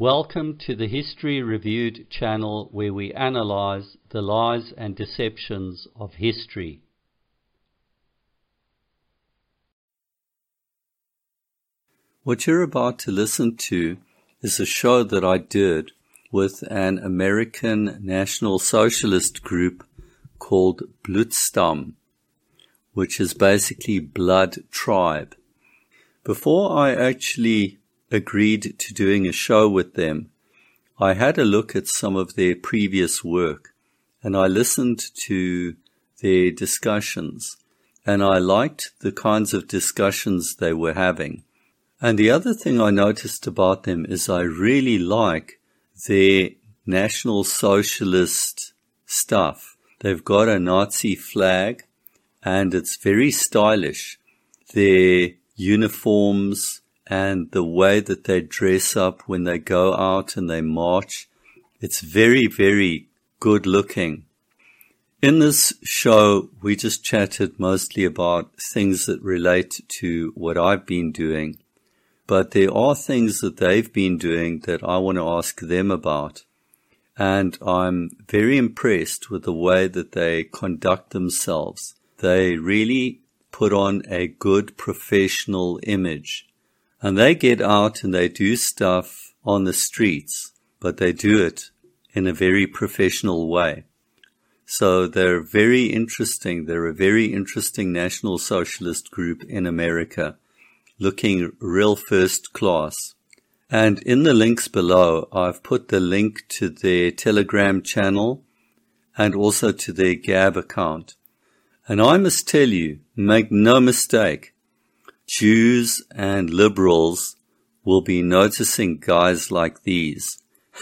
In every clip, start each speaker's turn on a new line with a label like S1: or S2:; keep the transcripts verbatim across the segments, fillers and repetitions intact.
S1: Welcome to the History Reviewed channel, where we analyze the lies and deceptions of history. What you're about to listen to is a show that I did with an American National Socialist group called Blutstam, which is basically Blood Tribe. Before I actually agreed to doing a show with them, I had a look at some of their previous work, and I listened to their discussions, and I liked the kinds of discussions they were having. And the other thing I noticed about them is I really like their National Socialist stuff. They've got a Nazi flag, and it's very stylish. Their uniforms and the way that they dress up when they go out and they march, it's very, very good looking. In this show, we just chatted mostly about things that relate to what I've been doing, but there are things that they've been doing that I want to ask them about, and I'm very impressed with the way that they conduct themselves. They really put on a good professional image. And they get out and they do stuff on the streets, but they do it in a very professional way. So they're very interesting. They're a very interesting National Socialist group in America, looking real first class. And in the links below, I've put the link to their Telegram channel and also to their Gab account. And I must tell you, make no mistake, Jews and liberals will be noticing guys like these.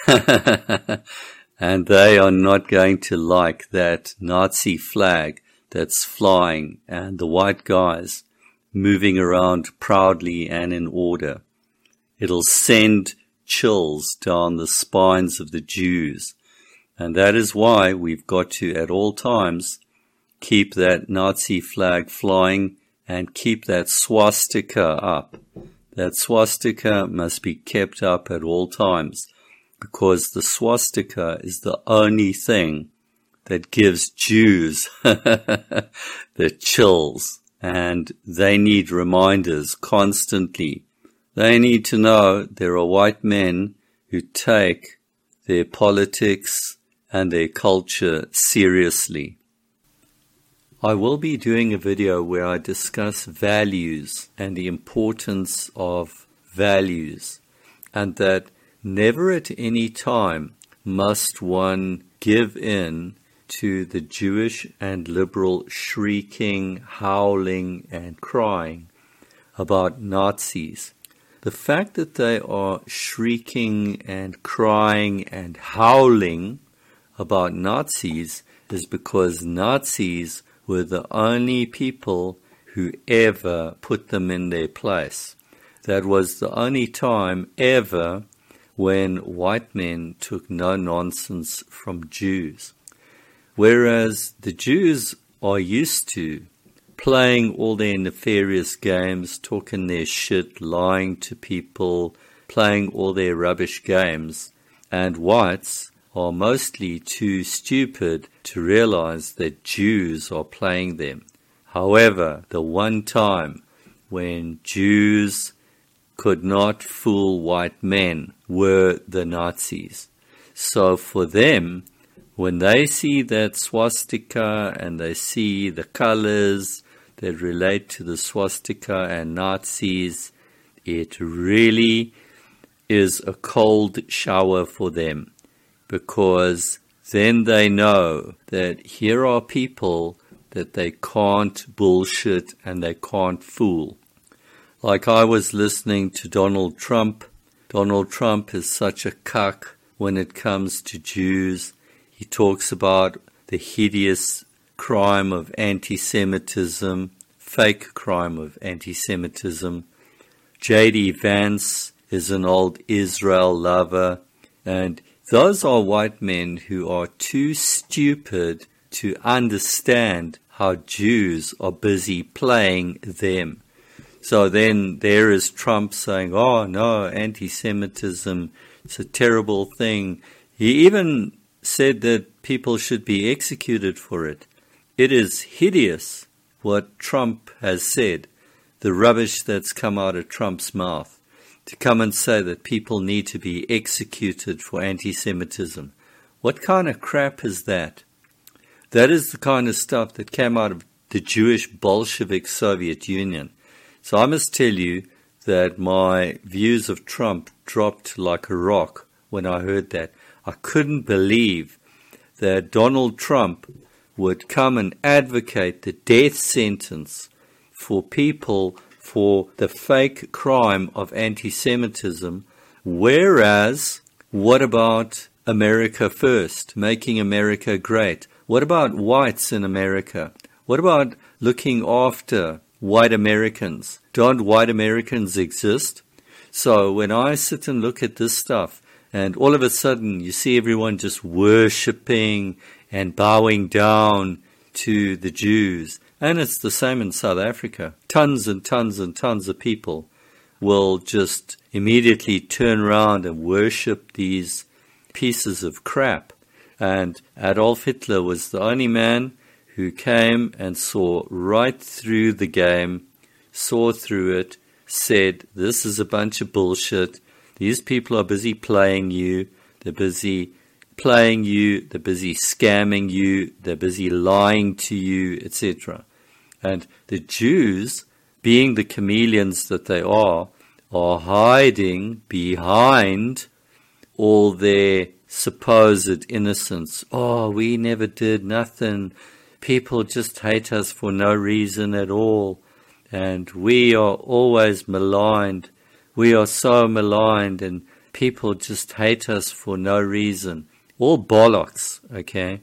S1: And they are not going to like that Nazi flag that's flying and the white guys moving around proudly and in order. It'll send chills down the spines of the Jews. And that is why we've got to, at all times, keep that Nazi flag flying and keep that swastika up. That swastika must be kept up at all times, because the swastika is the only thing that gives Jews the chills, and they need reminders constantly. They need to know there are white men who take their politics and their culture seriously. I will be doing a video where I discuss values and the importance of values, and that never at any time must one give in to the Jewish and liberal shrieking, howling, and crying about Nazis. The fact that they are shrieking and crying and howling about Nazis is because Nazis were the only people who ever put them in their place. That was the only time ever when white men took no nonsense from Jews. Whereas the Jews are used to playing all their nefarious games, talking their shit, lying to people, playing all their rubbish games, and whites are mostly too stupid to realize that Jews are playing them. However, the one time when Jews could not fool white men were the Nazis. So for them, when they see that swastika and they see the colors that relate to the swastika and Nazis, it really is a cold shower for them. Because then they know that here are people that they can't bullshit and they can't fool. Like I was listening to Donald Trump. Donald Trump is such a cuck when it comes to Jews. He talks about the hideous crime of anti-Semitism, fake crime of anti-Semitism. J D Vance is an old Israel lover, and those are white men who are too stupid to understand how Jews are busy playing them. So then there is Trump saying, oh no, anti-Semitism It's a terrible thing. He even said that people should be executed for it. It is hideous what Trump has said, the rubbish that's come out of Trump's mouth, to come and say that people need to be executed for anti-Semitism. What kind of crap is that? That is the kind of stuff that came out of the Jewish Bolshevik Soviet Union. So I must tell you that my views of Trump dropped like a rock when I heard that. I couldn't believe that Donald Trump would come and advocate the death sentence for people for the fake crime of anti-Semitism, whereas what about America first, making America great? What about whites in America? What about looking after white Americans? Don't white Americans exist? So when I sit and look at this stuff, and all of a sudden you see everyone just worshipping and bowing down to the Jews, and it's the same in South Africa. Tons and tons and tons of people will just immediately turn around and worship these pieces of crap. And Adolf Hitler was the only man who came and saw right through the game, saw through it, said, this is a bunch of bullshit. These people are busy playing you. They're busy playing you. They're busy scamming you. They're busy lying to you, et cetera. And the Jews, being the chameleons that they are, are hiding behind all their supposed innocence. Oh, we never did nothing. People just hate us for no reason at all. And we are always maligned. We are so maligned, and people just hate us for no reason. All bollocks, okay?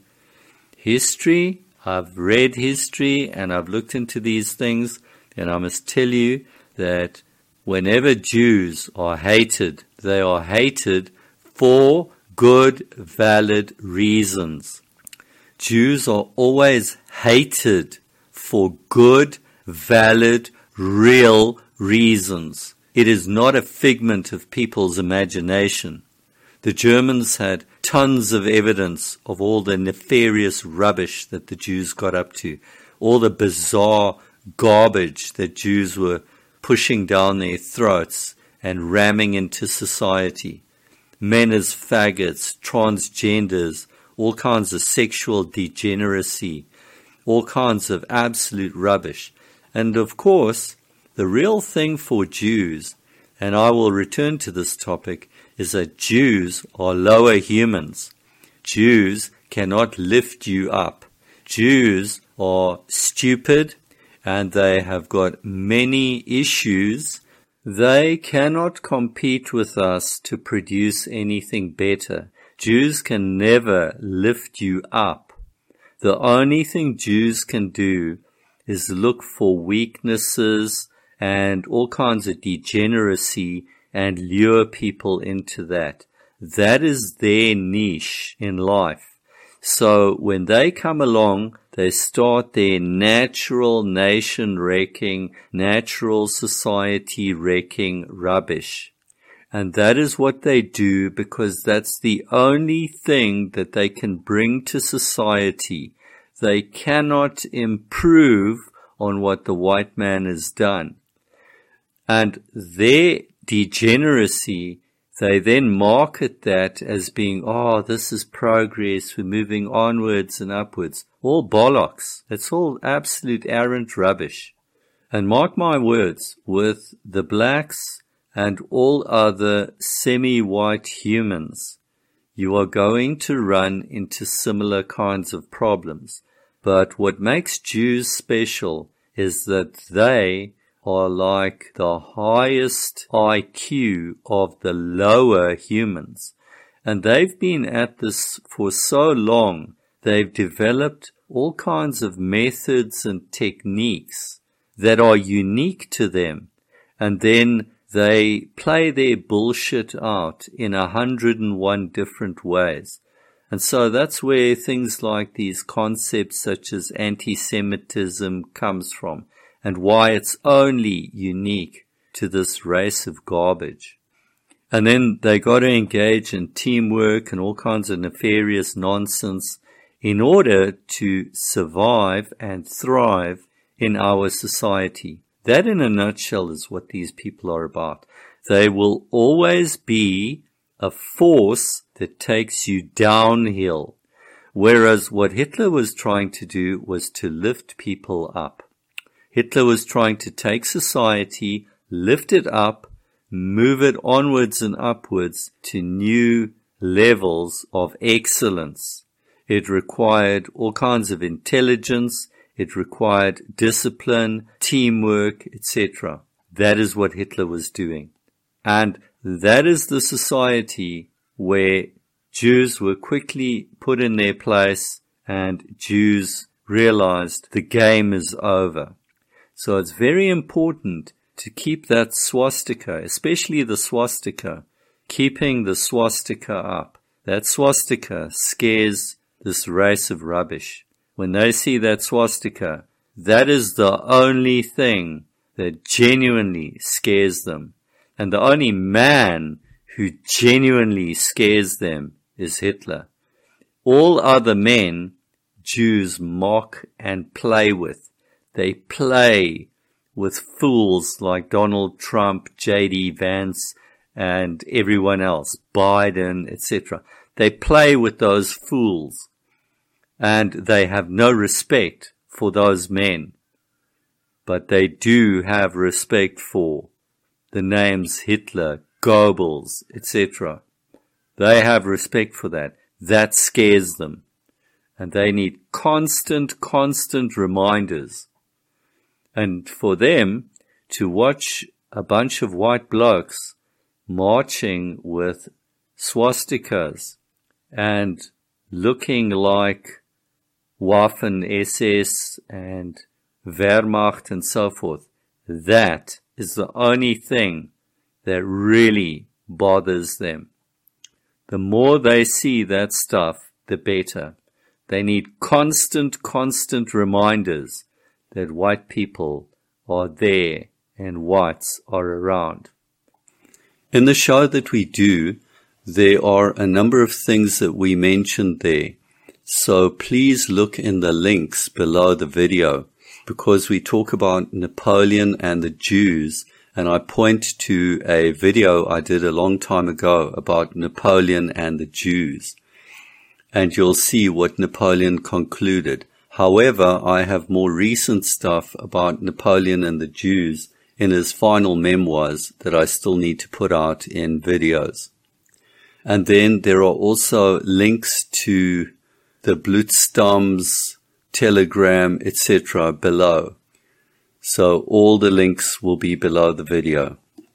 S1: History, I've read history and I've looked into these things, and I must tell you that whenever Jews are hated, they are hated for good, valid reasons. Jews are always hated for good, valid, real reasons. It is not a figment of people's imagination. The Germans had tons of evidence of all the nefarious rubbish that the Jews got up to, all the bizarre garbage that Jews were pushing down their throats and ramming into society. Men as faggots, transgenders, all kinds of sexual degeneracy, all kinds of absolute rubbish. And of course, the real thing for Jews, and I will return to this topic, is that Jews are lower humans. Jews cannot lift you up. Jews are stupid, and they have got many issues. They cannot compete with us to produce anything better. Jews can never lift you up. The only thing Jews can do is look for weaknesses and all kinds of degeneracy and lure people into that. That is their niche in life. So when they come along, they start their natural nation wrecking, natural society wrecking rubbish. And that is what they do because that's the only thing that they can bring to society. They cannot improve on what the white man has done. And their degeneracy, they then market that as being, oh, this is progress, we're moving onwards and upwards. All bollocks. It's all absolute arrant rubbish. And mark my words, with the blacks and all other semi-white humans, you are going to run into similar kinds of problems. But what makes Jews special is that they are like the highest I Q of the lower humans. And they've been at this for so long, they've developed all kinds of methods and techniques that are unique to them. And then they play their bullshit out in a hundred and one different ways. And so that's where things like these concepts such as anti-Semitism comes from, and why it's only unique to this race of garbage. And then they got to engage in teamwork and all kinds of nefarious nonsense in order to survive and thrive in our society. That in a nutshell is what these people are about. They will always be a force that takes you downhill, whereas what Hitler was trying to do was to lift people up. Hitler was trying to take society, lift it up, move it onwards and upwards to new levels of excellence. It required all kinds of intelligence. It required discipline, teamwork, et cetera. That is what Hitler was doing. And that is the society where Jews were quickly put in their place and Jews realized the game is over. So it's very important to keep that swastika, especially the swastika, keeping the swastika up. That swastika scares this race of rubbish. When they see that swastika, that is the only thing that genuinely scares them. And the only man who genuinely scares them is Hitler. All other men, Jews mock and play with. They play with fools like Donald Trump, J D Vance, and everyone else, Biden, et cetera. They play with those fools, and they have no respect for those men. But they do have respect for the names Hitler, Goebbels, et cetera. They have respect for that. That scares them. And they need constant, constant reminders. And for them to watch a bunch of white blokes marching with swastikas and looking like Waffen S S and Wehrmacht and so forth, that is the only thing that really bothers them. The more they see that stuff, the better. They need constant, constant reminders that white people are there and whites are around. In the show that we do, there are a number of things that we mentioned there. So please look in the links below the video, because we talk about Napoleon and the Jews, and I point to a video I did a long time ago about Napoleon and the Jews. And you'll see what Napoleon concluded. However, I have more recent stuff about Napoleon and the Jews in his final memoirs that I still need to put out in videos. And then there are also links to the Blutstamms, Telegram, et cetera below. So all the links will be below the video.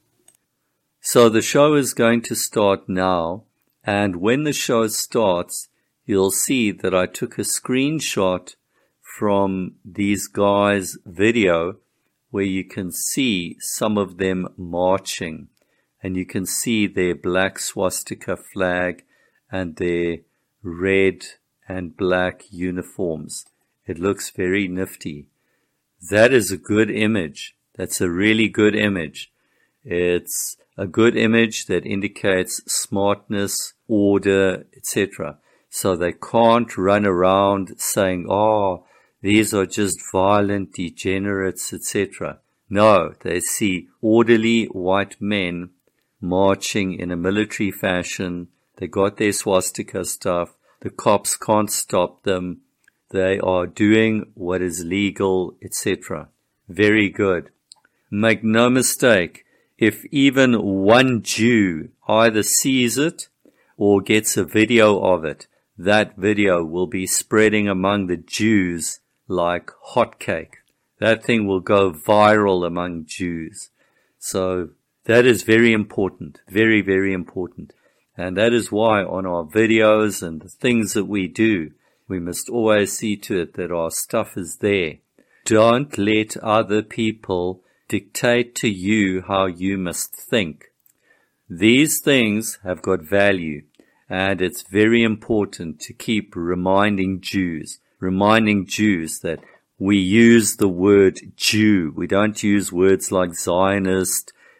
S1: So the show is going to start now, and when the show starts, you'll see that I took a screenshot from these guys' video where you can see some of them marching, and you can see their black swastika flag and their red and black uniforms. It looks very nifty. That is a good image. That's a really good image. It's a good image that indicates smartness, order, et cetera. So they can't run around saying, oh, these are just violent degenerates, et cetera. No, they see orderly white men marching in a military fashion. They got their swastika stuff. The cops can't stop them. They are doing what is legal, et cetera. Very good. Make no mistake, if even one Jew either sees it or gets a video of it, that video will be spreading among the Jews like hotcake. That thing will go viral among Jews. So that is very important, very, very important. And that is why on our videos and the things that we do, we must always see to it that our stuff is there. Don't let other people dictate to you how you must think. These things have got value, and it's very important to keep reminding Jews, reminding Jews that we use the word Jew. We don't use words like Zionist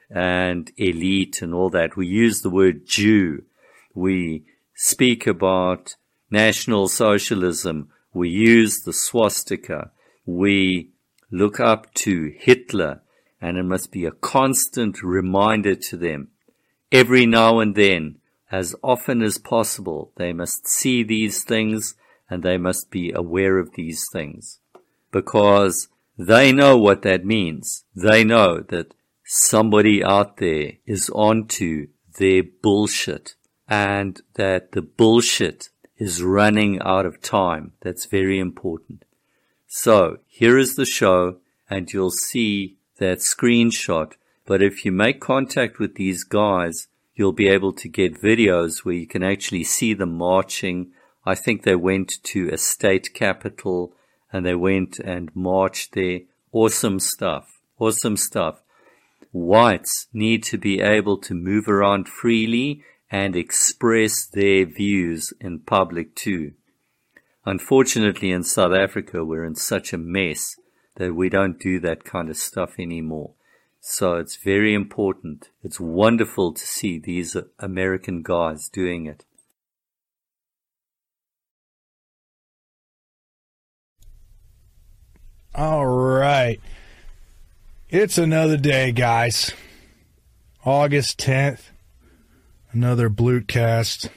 S1: and elite and all that. We use the word Jew. We speak about National Socialism. We use the swastika. We look up to Hitler, and it must be a constant reminder to them. Every now and then, as often as possible, they must see these things and they must be aware of these things, because they know what that means. They know that somebody out there is onto their bullshit, and that the bullshit is running out of time. That's very important. So here is the show, and you'll see that screenshot. But if you make contact with these guys, you'll be able to get videos where you can actually see them marching. I think they went to a state capital and they went and marched there. Awesome stuff. Awesome stuff. Whites need to be able to move around freely and express their views in public too. Unfortunately, in South Africa, we're in such a mess that we don't do that kind of stuff anymore. So it's very important. It's wonderful to see these American guys doing it.
S2: All right. It's another day, guys. August tenth. Another Bluetcast.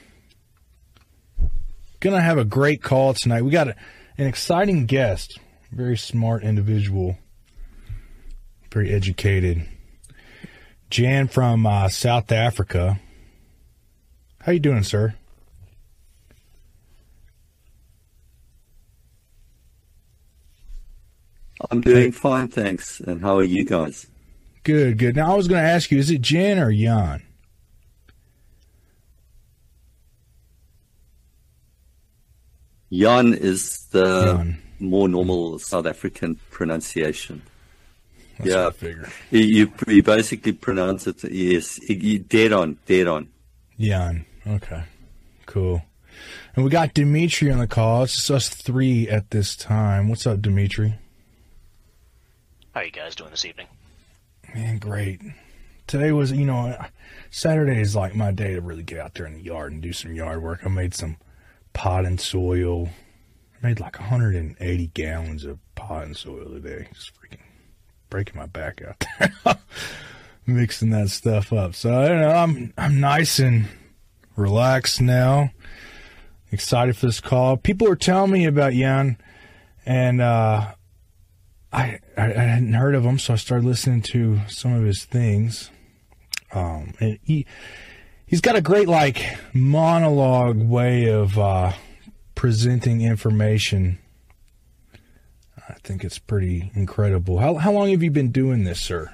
S2: Gonna have a great call tonight. We got a, an exciting guest. Very smart individual. Very educated. Jan from uh, South Africa. How you doing, sir?
S1: I'm doing fine, thanks. And how are you guys?
S2: Good, good. Now, I was going to ask you, is it Jan or Jan?
S1: Jan is the
S2: Jan.
S1: more normal South African pronunciation.
S2: That's
S1: yeah,
S2: what I figured.
S1: You, you, you basically pronounce it, yes, you, dead on, dead on.
S2: Jan. Okay, cool. And we got Dimitri on the call. It's just us three at this time. What's up, Dimitri?
S3: How are you guys doing this evening?
S2: Man, great. Today was, you know, Saturday is like my day to really get out there in the yard and do some yard work. I made some pot and soil. I made like one hundred eighty gallons of pot and soil today. Just freaking breaking my back out there. Mixing that stuff up. So, I don't know, I'm, I'm nice and relaxed now. Excited for this call. People were telling me about Jan, and uh, I, I I hadn't heard of him, so I started listening to some of his things. Um, and he he's got a great like monologue way of uh, presenting information. I think it's pretty incredible. How how long have you been doing this, sir?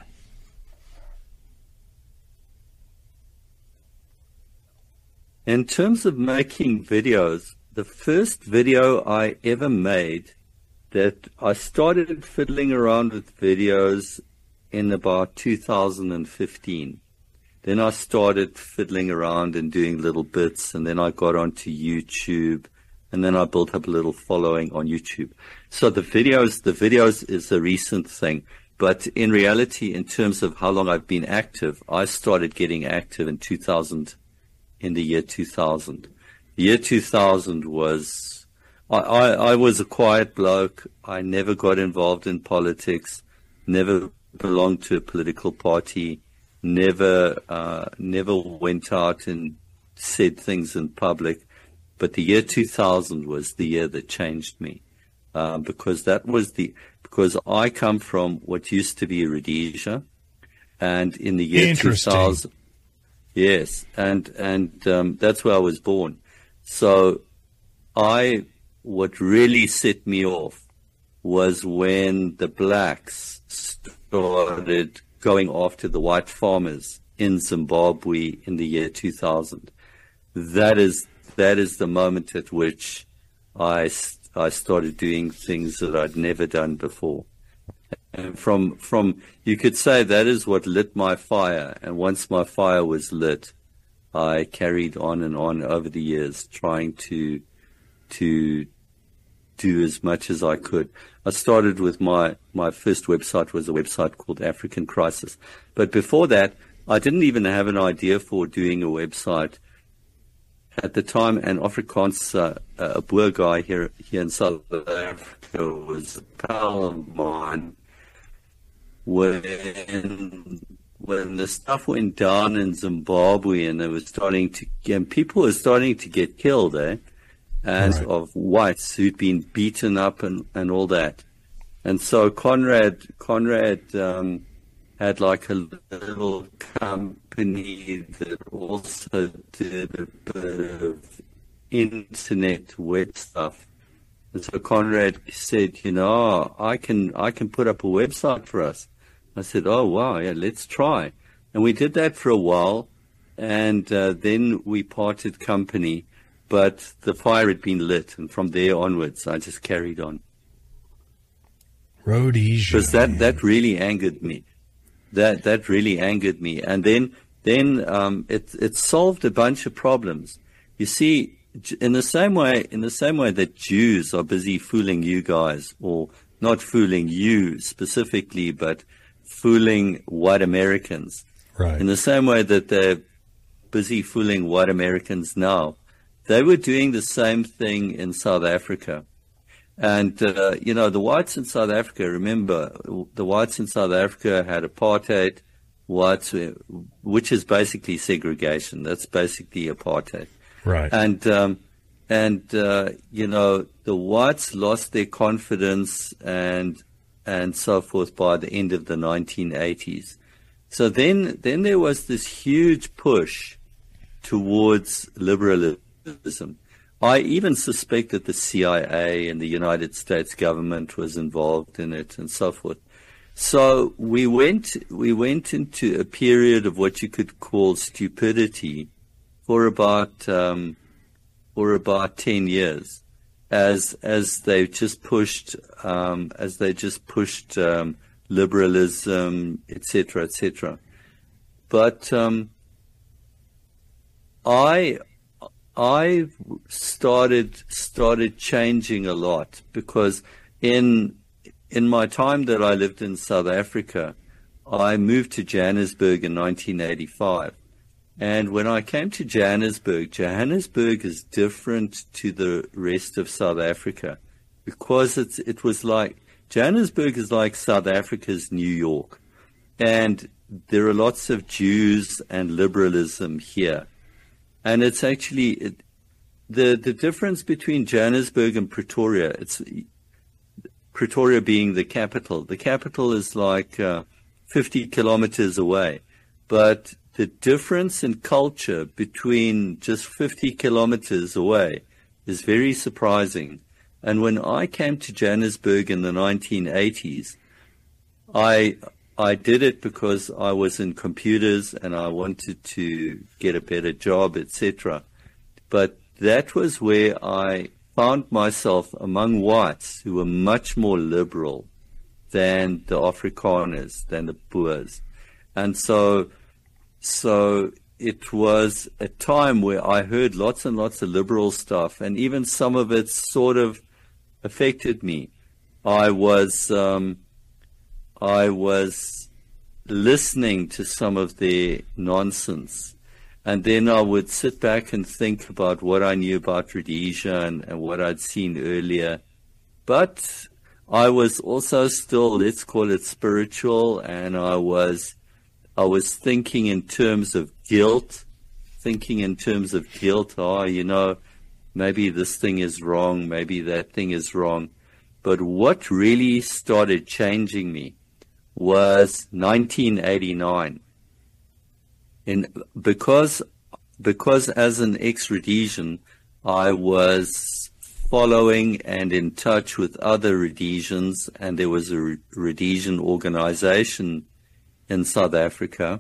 S1: In terms of making videos, the first video I ever made, that I started fiddling around with videos in about two thousand fifteen. Then I started fiddling around and doing little bits, and then I got onto YouTube, and then I built up a little following on YouTube. So the videos, the videos is a recent thing. But in reality, in terms of how long I've been active, I started getting active in two thousand. In the year two thousand. The year two thousand was, I, I, I was a quiet bloke. I never got involved in politics, never belonged to a political party, never, uh, never went out and said things in public. But the year two thousand was the year that changed me, uh, because that was the, because I come from what used to be Rhodesia, and in the year two thousand, yes, and and um, that's where I was born. So I, what really set me off was when the blacks started going after the white farmers in Zimbabwe in the year two thousand. That is that is the moment at which I, I started doing things that I'd never done before. And from, from, you could say that is what lit my fire. And once my fire was lit, I carried on and on over the years, trying to, to do as much as I could. I started with my, my first website was a website called African Crisis. But before that, I didn't even have an idea for doing a website at the time. And Afrikaans, uh, a Boer guy here here in South Africa, was a pal of mine. When when the stuff went down in Zimbabwe and they were starting to, and people were starting to get killed, eh? And
S2: Right.
S1: of whites who'd been beaten up and, and all that. And so Conrad, Conrad, um, had like a little company that also did a bit of internet web stuff. And so Conrad said, you know, I can, I can put up a website for us. I said, oh, wow, yeah, let's try. And we did that for a while, and uh, then we parted company, but the fire had been lit, and from there onwards, I just carried on.
S2: Rhodesia.
S1: Because that,
S2: man.
S1: that really angered me. That that really angered me. And then then um, it it solved a bunch of problems. You see, j- in the same way in the same way that Jews are busy fooling you guys, or not fooling you specifically, but fooling white Americans.
S2: Right.
S1: In the same way that they're busy fooling white Americans now, they were doing the same thing in South Africa. And, uh, you know, the whites in South Africa, remember, the whites in South Africa had apartheid, whites, were- which is basically segregation. That's basically apartheid.
S2: Right.
S1: And, um, and, uh, you know, the whites lost their confidence and, and so forth by the end of the nineteen eighties. So then, then there was this huge push towards liberalism. I even suspect that the C I A and the United States government was involved in it and so forth. So we went, we went into a period of what you could call stupidity for about, um, for about ten years, as, as they just pushed, um, as they just pushed, um, liberalism, et cetera, et cetera. But, um, I, I started started changing a lot, because in in my time that I lived in South Africa, I moved to Johannesburg in nineteen eighty-five. And when I came to Johannesburg, Johannesburg is different to the rest of South Africa, because it's it was like Johannesburg is like South Africa's New York, and there are lots of Jews and liberalism here. And it's actually it, the the difference between Johannesburg and Pretoria. It's Pretoria being the capital. The capital is like uh, fifty kilometers away, but the difference in culture between just fifty kilometers away is very surprising. And when I came to Johannesburg in the nineteen eighties, I I did it because I was in computers and I wanted to get a better job, et cetera. But that was where I found myself among whites who were much more liberal than the Afrikaners, than the Boers. And so, so it was a time where I heard lots and lots of liberal stuff, and even some of it sort of affected me. I was, um, I was listening to some of their nonsense, and then I would sit back and think about what I knew about Rhodesia and, and what I'd seen earlier. But I was also still, let's call it spiritual, and I was, I was thinking in terms of guilt, thinking in terms of guilt. Oh, you know, maybe this thing is wrong, maybe that thing is wrong. But what really started changing me was nineteen eighty-nine. In, because, because as an ex-Rhodesian, I was following and in touch with other Rhodesians, and there was a Rhodesian organization in South Africa.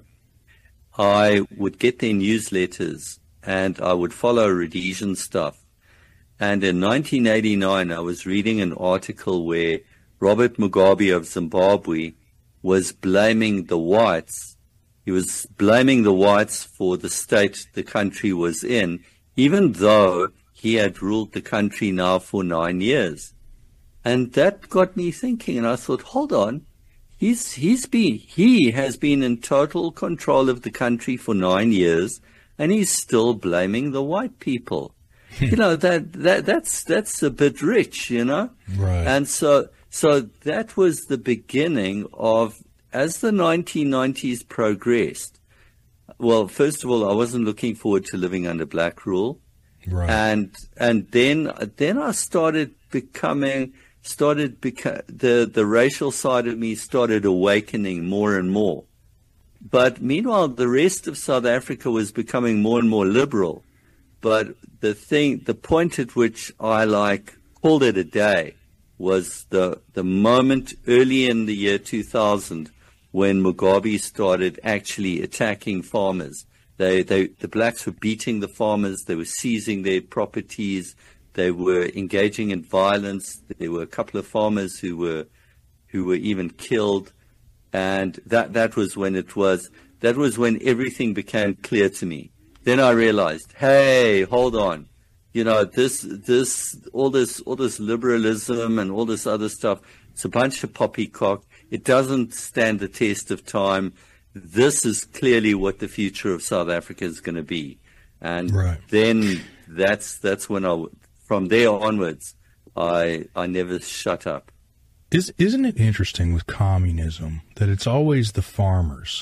S1: I would get their newsletters and I would follow Rhodesian stuff. And in nineteen eighty-nine, I was reading an article where Robert Mugabe of Zimbabwe was blaming the whites. He was blaming the whites for the state the country was in, even though he had ruled the country now for nine years. And that got me thinking, and I thought, hold on, He's he's been he has been in total control of the country for nine years, and he's still blaming the white people. You know, that that that's that's a bit rich, you know.
S2: Right.
S1: And so so that was the beginning of, as the nineteen nineties progressed. Well, first of all, I wasn't looking forward to living under black rule.
S2: Right.
S1: And and then then I started becoming started beca- the the racial side of me started awakening more and more. But meanwhile, the rest of South Africa was becoming more and more liberal. But the thing, the point at which I like called it a day was the the moment early in the year two thousand when Mugabe started actually attacking farmers. They, they, the blacks were beating the farmers. They were seizing their properties. They were engaging in violence. There were a couple of farmers who were, who were even killed. And that, that was when it was, that was when everything became clear to me. Then I realized, hey, hold on. You know, this, this, all this, all this liberalism and all this other stuff, it's a bunch of poppycock. It doesn't stand the test of time. This is clearly what the future of South Africa is going to be. And
S2: right.
S1: then that's that's when I, from there onwards, I I never shut up.
S2: Is, isn't it interesting with communism that it's always the farmers,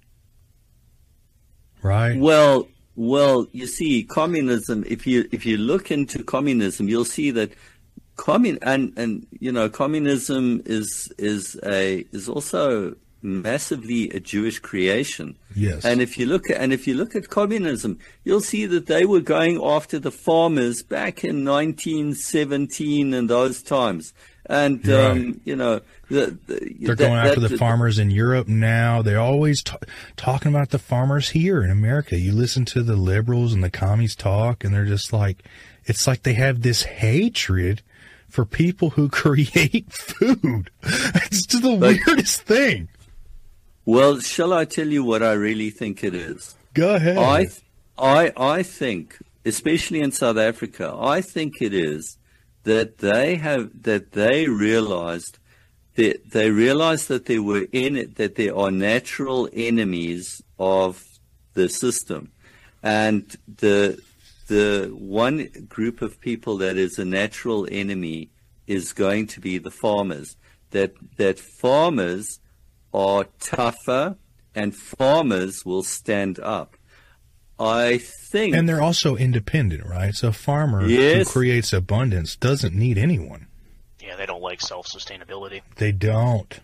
S2: right?
S1: Well, well, you see, communism, if you if you look into communism, you'll see that commun and, and you know, communism is is a is also massively a Jewish creation.
S2: Yes.
S1: And if you look at, and if you look at communism, you'll see that they were going after the farmers back in nineteen seventeen and those times. And
S2: right.
S1: um, you know, the, the,
S2: they're
S1: that,
S2: going after
S1: that,
S2: the farmers in Europe now. They're always t- talking about the farmers here in America. You listen to the liberals and the commies talk, and they're just like, it's like they have this hatred for people who create food. It's just the
S1: but,
S2: weirdest thing.
S1: Well, shall I tell you what I really think it is?
S2: Go ahead.
S1: I, I, I think, especially in South Africa, I think it is that they have that they realized that they realized that they were in it, that there are natural enemies of the system, and the the one group of people that is a natural enemy is going to be the farmers. That that farmers are tougher, and farmers will stand up. I think,
S2: and they're also independent, right? So a farmer
S1: yes.
S2: who creates abundance doesn't need anyone.
S3: Yeah, they don't like self-sustainability.
S2: They don't.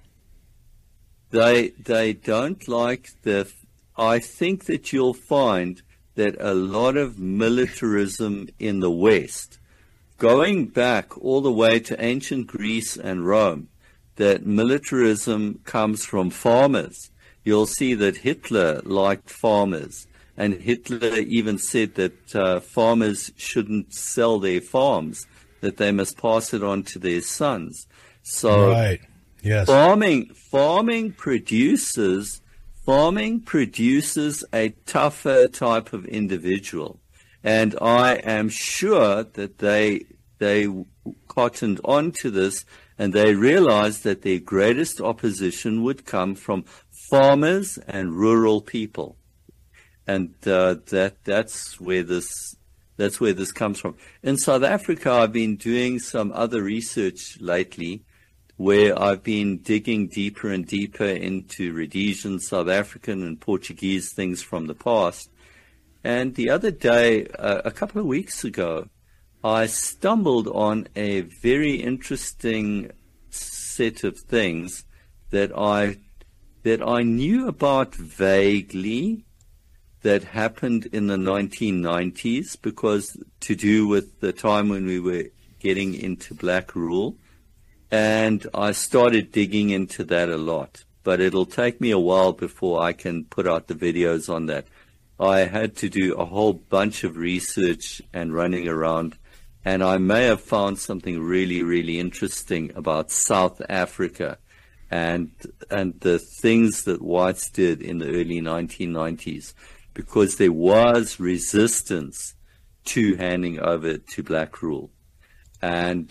S1: They they don't like the. I think that you'll find that a lot of militarism in the West, going back all the way to ancient Greece and Rome, that militarism comes from farmers. You'll see that Hitler liked farmers, and Hitler even said that uh, farmers shouldn't sell their farms, that they must pass it on to their sons. So
S2: right. Yes.
S1: farming farming produces farming produces a tougher type of individual, and I am sure that they they cottoned on to this. And they realized that their greatest opposition would come from farmers and rural people, and uh, that that's where this that's where this comes from. In South Africa, I've been doing some other research lately, where I've been digging deeper and deeper into Rhodesian, South African, and Portuguese things from the past. And the other day, uh, a couple of weeks ago, I stumbled on a very interesting set of things that I that I knew about vaguely, that happened in the nineteen nineties, because to do with the time when we were getting into black rule. And I started digging into that a lot, but it'll take me a while before I can put out the videos on that. I had to do a whole bunch of research and running around, and I may have found something really, really interesting about South Africa and and the things that whites did in the early nineteen nineties, because there was resistance to handing over to black rule. And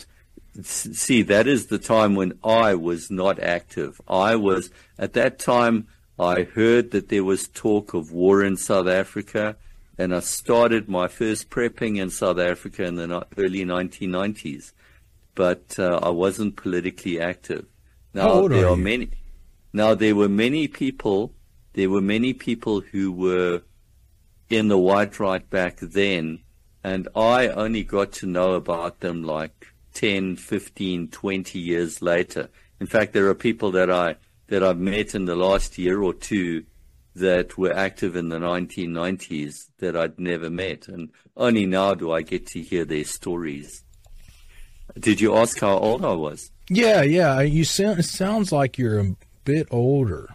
S1: see, that is the time when I was not active. I was, at that time, I heard that there was talk of war in South Africa, and I started my first prepping in South Africa in the early nineteen nineties. But uh, I wasn't politically active. Now,
S2: How old
S1: there
S2: are
S1: are
S2: you?
S1: many. Now, there were many people, there were many people who were in the white right back then, and I only got to know about them like ten, fifteen, twenty years later. In fact, there are people that I that I've met in the last year or two that were active in the nineteen nineties that I'd never met, and only now do I get to hear their stories. Did you ask how old I was?
S2: Yeah, yeah. You sound, it sounds like you're a bit older.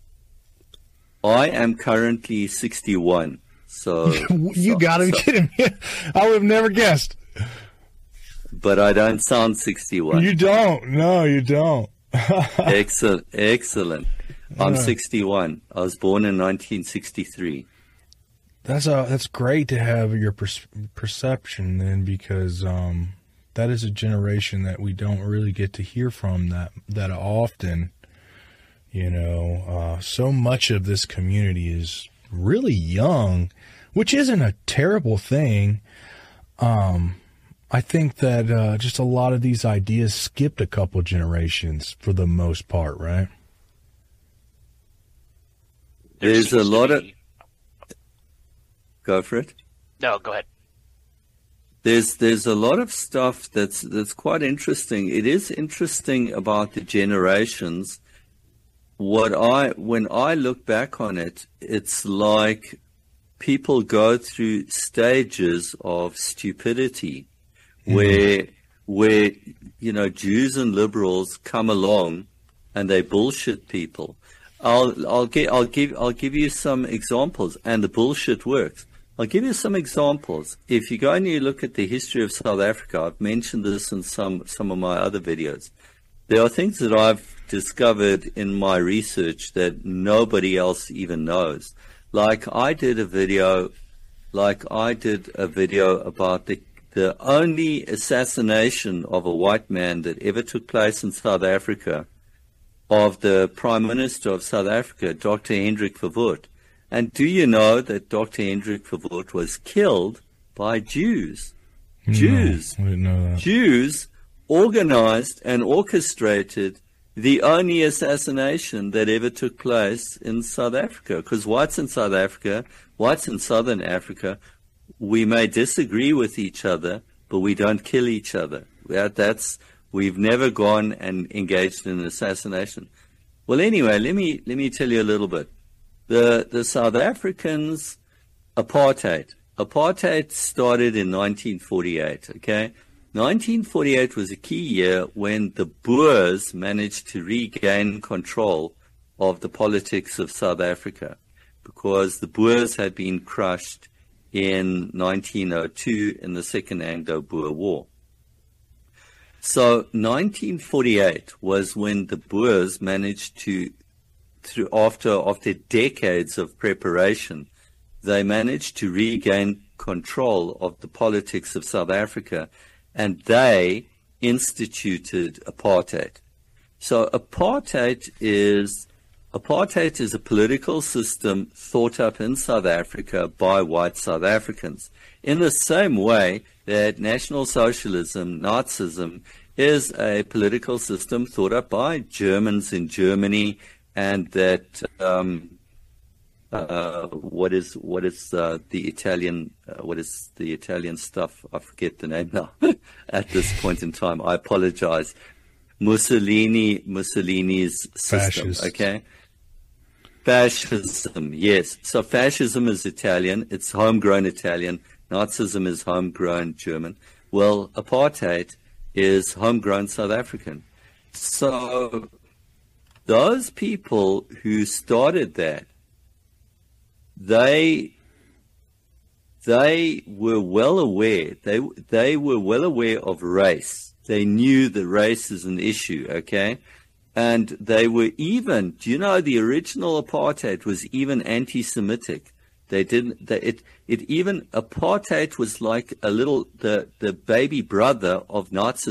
S1: I am currently sixty-one. So
S2: You
S1: so,
S2: got to be
S1: so,
S2: kidding me. I would have never guessed.
S1: But I don't sound sixty-one.
S2: You don't. No, you don't.
S1: Excellent, excellent. I'm
S2: Yeah.
S1: sixty-one. I was born in nineteen sixty-three.
S2: That's uh that's great to have your per- perception then, because um that is a generation that we don't really get to hear from that that often. You know, uh, so much of this community is really young, which isn't a terrible thing. Um, I think that uh, just a lot of these ideas skipped a couple generations for the most part, right?
S1: There's a
S3: seems to
S1: lot of.
S3: be-
S1: Go for it.
S3: No, go ahead.
S1: There's there's a lot of stuff that's that's quite interesting. It is interesting about the generations. What I when I look back on it, it's like people go through stages of stupidity, where where you know Jews and liberals come along and they bullshit people. I'll I'll give I'll give I'll give you some examples, and the bullshit works. I'll give you some examples. If you go and you look at the history of South Africa, I've mentioned this in some some of my other videos. There are things that I've discovered in my research that nobody else even knows. Like I did a video, like I did a video about the the only assassination of a white man that ever took place in South Africa, of the Prime Minister of South Africa, Doctor Hendrik Verwoerd. And do you know that Doctor Hendrik Verwoerd was killed by Jews? Jews.
S2: No, I didn't know that.
S1: Jews organized and orchestrated the only assassination that ever took place in South Africa. Because whites in South Africa, whites in Southern Africa, we may disagree with each other, but we don't kill each other. That, that's we've never gone and engaged in an assassination. Well, anyway, let me let me tell you a little bit. The the South Africans, apartheid. Apartheid started in nineteen forty-eight, okay? nineteen forty-eight was a key year when the Boers managed to regain control of the politics of South Africa, because the Boers had been crushed in nineteen oh two in the Second Anglo-Boer War. So nineteen forty-eight was when the Boers managed to, through after after decades of preparation, they managed to regain control of the politics of South Africa, and they instituted apartheid. So apartheid is apartheid is a political system thought up in South Africa by white South Africans, in the same way that National Socialism, Nazism, is a political system thought up by Germans in Germany, and that um, uh, what is what is uh, the Italian uh, what is the Italian stuff? I forget the name now. At this point in time, I apologize. Mussolini, Mussolini's system.
S2: Fascist.
S1: Okay. Fascism, yes. So fascism is Italian. It's homegrown Italian. Nazism is homegrown German. Well, apartheid is homegrown South African. So those people who started that, they they were well aware. They they were well aware of race. They knew that race is an issue. Okay. And they were even, do you know, the original apartheid was even anti-Semitic. They didn't, they, it, it even, apartheid was like a little, the, the baby brother of Nazism.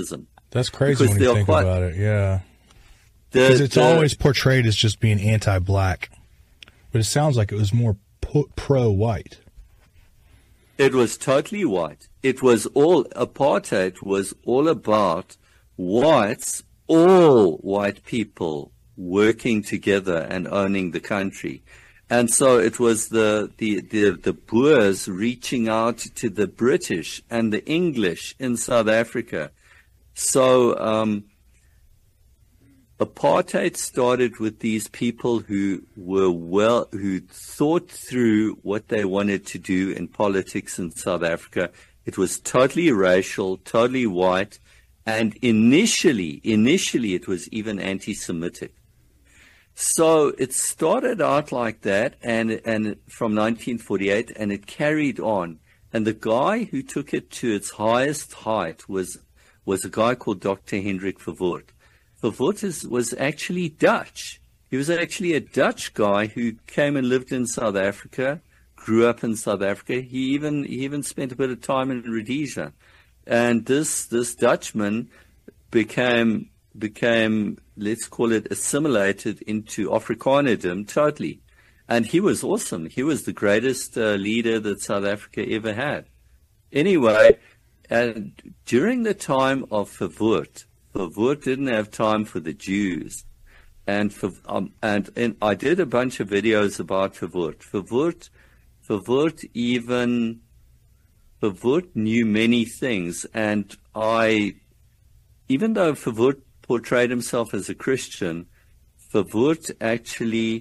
S2: That's crazy
S1: Because
S2: when you
S1: they are
S2: think
S1: quite-
S2: about it. Yeah,
S1: The-
S2: because it's
S1: the-
S2: always portrayed as just being anti-black, but it sounds like it was more po- pro-white.
S1: It was totally white. It was all, apartheid was all about whites, all white people working together and owning the country. And so it was the, the, the, the Boers reaching out to the British and the English in South Africa. So, um, apartheid started with these people who were well, who thought through what they wanted to do in politics in South Africa. It was totally racial, totally white, and initially, initially it was even anti-Semitic. So it started out like that, and and from nineteen forty-eight, and it carried on. And the guy who took it to its highest height was was a guy called Doctor Hendrik Verwoerd. Verwoerd is, was actually Dutch. He was actually a Dutch guy who came and lived in South Africa, grew up in South Africa. He even he even spent a bit of time in Rhodesia, and this this Dutchman became became let's call it assimilated into Afrikanerdom totally, and he was awesome. He was the greatest uh, leader that South Africa ever had. Anyway, and during the time of Verwoerd, Verwoerd didn't have time for the Jews. And, for, um, and and I did a bunch of videos about Verwoerd. Verwoerd, Verwoerd even, Verwoerd knew many things. And I, even though Verwoerd portrayed himself as a Christian, Verwoerd actually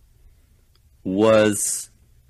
S1: was,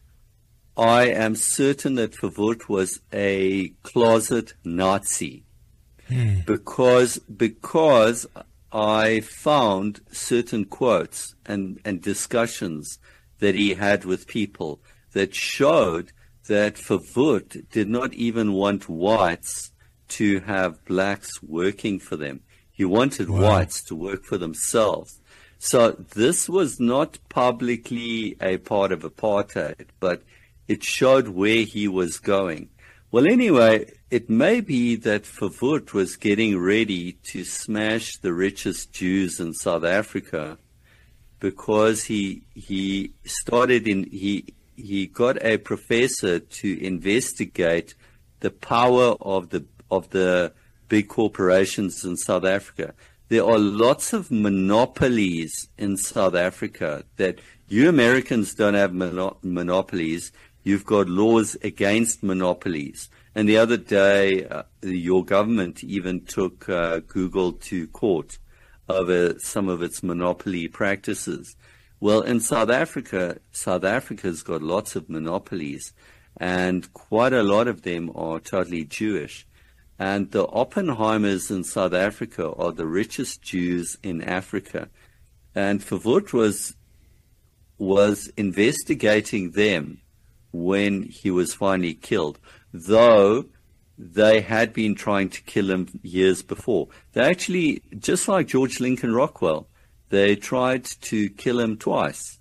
S1: I am certain that Verwoerd was a closet Nazi. Hmm. Because, because I found certain quotes and, and discussions that he had with people that showed that Verwoerd did not even want whites to have blacks working for them. He wanted wow. whites to work for themselves. So this was not publicly a part of apartheid, but it showed where he was going. Well, anyway, it may be that Verwoerd was getting ready to smash the richest Jews in South Africa because he he started in he he got a professor to investigate the power of the of the big corporations in South Africa. There are lots of monopolies in South Africa that you Americans don't have mono- monopolies. You've got laws against monopolies. And the other day, uh, your government even took uh, Google to court over some of its monopoly practices. Well, in South Africa, South Africa's got lots of monopolies, and quite a lot of them are totally Jewish. And the Oppenheimers in South Africa are the richest Jews in Africa. And Verwoerd was, was investigating them when he was finally killed, though they had been trying to kill him years before. They actually, just like George Lincoln Rockwell, they tried to kill him twice.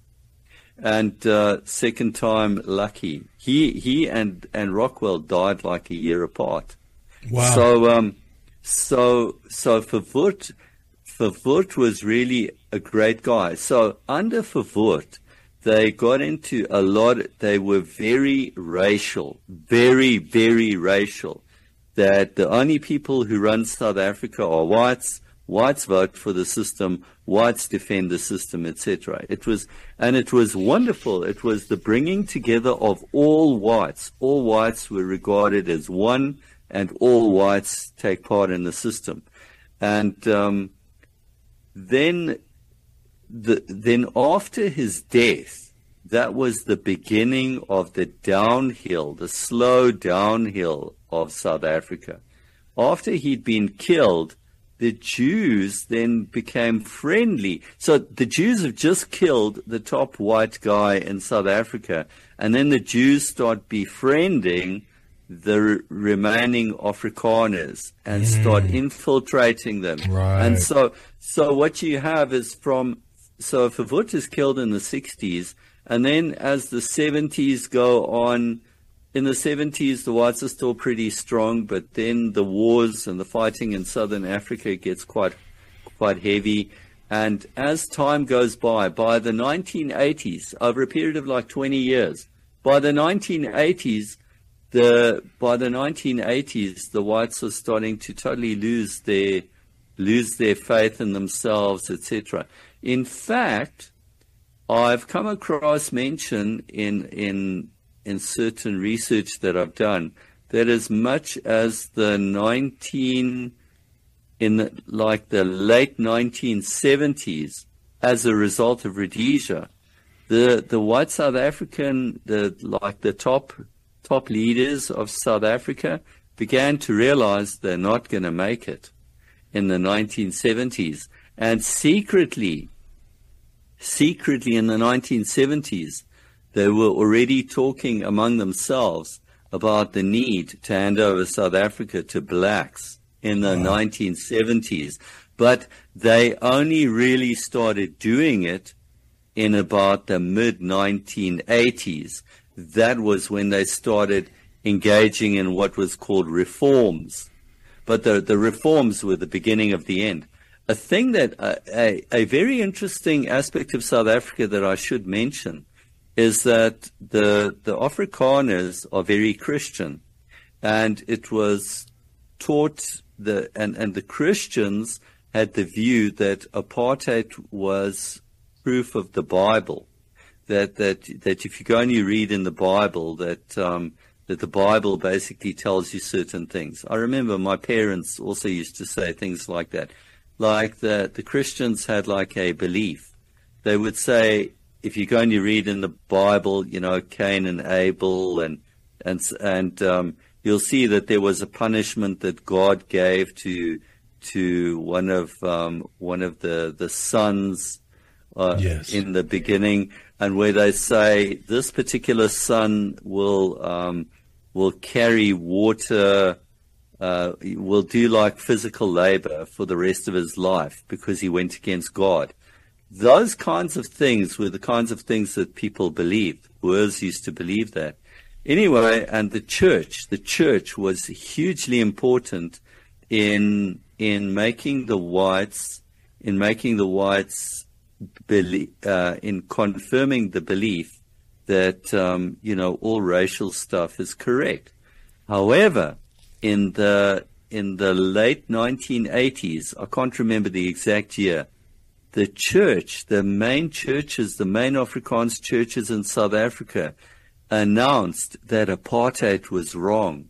S1: And uh, second time, lucky. He he and, and Rockwell died like a year apart.
S2: Wow.
S1: So, um, so, so Verwoerd, Verwoerd was really a great guy. So under Verwoerd, they got into a lot, they were very racial, very, very racial, that the only people who run South Africa are whites, whites vote for the system, whites defend the system, et cetera. It was, and it was wonderful. It was the bringing together of all whites. All whites were regarded as one, and all whites take part in the system. And um, then The, then after his death, that was the beginning of the downhill, the slow downhill of South Africa. After he'd been killed, the Jews then became friendly. So the Jews have just killed the top white guy in South Africa, and then the Jews start befriending the remaining Afrikaners and mm. start infiltrating them.
S2: Right.
S1: And so, so what you have is from So Verwoerd is killed in the sixties, and then as the seventies go on, in the seventies, the whites are still pretty strong, but then the wars and the fighting in southern Africa gets quite, quite heavy. And as time goes by, by the nineteen eighties, over a period of like twenty years, by the nineteen eighties, the by the nineteen eighties, the whites are starting to totally lose their lose their faith in themselves, et cetera. In fact, I've come across mention in in in certain research that I've done that as much as the nineteen in the, like the late nineteen seventies, as a result of Rhodesia, the the white South African, the like the top top leaders of South Africa began to realize they're not going to make it in the nineteen seventies, and secretly, secretly in the nineteen seventies, they were already talking among themselves about the need to hand over South Africa to blacks in the wow. nineteen seventies. But they only really started doing it in about the mid nineteen eighties. That was when they started engaging in what was called reforms. But the, the reforms were the beginning of the end. A thing that, uh, a, a very interesting aspect of South Africa that I should mention is that the, the Afrikaners are very Christian. And it was taught, the and, and the Christians had the view that apartheid was proof of the Bible. That, that, that if you go and you read in the Bible that, um, that the Bible basically tells you certain things. I remember my parents also used to say things like that. Like that the Christians had like a belief. They would say, if you go and you read in the Bible, you know, Cain and Abel, and, and, and, um, you'll see that there was a punishment that God gave to, to one of, um, one of the, the sons, uh, yes. in the beginning, and where they say this particular son will um, will carry water, uh, will do like physical labor for the rest of his life because he went against God. Those kinds of things were the kinds of things that people believed. Boers used to believe that. Anyway, and the church, the church was hugely important in in making the whites, in making the whites. Belief, uh, in confirming the belief that um, you know all racial stuff is correct. However, in the in the late nineteen eighties, I can't remember the exact year, the church, the main churches, the main Afrikaans churches in South Africa, announced that apartheid was wrong.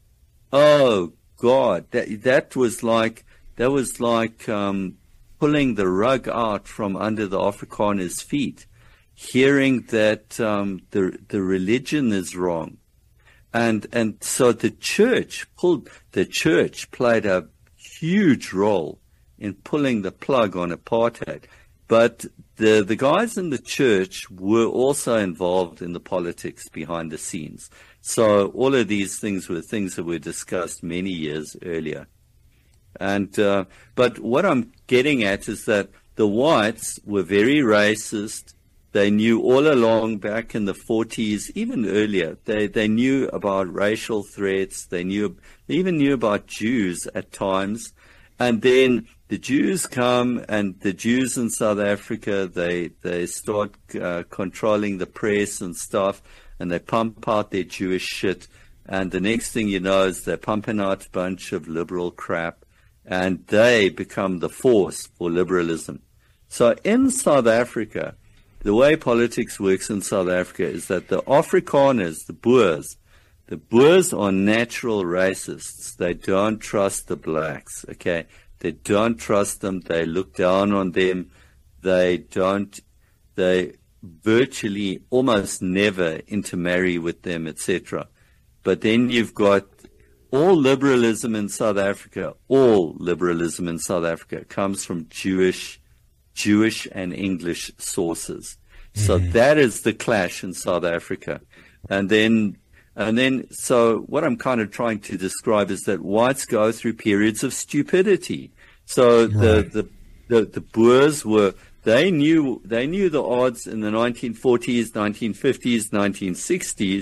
S1: Oh God, that that was like that was like. Um, pulling the rug out from under the Afrikaners' feet, hearing that um, the the religion is wrong, and and so the church pulled the church played a huge role in pulling the plug on apartheid. But the the guys in the church were also involved in the politics behind the scenes. So all of these things were things that were discussed many years earlier. And uh, but what I'm getting at is that the whites were very racist. They knew all along back in the forties, even earlier, they, they knew about racial threats. They knew, they even knew about Jews at times. And then the Jews come, and the Jews in South Africa, they, they start uh, controlling the press and stuff, and they pump out their Jewish shit. And the next thing you know is they're pumping out a bunch of liberal crap. And they become the force for liberalism. So in South Africa, the way politics works in South Africa is that the Afrikaners, the Boers, the Boers are natural racists. They don't trust the blacks, okay? They don't trust them. They look down on them. They don't, they virtually almost never intermarry with them, et cetera. But then you've got all liberalism in South Africa, all liberalism in South Africa comes from Jewish, Jewish and English sources. Mm-hmm. So that is the clash in South Africa. And then, and then, so what I'm kind of trying to describe is that whites go through periods of stupidity. So right. the, the, the, the Boers were, they knew, they knew the odds in the nineteen forties, nineteen fifties, nineteen sixties.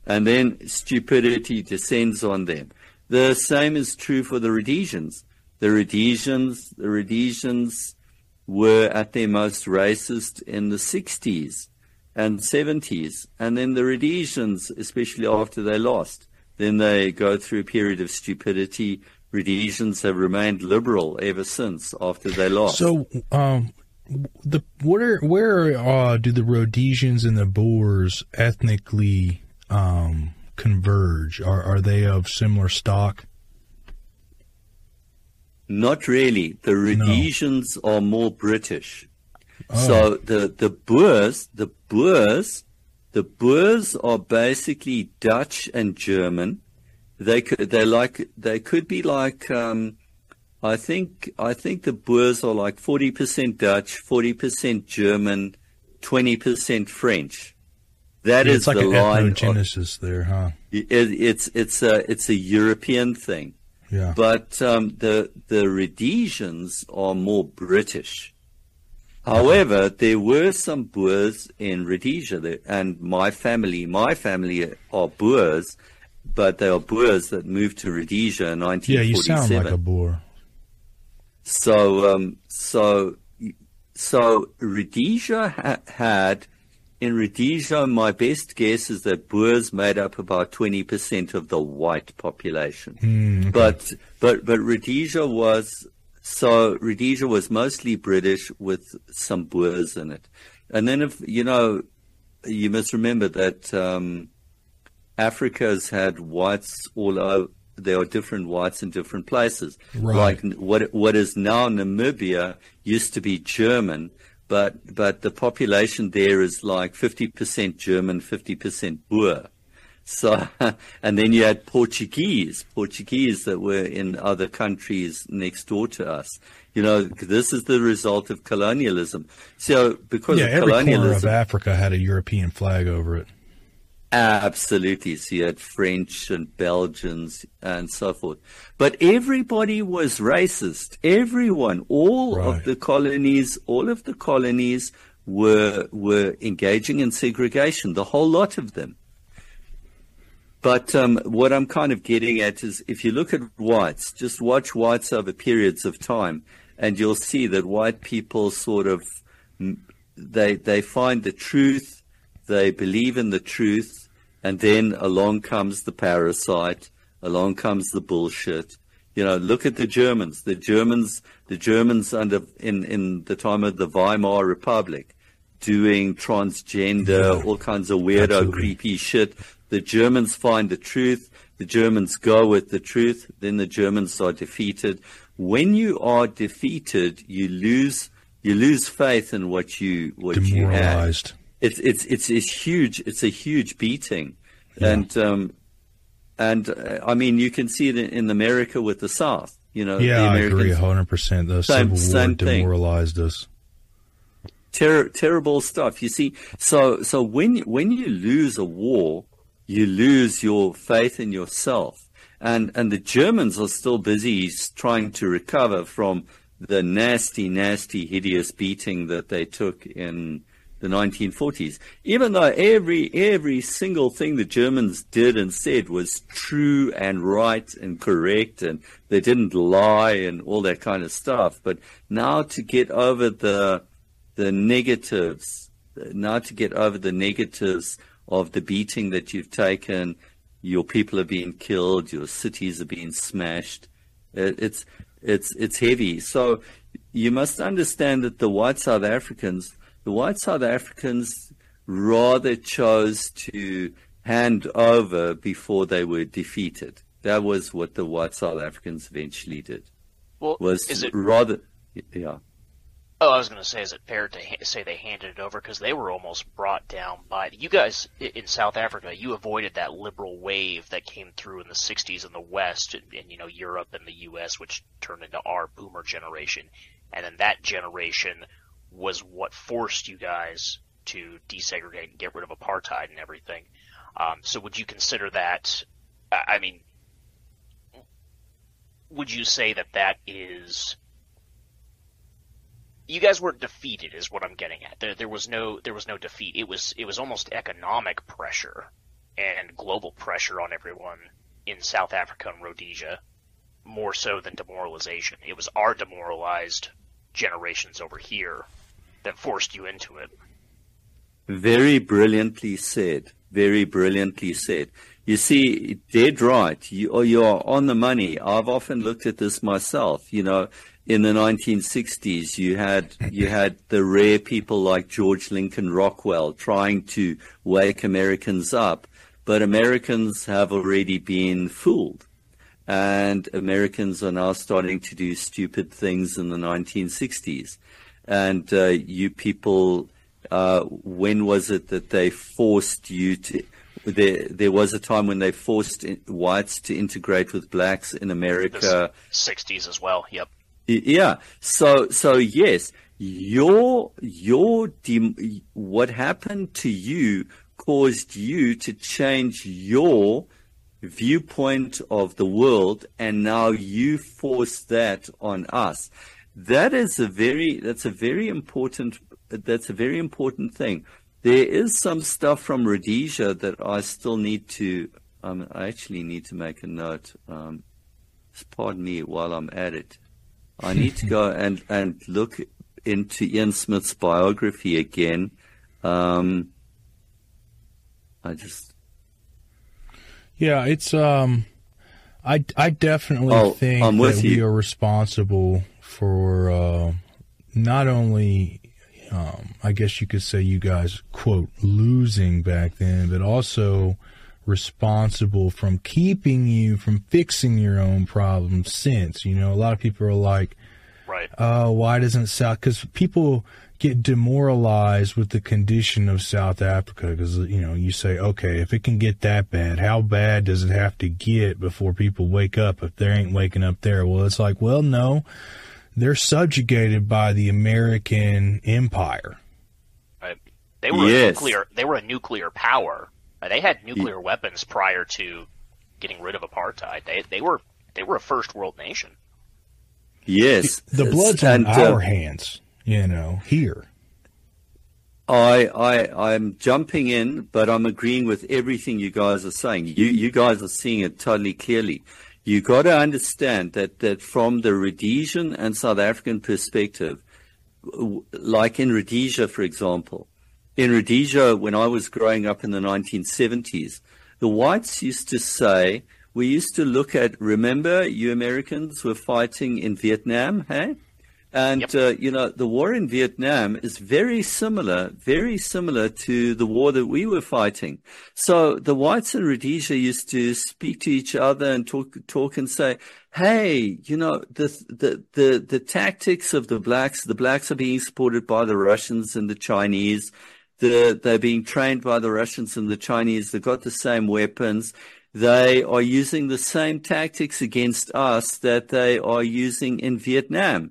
S1: and then stupidity descends on them. The same is true for the Rhodesians. The Rhodesians, the Rhodesians were at their most racist in the sixties and seventies, and then the Rhodesians, especially after they lost, then they go through a period of stupidity. Rhodesians have remained liberal ever since after they lost.
S2: So, um, the where where uh, do the Rhodesians and the Boers ethnically um, converge? Are are they of similar stock?
S1: Not really. The Rhodesians no. are more British.
S2: Oh.
S1: So the the Boers, the Boers, the Boers are basically Dutch and German. They could they like they could be like um, I think I think the Boers are like forty percent Dutch, forty percent German, twenty percent French. That
S2: yeah,
S1: is
S2: it's like
S1: the
S2: an
S1: line.
S2: ethnogenesis there, huh?
S1: It, it's it's a it's a European thing.
S2: Yeah.
S1: But um, the the Rhodesians are more British. However, there were some Boers in Rhodesia, there, and my family, my family are Boers, but they are Boers that moved to Rhodesia in nineteen forty-seven.
S2: Yeah, you sound like a Boer.
S1: So, um, so, so Rhodesia ha- had, in Rhodesia, my best guess is that Boers made up about twenty percent of the white population.
S2: Mm, okay.
S1: But, but, but Rhodesia was, so Rhodesia was mostly British with some Boers in it. And then if, you know, you must remember that, um, Africa's had whites all over. There are different whites in different places.
S2: Right.
S1: Like what what is now Namibia used to be German, but but the population there is like fifty percent German, fifty percent Boer. So, and then you had Portuguese, Portuguese that were in other countries next door to us. You know, this is the result of colonialism. So because
S2: yeah,
S1: of
S2: every
S1: colonialism,
S2: corner of Africa had a European flag over it.
S1: Absolutely. So you had French and Belgians and so forth. But everybody was racist. Everyone, all
S2: Right.
S1: of the colonies, all of the colonies were were engaging in segregation, the whole lot of them. But um, what I'm kind of getting at is if you look at whites, just watch whites over periods of time, and you'll see that white people sort of, they they find the truth, they believe in the truth, and then along comes the parasite, along comes the bullshit. You know, look at the Germans. The Germans, the Germans under in, in the time of the Weimar Republic, doing transgender,
S2: Yeah,
S1: all kinds of weirdo,
S2: absolutely.
S1: creepy shit. The Germans find the truth. The Germans go with the truth. Then the Germans are defeated. When you are defeated, you lose you lose faith in what you what you have.
S2: Demoralized.
S1: It's it's it's it's huge. It's a huge beating,
S2: Yeah.
S1: and um, and uh, I mean you can see it in, in America with the South. You know,
S2: Yeah,
S1: the
S2: I agree
S1: Americans,
S2: one hundred percent. The
S1: Same-
S2: Civil War
S1: same thing.
S2: demoralized us.
S1: Ter- terrible stuff. You see, so so when when you lose a war, you lose your faith in yourself, and and the Germans are still busy trying to recover from the nasty, nasty, hideous beating that they took in the nineteen forties. Even though every every single thing the Germans did and said was true and right and correct, and they didn't lie and all that kind of stuff, but now to get over the the negatives, now to get over the negatives of the beating that you've taken, your people are being killed, your cities are being smashed. It, it's it's it's heavy. So you must understand that the white South Africans, the white South Africans rather chose to hand over before they were defeated. That was what the white South Africans eventually did.
S3: Well,
S1: Was
S3: is it?
S1: rather, yeah.
S3: Oh, I was going to say, is it fair to ha- say they handed it over because they were almost brought down by you guys i- in South Africa? You avoided that liberal wave that came through in the sixties in the West, and, and you know Europe and the U S, which turned into our Boomer generation, and then that generation was what forced you guys to desegregate and get rid of apartheid and everything. Um, so, would you consider that? I I mean, would you say that that is? You guys weren't defeated, is what I'm getting at. There, there was no, there was no defeat. It was, it was almost economic pressure and global pressure on everyone in South Africa and Rhodesia, more so than demoralization. It was our demoralized generations over here that forced you into it.
S1: Very brilliantly said. Very brilliantly said. You see, dead right. You, you are on the money. I've often looked at this myself. You know, in the nineteen sixties, you had you had the rare people like George Lincoln Rockwell trying to wake Americans up, but Americans have already been fooled, and Americans are now starting to do stupid things in the nineteen sixties. And uh, you people, uh, when was it that they forced you to? There, there was a time when they forced whites to integrate with blacks in America.
S3: The sixties as well. Yep.
S1: Yeah. So, so yes, your, your, what happened to you caused you to change your viewpoint of the world, and now you force that on us. That is a very, that's a very important, that's a very important thing. There is some stuff from Rhodesia that I still need to, um, I actually need to make a note. Um, pardon me while I'm at it. I need to go and, and look into Ian Smith's biography again. Um, I just.
S2: Yeah, it's, um, I, I definitely
S1: oh,
S2: think that we
S1: you.
S2: are responsible for, uh, not only, um, I guess you could say you guys, quote, losing back then, but also responsible from keeping you from fixing your own problems since. You know, a lot of people are like,
S3: right.
S2: uh, why doesn't South, because people get demoralized with the condition of South Africa, because, you know, you say, okay, if it can get that bad, how bad does it have to get before people wake up if they ain't waking up there? Well, it's like, well, no, they're subjugated by the American empire.
S3: Right. They were
S1: yes.
S3: a nuclear, they were a nuclear power. They had nuclear weapons prior to getting rid of apartheid. They they were they were a first world nation.
S1: Yes,
S2: the blood's
S1: and,
S2: on our
S1: uh,
S2: hands, you know, here.
S1: I I I'm jumping in, but I'm agreeing with everything you guys are saying. You you guys are seeing it totally clearly. You got to understand that that from the Rhodesian and South African perspective, like in Rhodesia, for example. In Rhodesia, when I was growing up in the nineteen seventies, the whites used to say, we used to look at, remember, you Americans were fighting in Vietnam, hey? And,
S3: yep.
S1: uh, you know, the war in Vietnam is very similar, very similar to the war that we were fighting. So the whites in Rhodesia used to speak to each other and talk, talk and say, hey, you know, the, the, the, the tactics of the blacks, the blacks are being supported by the Russians and the Chinese. The, they're being trained by the Russians and the Chinese. They've got the same weapons. They are using the same tactics against us that they are using in Vietnam.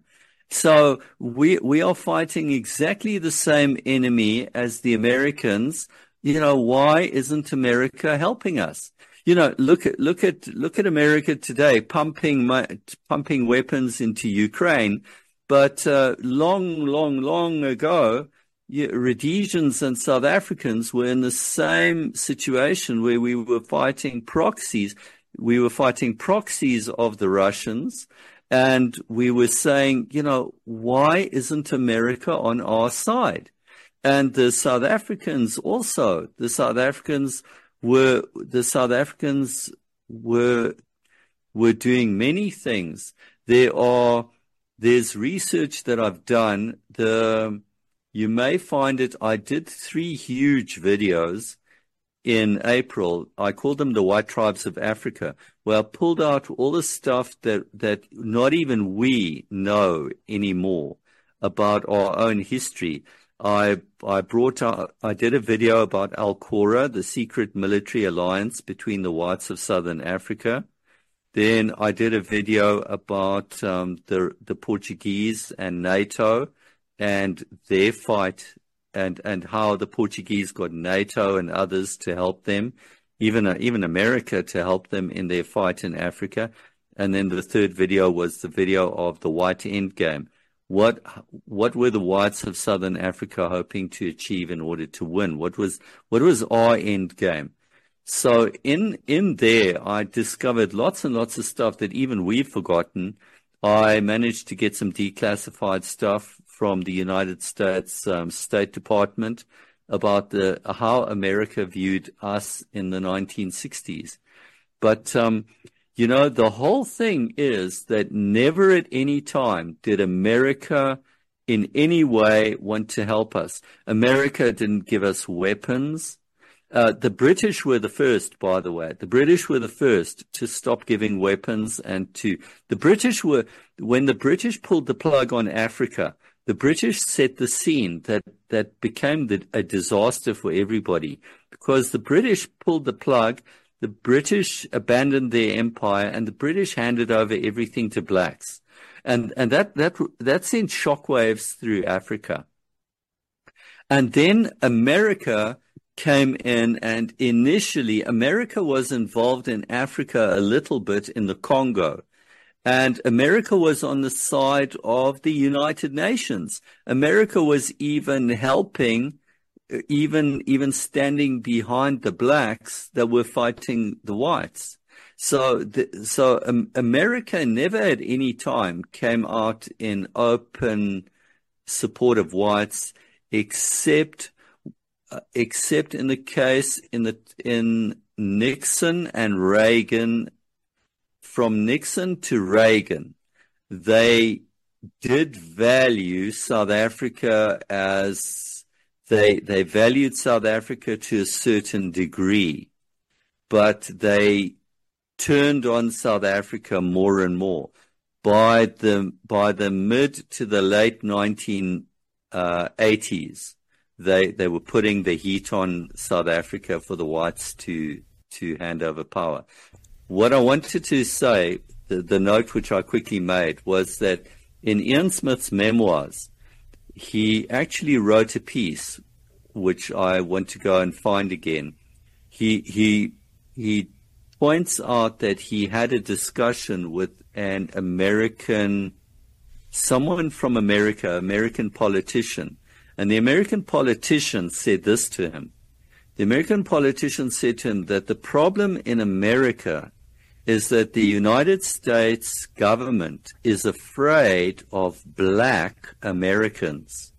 S1: So we we are fighting exactly the same enemy as the Americans. You know, why isn't America helping us? You know, look at look at look at America today, pumping pumping weapons into Ukraine. But uh, long, long, long ago, yeah, Rhodesians and South Africans were in the same situation where we were fighting proxies. We were fighting proxies of the Russians, and we were saying, you know, why isn't America on our side? And the South Africans also, the South Africans were, the South Africans were, were doing many things. There are, there's research that I've done. The, You may find it, I did three huge videos in April. I called them the White Tribes of Africa, where I pulled out all the stuff that, that not even we know anymore about our own history. I, I brought out, I did a video about Al-Qora, the secret military alliance between the whites of Southern Africa. Then I did a video about um, the, the Portuguese and NATO, and their fight, and, and how the Portuguese got NATO and others to help them, even even America to help them in their fight in Africa. And then the third video was the video of the white endgame. What what were the whites of Southern Africa hoping to achieve in order to win? What was what was our end game? So in in there, I discovered lots and lots of stuff that even we've forgotten. I managed to get some declassified stuff from the United States um, State Department about the how America viewed us in the nineteen sixties. But, um, you know, the whole thing is that never at any time did America in any way want to help us. America didn't give us weapons. Uh, the British were the first, by the way. The British were the first to stop giving weapons and to, the British were, when the British pulled the plug on Africa, the British set the scene that, that became the, a disaster for everybody because the British pulled the plug, the British abandoned their empire, and the British handed over everything to blacks. And, and that, that, that sent shockwaves through Africa. And then America came in, and initially America was involved in Africa a little bit in the Congo. And America was on the side of the United Nations. America was even helping, even, even standing behind the blacks that were fighting the whites. So, the, so um, America never at any time came out in open support of whites, except Uh, except in the case in the in Nixon and Reagan. From Nixon to Reagan, they did value South Africa as they they valued South Africa to a certain degree, but they turned on South Africa more and more. By the by the mid to the late nineteen eighties. They they were putting the heat on South Africa for the whites to to hand over power. What I wanted to say, the, the note which I quickly made, was that in Ian Smith's memoirs, he actually wrote a piece which I want to go and find again. He he he points out that he had a discussion with an American, someone from America, American politician. And the American politician said this to him. The American politician said to him that the problem in America is that the United States government is afraid of black Americans.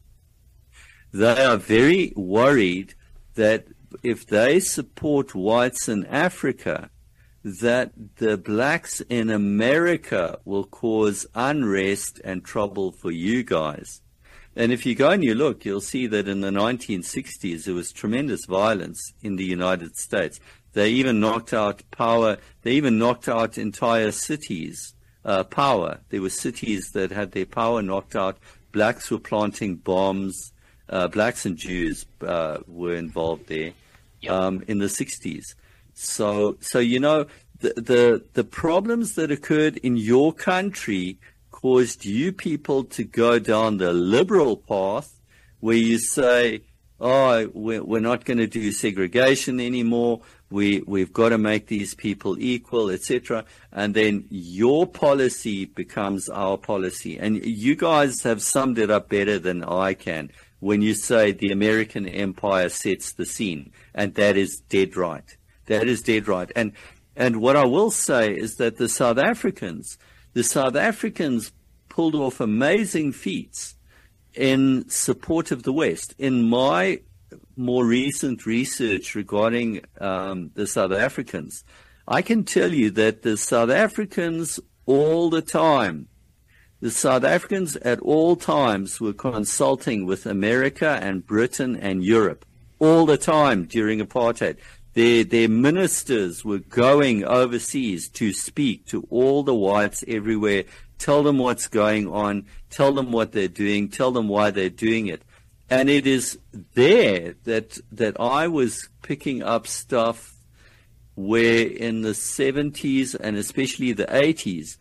S1: They are very worried that if they support whites in Africa, that the blacks in America will cause unrest and trouble for you guys. And if you go and you look, you'll see that in the nineteen sixties, there was tremendous violence in the United States. They even knocked out power. They even knocked out entire cities, uh, power. There were cities that had their power knocked out. Blacks were planting bombs. Uh, blacks and Jews uh, were involved there um, in the sixties. So, so you know, the, the the problems that occurred in your country caused you people to go down the liberal path where you say, oh, we're, we're not going to do segregation anymore. We, we've got to make these people equal, et cetera. And then your policy becomes our policy. And you guys have summed it up better than I can when you say the American empire sets the scene. And that is dead right. That is dead right. And, and what I will say is that the South Africans, the South Africans pulled off amazing feats in support of the West. In my more recent research regarding um, the South Africans, I can tell you that the South Africans all the time, the South Africans at all times were consulting with America and Britain and Europe all the time during apartheid. Their, their ministers were going overseas to speak to all the whites everywhere, tell them what's going on, tell them what they're doing, tell them why they're doing it. And it is there that that I was picking up stuff where in the seventies and especially the eighties,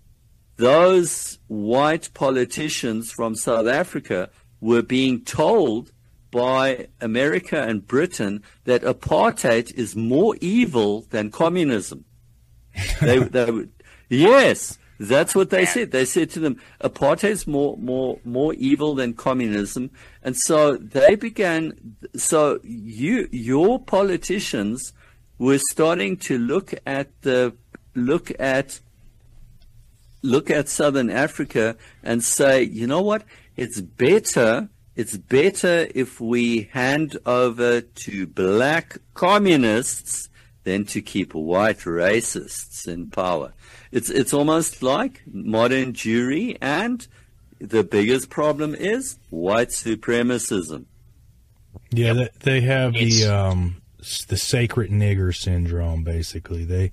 S1: those white politicians from South Africa were being told by America and Britain that apartheid is more evil than communism. they, they would, yes, that's what they said. They said to them, apartheid is more, more, more evil than communism. And so they began, so you, your politicians we're starting to look at the look at look at Southern Africa and say, you know what? It's better. It's better if we hand over to black communists than to keep white racists in power. It's it's almost like modern Jewry, and the biggest problem is white supremacism.
S2: Yeah, they, they have
S3: It's-
S2: the um the sacred nigger syndrome. Basically, they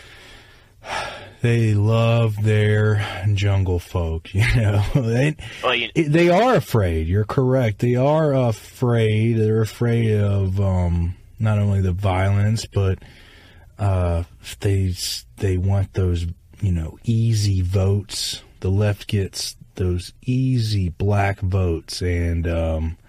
S2: they love their jungle folk. You know, they
S3: Well, you,
S2: they are afraid. You're correct. They are afraid. They're afraid of um not only the violence, but uh they they want those, you know, easy votes. The left gets those easy black votes, and um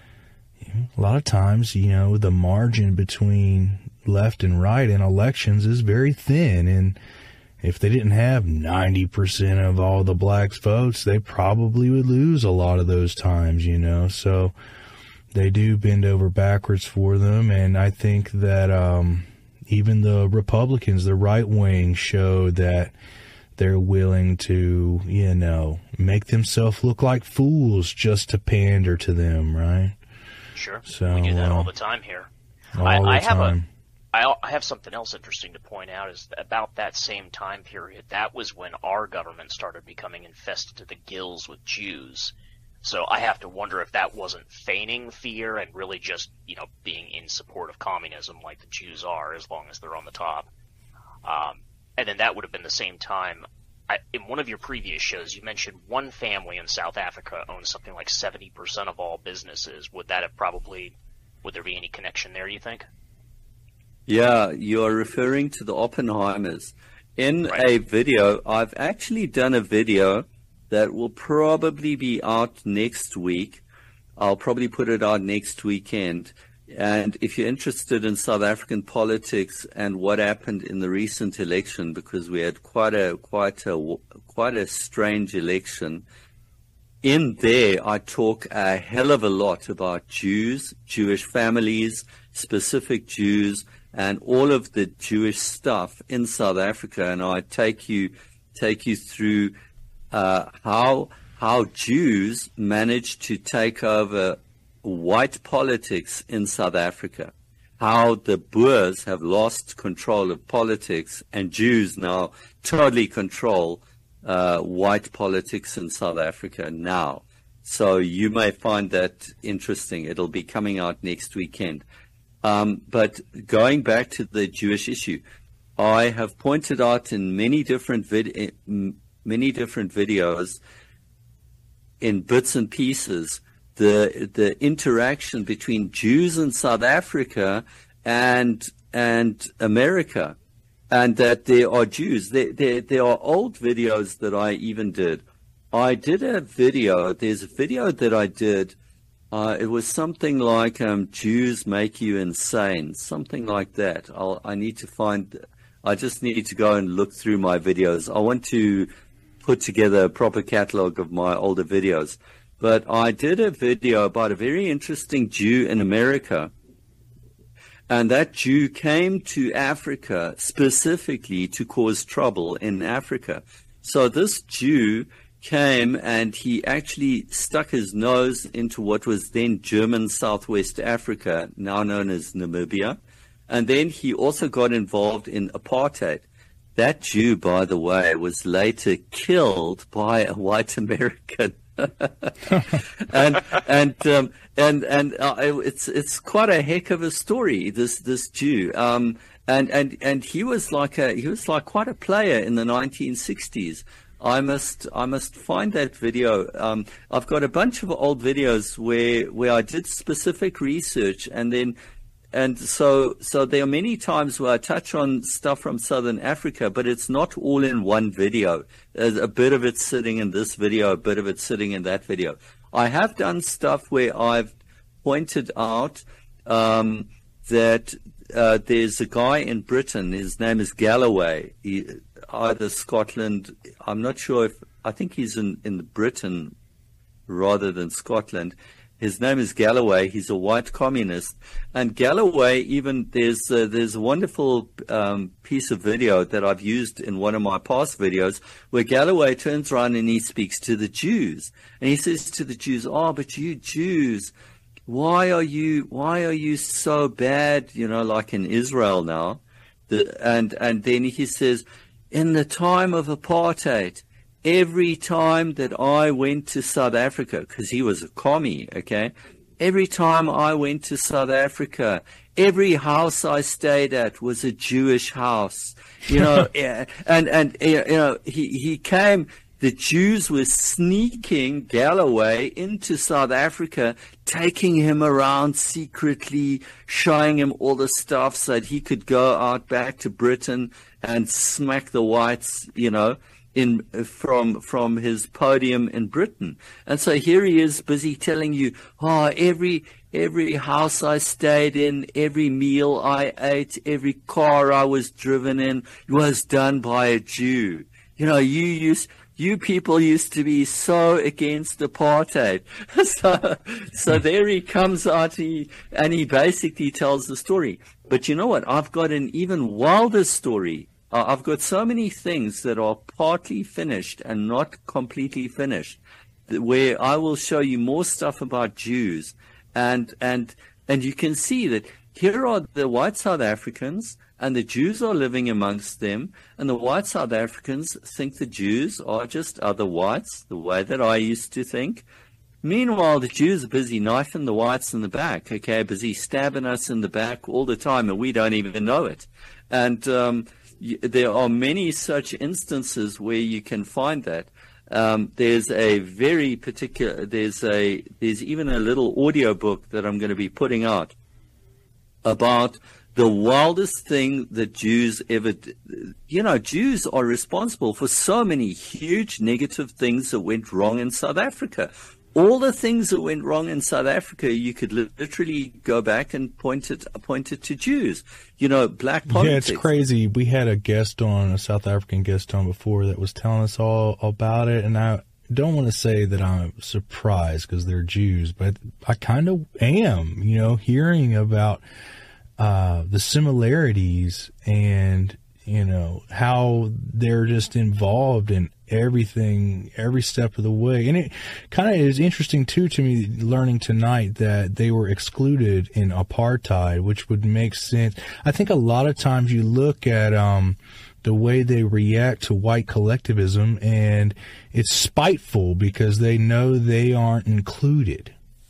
S2: a lot of times, you know, the margin between left and right in elections is very thin. And if they didn't have ninety percent of all the blacks' votes, they probably would lose a lot of those times, you know. So they do bend over backwards for them. And I think that um, even the Republicans, the right wing, show that they're willing to, you know, make themselves look like fools just to pander to them, right?
S3: sure,
S2: So,
S3: we do that
S2: uh,
S3: all the time here.
S2: All
S3: I,
S2: the
S3: I have
S2: time.
S3: a, I, I have something else interesting to point out. Is about that same time period. That was when our government started becoming infested to the gills with Jews. So I have to wonder if that wasn't feigning fear and really just, you know, being in support of communism like the Jews are, as long as they're on the top. Um, and then that would have been the same time. I, in one of your previous shows, you mentioned one family in South Africa owns something like seventy percent of all businesses. Would that have probably, would there be any connection there, you think?
S1: Yeah, you are referring to the Oppenheimers. In
S3: Right.
S1: a video, I've actually done a video that will probably be out next week. I'll probably put it out next weekend. And if you're interested in South African politics and what happened in the recent election, because we had quite a quite a quite a strange election, in there I talk a hell of a lot about Jews, Jewish families, specific Jews, and all of the Jewish stuff in South Africa. And I take you take you through uh, how how Jews managed to take over white politics in South Africa, how the Boers have lost control of politics and Jews now totally control uh, white politics in South Africa now. So you may find that interesting. It'll be coming out next weekend. Um, but going back to the Jewish issue, I have pointed out in many different vid- many different videos, in bits and pieces, the the interaction between Jews in South Africa and and America, and that there are Jews. There, there, there are old videos that I even did. I did a video. There's a video that I did. Uh, it was something like um, Jews make you insane, something like that. I'll, I need to find. I just need to go and look through my videos. I want to put together a proper catalog of my older videos. But I did a video about a very interesting Jew in America. And that Jew came to Africa specifically to cause trouble in Africa. So this Jew came and he actually stuck his nose into what was then German Southwest Africa, now known as Namibia. And then he also got involved in apartheid. That Jew, by the way, was later killed by a white American. and and um, and and uh, it's it's quite a heck of a story. This this Jew, um, and and and he was like a he was like quite a player in the nineteen sixties. I must I must find that video. Um, I've got a bunch of old videos where where I did specific research, and then. And so, so there are many times where I touch on stuff from Southern Africa, but it's not all in one video. There's a bit of it sitting in this video, a bit of it sitting in that video. I have done stuff where I've pointed out um, that uh, there's a guy in Britain. His name is Galloway, he, either Scotland. I'm not sure if I think he's in in Britain rather than Scotland. His name is Galloway. He's a white communist. And Galloway, even there's uh, there's a wonderful um, piece of video that I've used in one of my past videos where Galloway turns around and he speaks to the Jews. And he says to the Jews, oh, but you Jews, why are you why are you so bad, you know, like in Israel now? The, and and then he says, in the time of apartheid, every time that I went to South Africa, because he was a commie, okay, every time I went to South Africa, every house I stayed at was a Jewish house, you know, and and you know he he came. The Jews were sneaking Galloway into South Africa, taking him around secretly, showing him all the stuff so that he could go out back to Britain and smack the whites, you know, in from from his podium in Britain. And so here he is busy telling you, oh, every every house I stayed in, every meal I ate, every car I was driven in was done by a Jew. You know, you used... You people used to be so against apartheid. so, so there he comes out he, and he basically tells the story. But you know what? I've got an even wilder story. Uh, I've got so many things that are partly finished and not completely finished, where I will show you more stuff about Jews. And, and, and you can see that here are the white South Africans, and the Jews are living amongst them, and the white South Africans think the Jews are just other whites, the way that I used to think. Meanwhile, the Jews are busy knifing the whites in the back, okay, busy stabbing us in the back all the time, and we don't even know it. And um, y- there are many such instances where you can find that. Um, there's a very particular, there's a, there's even a little audio book that I'm going to be putting out about the wildest thing that Jews ever did. You know, Jews are responsible for so many huge negative things that went wrong in South Africa. All the things that went wrong in South Africa, you could literally go back and point it, point it to Jews. You know, black politics.
S2: Yeah, it's crazy. We had a guest on, a South African guest on before that was telling us all about it, and I don't want to say that I'm surprised because they're Jews, but I kind of am, you know, hearing about uh, the similarities and, you know, how they're just involved in everything, every step of the way. And it kind of is interesting, too, to me, learning tonight that they were excluded in apartheid, which would make sense. I think a lot of times you look at um, the way they react to white collectivism, and it's spiteful because they know they aren't included.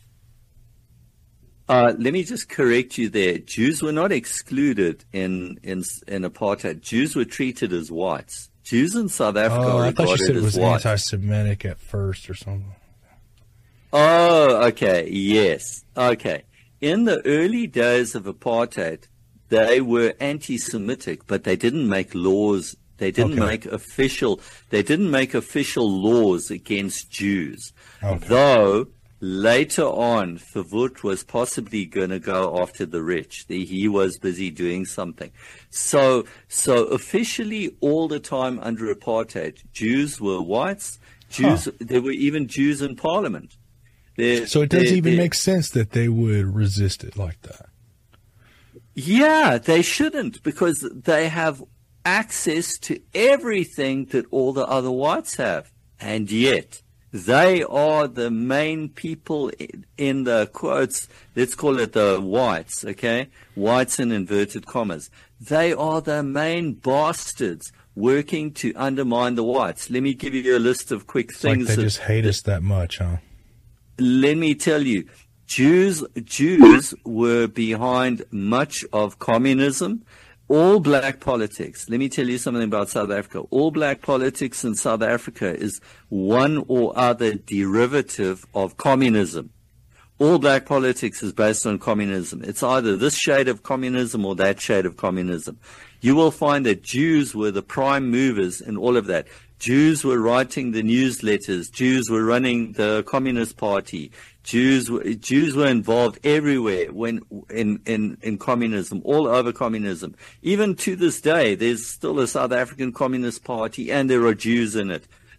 S1: Uh, let me just correct you there. Jews were not excluded in, in in apartheid. Jews were treated as whites. Jews in South Africa
S2: oh,
S1: are
S2: I
S1: regarded
S2: thought you said it was
S1: whites.
S2: anti-Semitic at first or something.
S1: Oh, okay. Yes. Okay. In the early days of apartheid, they were anti-Semitic, but they didn't make laws. They didn't
S2: Okay.
S1: make official. They didn't make official laws against Jews,
S2: Okay.
S1: though. Later on, Verwoerd was possibly going to go after the rich. He was busy doing something. So, so officially all the time under apartheid, Jews were whites. Jews,
S2: Huh.
S1: there were even Jews in parliament. There-
S2: So it doesn't
S1: there-
S2: even
S1: there-
S2: make sense that they would resist it like that.
S1: Yeah, they shouldn't, because they have access to everything that all the other whites have. And yet, they are the main people in the quotes, let's call it the whites, okay? Whites in inverted commas. They are the main bastards working to undermine the whites. Let me give you a list of quick
S2: It's like
S1: things.
S2: they
S1: that-
S2: just hate us that much, huh?
S1: Let me tell you, Jews, Jews were behind much of communism. All black politics, let me tell you something about South Africa. All black politics in South Africa is one or other derivative of communism. All black politics is based on communism. It's either this shade of communism or that shade of communism. You will find that Jews were the prime movers in all of that. Jews were writing the newsletters. Jews were running the Communist Party. Jews were, Jews were involved everywhere when in, in, in communism, all over communism. Even to this day, there's still a South African Communist Party, and there are Jews in it.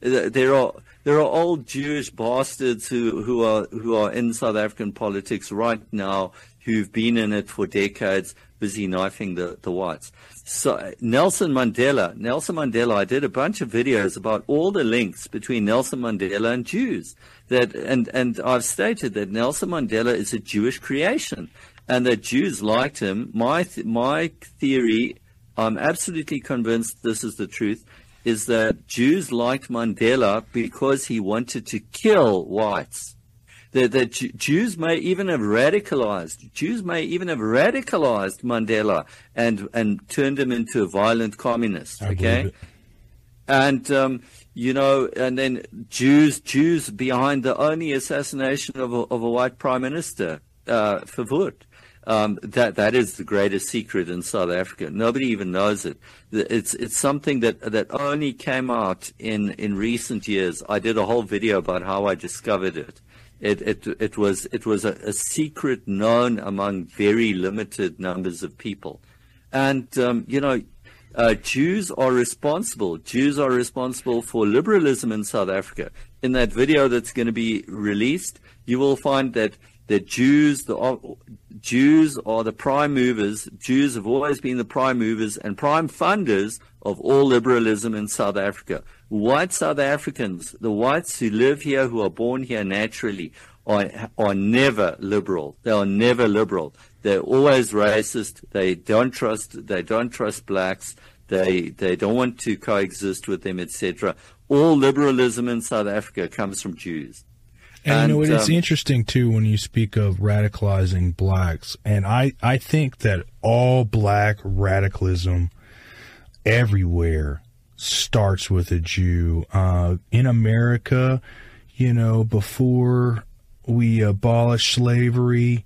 S1: there are there are old Jewish bastards who who are who are in South African politics right now, who've been in it for decades, busy knifing the, the whites. So Nelson Mandela, Nelson Mandela, I did a bunch of videos about all the links between Nelson Mandela and Jews. That and, and I've stated that Nelson Mandela is a Jewish creation and that Jews liked him. My th- my theory, I'm absolutely convinced this is the truth, is that Jews liked Mandela because he wanted to kill whites. That, that Jews may even have radicalized, Jews may even have radicalized Mandela and, and turned him into a violent communist,
S2: I
S1: okay? And, um, you know, and then Jews, Jews behind the only assassination of a, of a white prime minister, uh, Verwoerd. Um, that, that is the greatest secret in South Africa. Nobody even knows it. It's, it's something that, that only came out in, in recent years. I did a whole video about how I discovered it. It, it, it was, it was a, a secret known among very limited numbers of people. And, um, you know, uh, Jews are responsible. Jews are responsible for liberalism in South Africa. In that video that's going to be released, you will find that that Jews, the Jews are the prime movers. Jews have always been the prime movers and prime funders of all liberalism in South Africa. White South Africans, the whites who live here, who are born here naturally, are are never liberal. They are never liberal. They're always racist. They don't trust. They don't trust blacks. They they don't want to coexist with them, et cetera. All liberalism in South Africa comes from Jews.
S2: And, and you know, it's
S1: um,
S2: interesting, too, when you speak of radicalizing blacks. And I, I think that all black radicalism everywhere starts with a Jew. Uh, in America, you know, before we abolished slavery,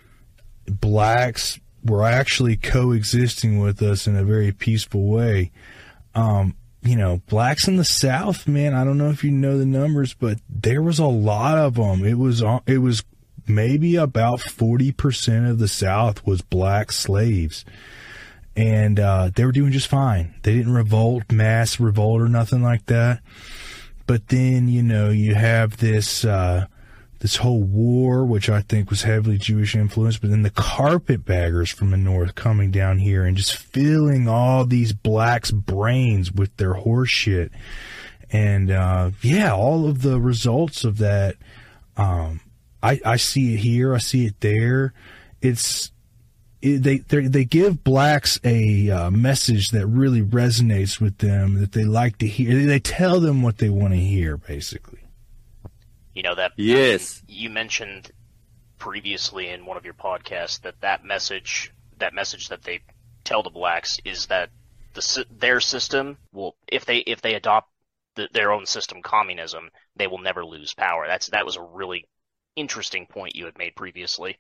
S2: blacks were actually coexisting with us in a very peaceful way. Um You know, blacks in the South, man, I don't know if you know the numbers, but there was a lot of them. It was, it was maybe about forty percent of the South was black slaves. And, uh, they were doing just fine. They didn't revolt, mass revolt or nothing like that. But then, you know, you have this, uh, this whole war, which I think was heavily Jewish influenced, but then the carpetbaggers from the North coming down here and just filling all these blacks' brains with their horse shit. And, uh, yeah, all of the results of that, um, I, I see it here, I see it there. It's, it, they, they give blacks a uh, message that really resonates with them, that they like to hear. They tell them what they want to hear, basically.
S3: You know, that
S1: yes.
S3: You mentioned previously in one of your podcasts that that message, that message that they tell the blacks is that the their system will, if they if they adopt the, their own system, communism, they will never lose power. That's that was a really interesting point you had made previously.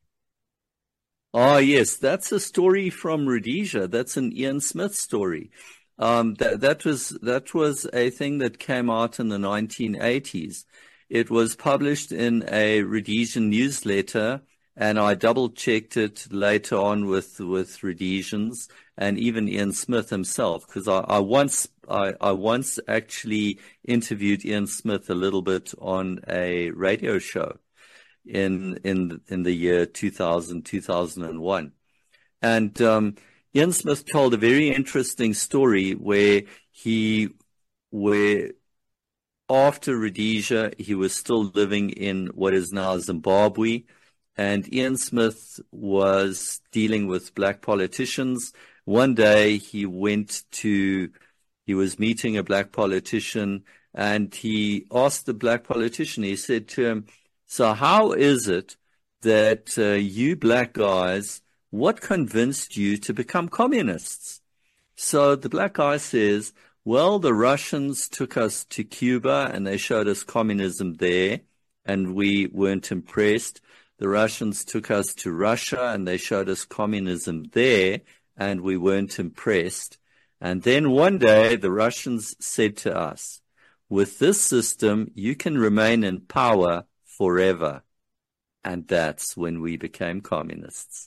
S1: Oh yes, that's a story from Rhodesia. That's an Ian Smith story. Um, that that was that was a thing that came out in the nineteen eighties. It was published in a Rhodesian newsletter, and I double-checked it later on with, with Rhodesians and even Ian Smith himself, because I, I once I, I once actually interviewed Ian Smith a little bit on a radio show in in in the year two thousand, two thousand one. And um, Ian Smith told a very interesting story where he where after Rhodesia, he was still living in what is now Zimbabwe, and Ian Smith was dealing with black politicians. One day he went to, he was meeting a black politician, and he asked the black politician, he said to him, so how is it that uh, you black guys, what convinced you to become communists? So the black guy says, well, the Russians took us to Cuba and they showed us communism there, and we weren't impressed. The Russians took us to Russia and they showed us communism there, and we weren't impressed. And then one day the Russians said to us, with this system, you can remain in power forever. And that's when we became communists.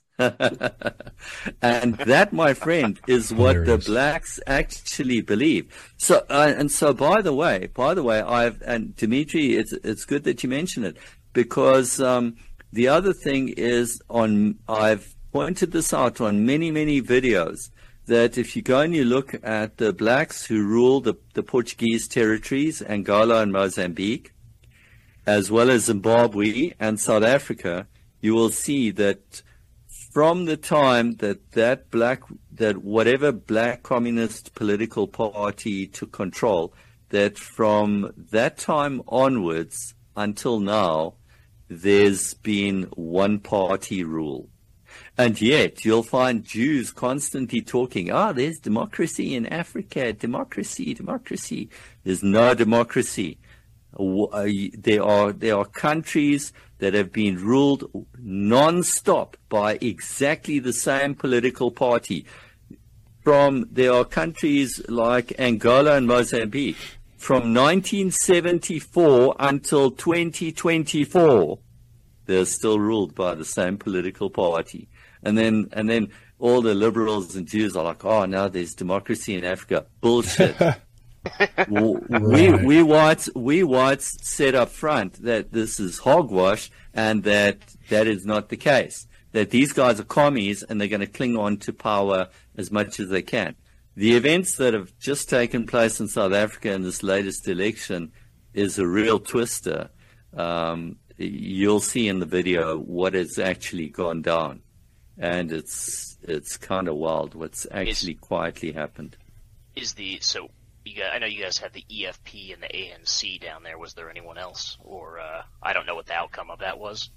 S1: And that, my friend, is what
S2: Hilarious.
S1: the blacks actually believe. So, uh, and so, by the way, by the way, I've, and Dimitri, it's, it's good that you mention it, because, um, the other thing is on, I've pointed this out on many, many videos, that if you go and you look at the blacks who ruled the, the Portuguese territories, Angola and Mozambique, as well as Zimbabwe and South Africa, you will see that from the time that that black, that whatever black communist political party took control, that from that time onwards until now, there's been one party rule. And yet you'll find Jews constantly talking, ah, oh, there's democracy in Africa, democracy, democracy. There's no democracy. There are, there are countries that have been ruled non-stop by exactly the same political party. From, there are countries like Angola and Mozambique. From nineteen seventy-four until twenty twenty-four, they're still ruled by the same political party. And then, and then all the liberals and Jews are like, oh, now there's democracy in Africa. Bullshit. we,
S2: Right.
S1: we whites, we whites said up front that this is hogwash and that that is not the case. That these guys are commies and they're going to cling on to power as much as they can. The events that have just taken place in South Africa in this latest election is a real twister. Um, you'll see in the video what has actually gone down. And it's it's kind of wild what's actually is, quietly happened.
S3: Is the so you guys, I know you guys had the E F P and the A N C down there. Was there anyone else, or uh, I don't know what the outcome of that was?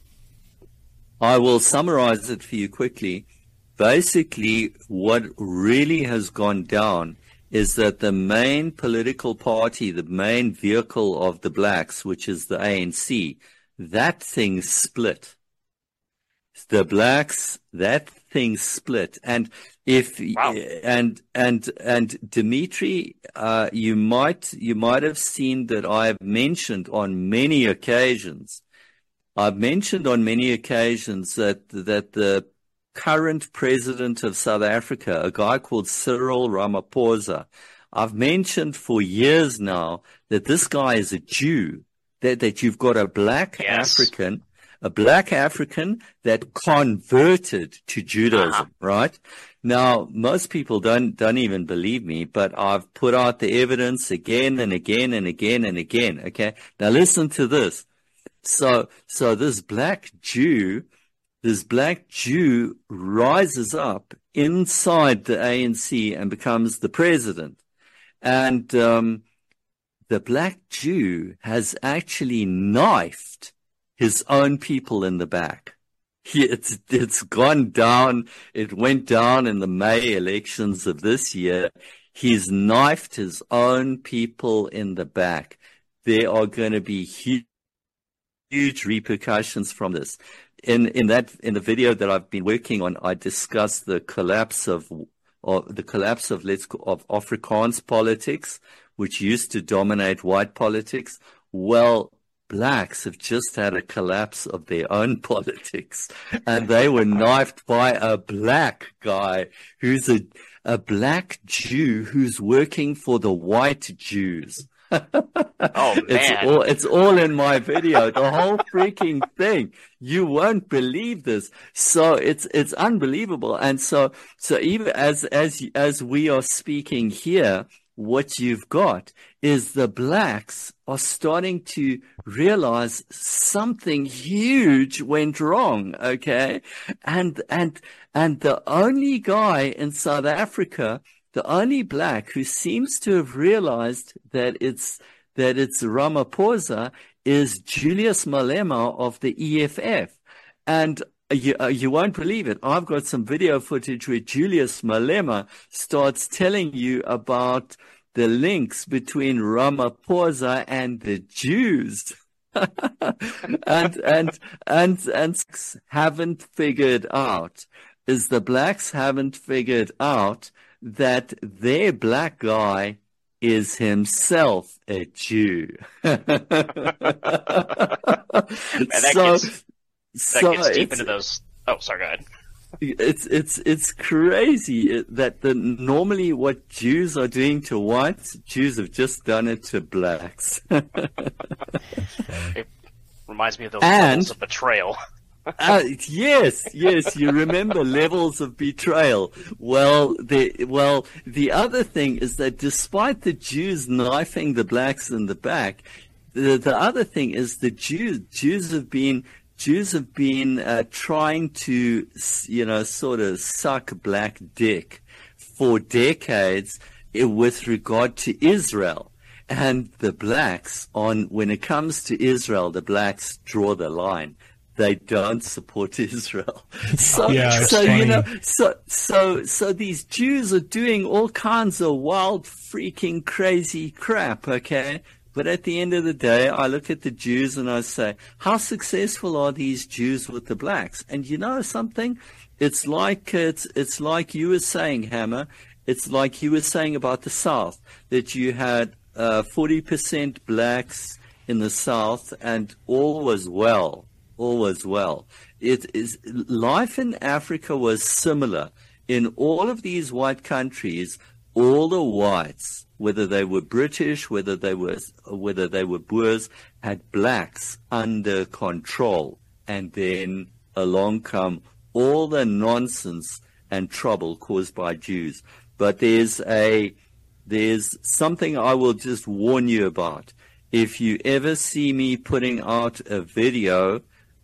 S1: I will summarize it for you quickly. Basically, what really has gone down is that the main political party, the main vehicle of the blacks, which is the A N C, that thing split. The blacks, that thing split. And if,
S3: wow.
S1: and, and, and Dimitri, uh, you might, you might have seen that I've mentioned on many occasions, I've mentioned on many occasions that, that the current president of South Africa, a guy called Cyril Ramaphosa, I've mentioned for years now that this guy is a Jew, that, that you've got a black
S3: yes.
S1: African, a black African that converted to Judaism, uh-huh. right? Now, most people don't, don't even believe me, but I've put out the evidence again and again and again and again, okay? Now listen to this. So, so this black Jew, this black Jew rises up inside the A N C and becomes the president. And, um, the black Jew has actually knifed his own people in the back. He, it's, it's gone down. It went down in the May elections of this year. He's knifed his own people in the back. There are going to be huge, huge repercussions from this. In, in that, in the video that I've been working on, I discussed the collapse of, of the collapse of, let's call, of Afrikaans politics, which used to dominate white politics. Well, blacks have just had a collapse of their own politics, and they were knifed by a black guy who's a, a black Jew who's working for the white Jews.
S3: Oh, man.
S1: It's all, it's all in my video, the whole freaking thing. You won't believe this. So it's, it's unbelievable. And so, so even as, as, as we are speaking here, what you've got is the blacks are starting to realize something huge went wrong. Okay. And, and, and the only guy in South Africa, the only black who seems to have realized that it's, that it's Ramaphosa is Julius Malema of the E F F. And You, uh, you won't believe it. I've got some video footage where Julius Malema starts telling you about the links between Ramaphosa and the Jews. and, and, and, and haven't figured out, is the blacks haven't figured out that their black guy is himself a Jew.
S3: And that
S1: so,
S3: gets-
S1: so
S3: gets deep
S1: it's,
S3: into those. Oh, sorry, go ahead.
S1: It's it's it's crazy that the normally what Jews are doing to whites, Jews have just done it to blacks.
S3: It reminds me of those
S1: And-
S3: levels of betrayal.
S1: Uh, yes, yes, you remember levels of betrayal. Well, the well, the other thing is that despite the Jews knifing the blacks in the back, the, the other thing is the Jews Jews have been Jews have been uh, trying to, you know, sort of suck black dick for decades uh, with regard to Israel. And the blacks, on when it comes to Israel, the blacks draw the line. They don't support Israel. So,
S2: Yeah, it's
S1: so you
S2: funny.
S1: know, so so so these Jews are doing all kinds of wild, freaking, crazy crap. Okay. But at the end of the day, I look at the Jews and I say, how successful are these Jews with the blacks? And you know something? It's like it's it's like you were saying, Hammer. It's like you were saying about the South, that you had uh, forty percent blacks in the South, and all was well. All was well. It is life in Africa was similar. In all of these white countries, all the whites, whether they were British, whether they were whether they were Boers, had blacks under control, and then along come all the nonsense and trouble caused by Jews. But there's a there's something I will just warn you about. If you ever see me putting out a video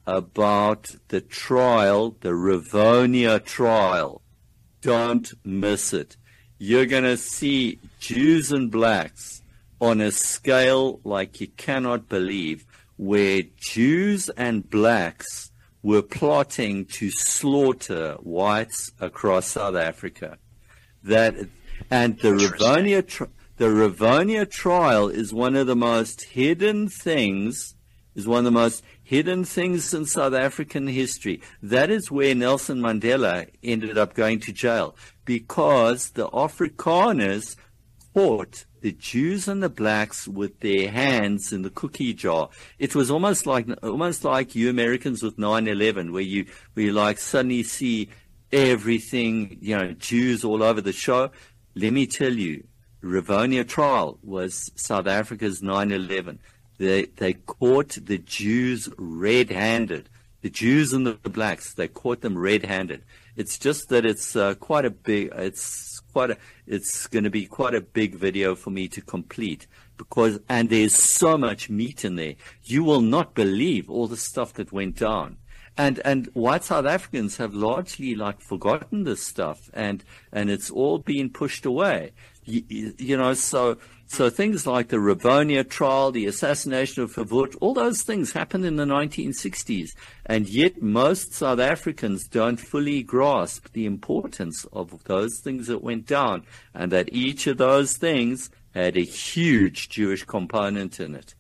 S1: about the trial, the Rivonia trial, don't miss it. You're going to see Jews and blacks on a scale like you cannot believe, where Jews and blacks were plotting to slaughter whites across South Africa. That and the Rivonia tri- the Rivonia trial is one of the most hidden things. Is one of the most hidden things in South African history. That is where Nelson Mandela ended up going to jail, because the Afrikaners caught the Jews and the blacks with their hands in the cookie jar. It was almost like almost like you Americans with nine eleven, where you where you like suddenly see everything, you know, Jews all over the show. Let me tell you, Rivonia trial was South Africa's nine eleven. They they caught the Jews red-handed. The Jews and the blacks, they caught them red-handed. It's just that it's uh, quite a big. It's quite a. It's going to be quite a big video for me to complete, because and there's so much meat in there. You will not believe all the stuff that went down. And and white South Africans have largely like forgotten this stuff, and and it's all been pushed away. You, you know, so so things like the Rivonia trial, the assassination of Verwoerd, all those things happened in the nineteen sixties, and yet most South Africans don't fully grasp the importance of those things that went down, and that each of those things had a huge Jewish component in it.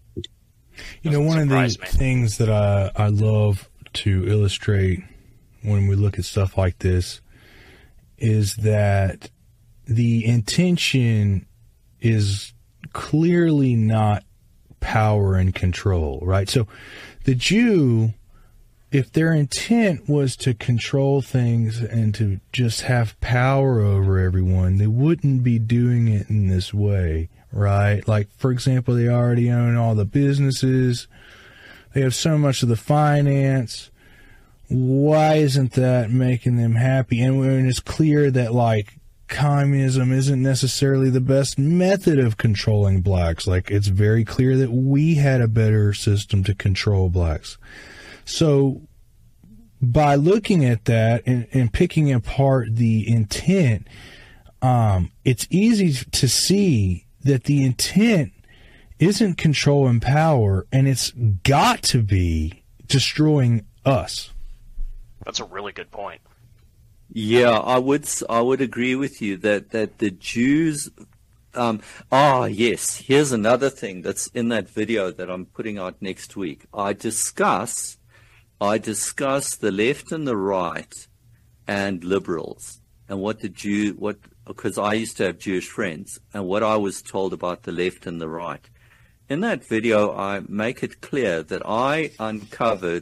S2: You know, one of the things that I, I love to illustrate when we look at stuff like this is that the intention is clearly not power and control, right? So the Jew, if their intent was to control things and to just have power over everyone, they wouldn't be doing it in this way, right? Like, for example, they already own all the businesses. They have so much of the finance. Why isn't that making them happy? And when it's clear that, like, communism isn't necessarily the best method of controlling blacks. Like, it's very clear that we had a better system to control blacks. So by looking at that and, and picking apart the intent, um, it's easy to see that the intent isn't control and power, and it's got to be destroying us.
S3: That's a really good point.
S1: Yeah, I would I would agree with you that, that the Jews. Um, ah, yes. Here's another thing that's in that video that I'm putting out next week. I discuss I discuss the left and the right and liberals, and what the Jew what because I used to have Jewish friends, and what I was told about the left and the right. In that video, I make it clear that I uncovered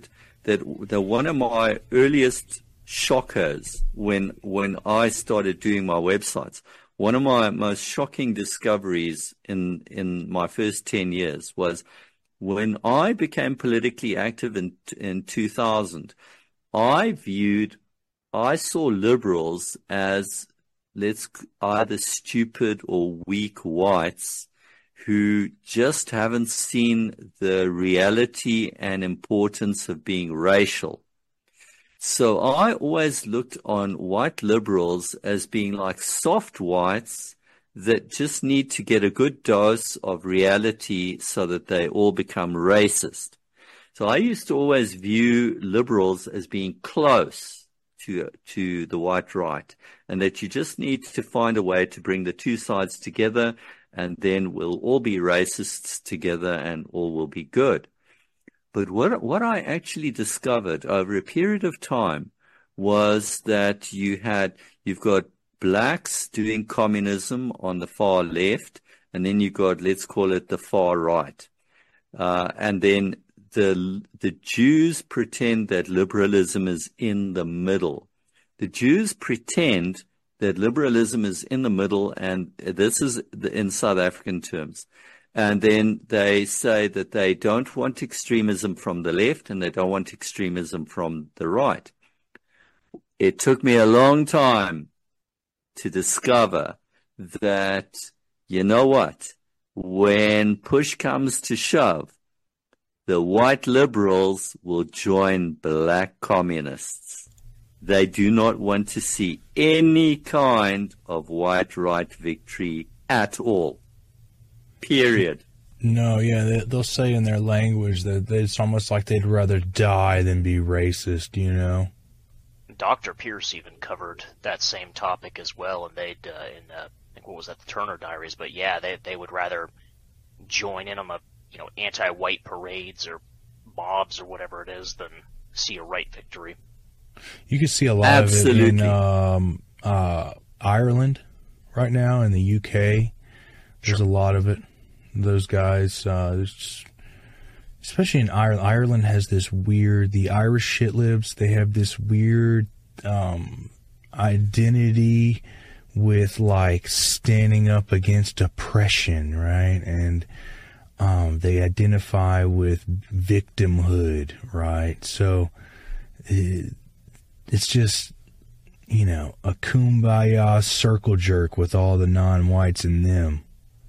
S1: that that one of my earliest shockers when when I started doing my websites, one of my most shocking discoveries in in my first ten years was when I became politically active in in two thousand. I viewed, I saw liberals as, let's either stupid or weak whites who just haven't seen the reality and importance of being racial. So I always looked on white liberals as being like soft whites that just need to get a good dose of reality so that they all become racist. So I used to always view liberals as being close to to the white right, and that you just need to find a way to bring the two sides together, and then we'll all be racists together and all will be good. But what what I actually discovered over a period of time was that you had you've got blacks doing communism on the far left, and then you got, let's call it, the far right, uh, and then the the Jews pretend that liberalism is in the middle. The Jews pretend that liberalism is in the middle, and this is the, in South African terms. And then they say that they don't want extremism from the left and they don't want extremism from the right. It took me a long time to discover that, you know what, when push comes to shove, the white liberals will join black communists. They do not want to see any kind of white right victory at all. Period.
S2: No, yeah, they, they'll say in their language that it's almost like they'd rather die than be racist, you know?
S3: Doctor Pierce even covered that same topic as well, and they'd, uh, in, uh, I think, what was that, the Turner Diaries, but yeah, they they would rather join in on a, you know, anti-white parades or mobs or whatever it is than see a right victory.
S2: You can see a lot
S1: Absolutely.
S2: of it in um, uh, Ireland right now, in the U K. There's
S3: Sure.
S2: a lot of it. Those guys, uh, there's just, especially in Ireland. Ireland has this weird, the Irish shitlibs, they have this weird um, identity with, like, standing up against oppression, right? And um, they identify with victimhood, right? So it, it's just, you know, a kumbaya circle jerk with all the non-whites in them.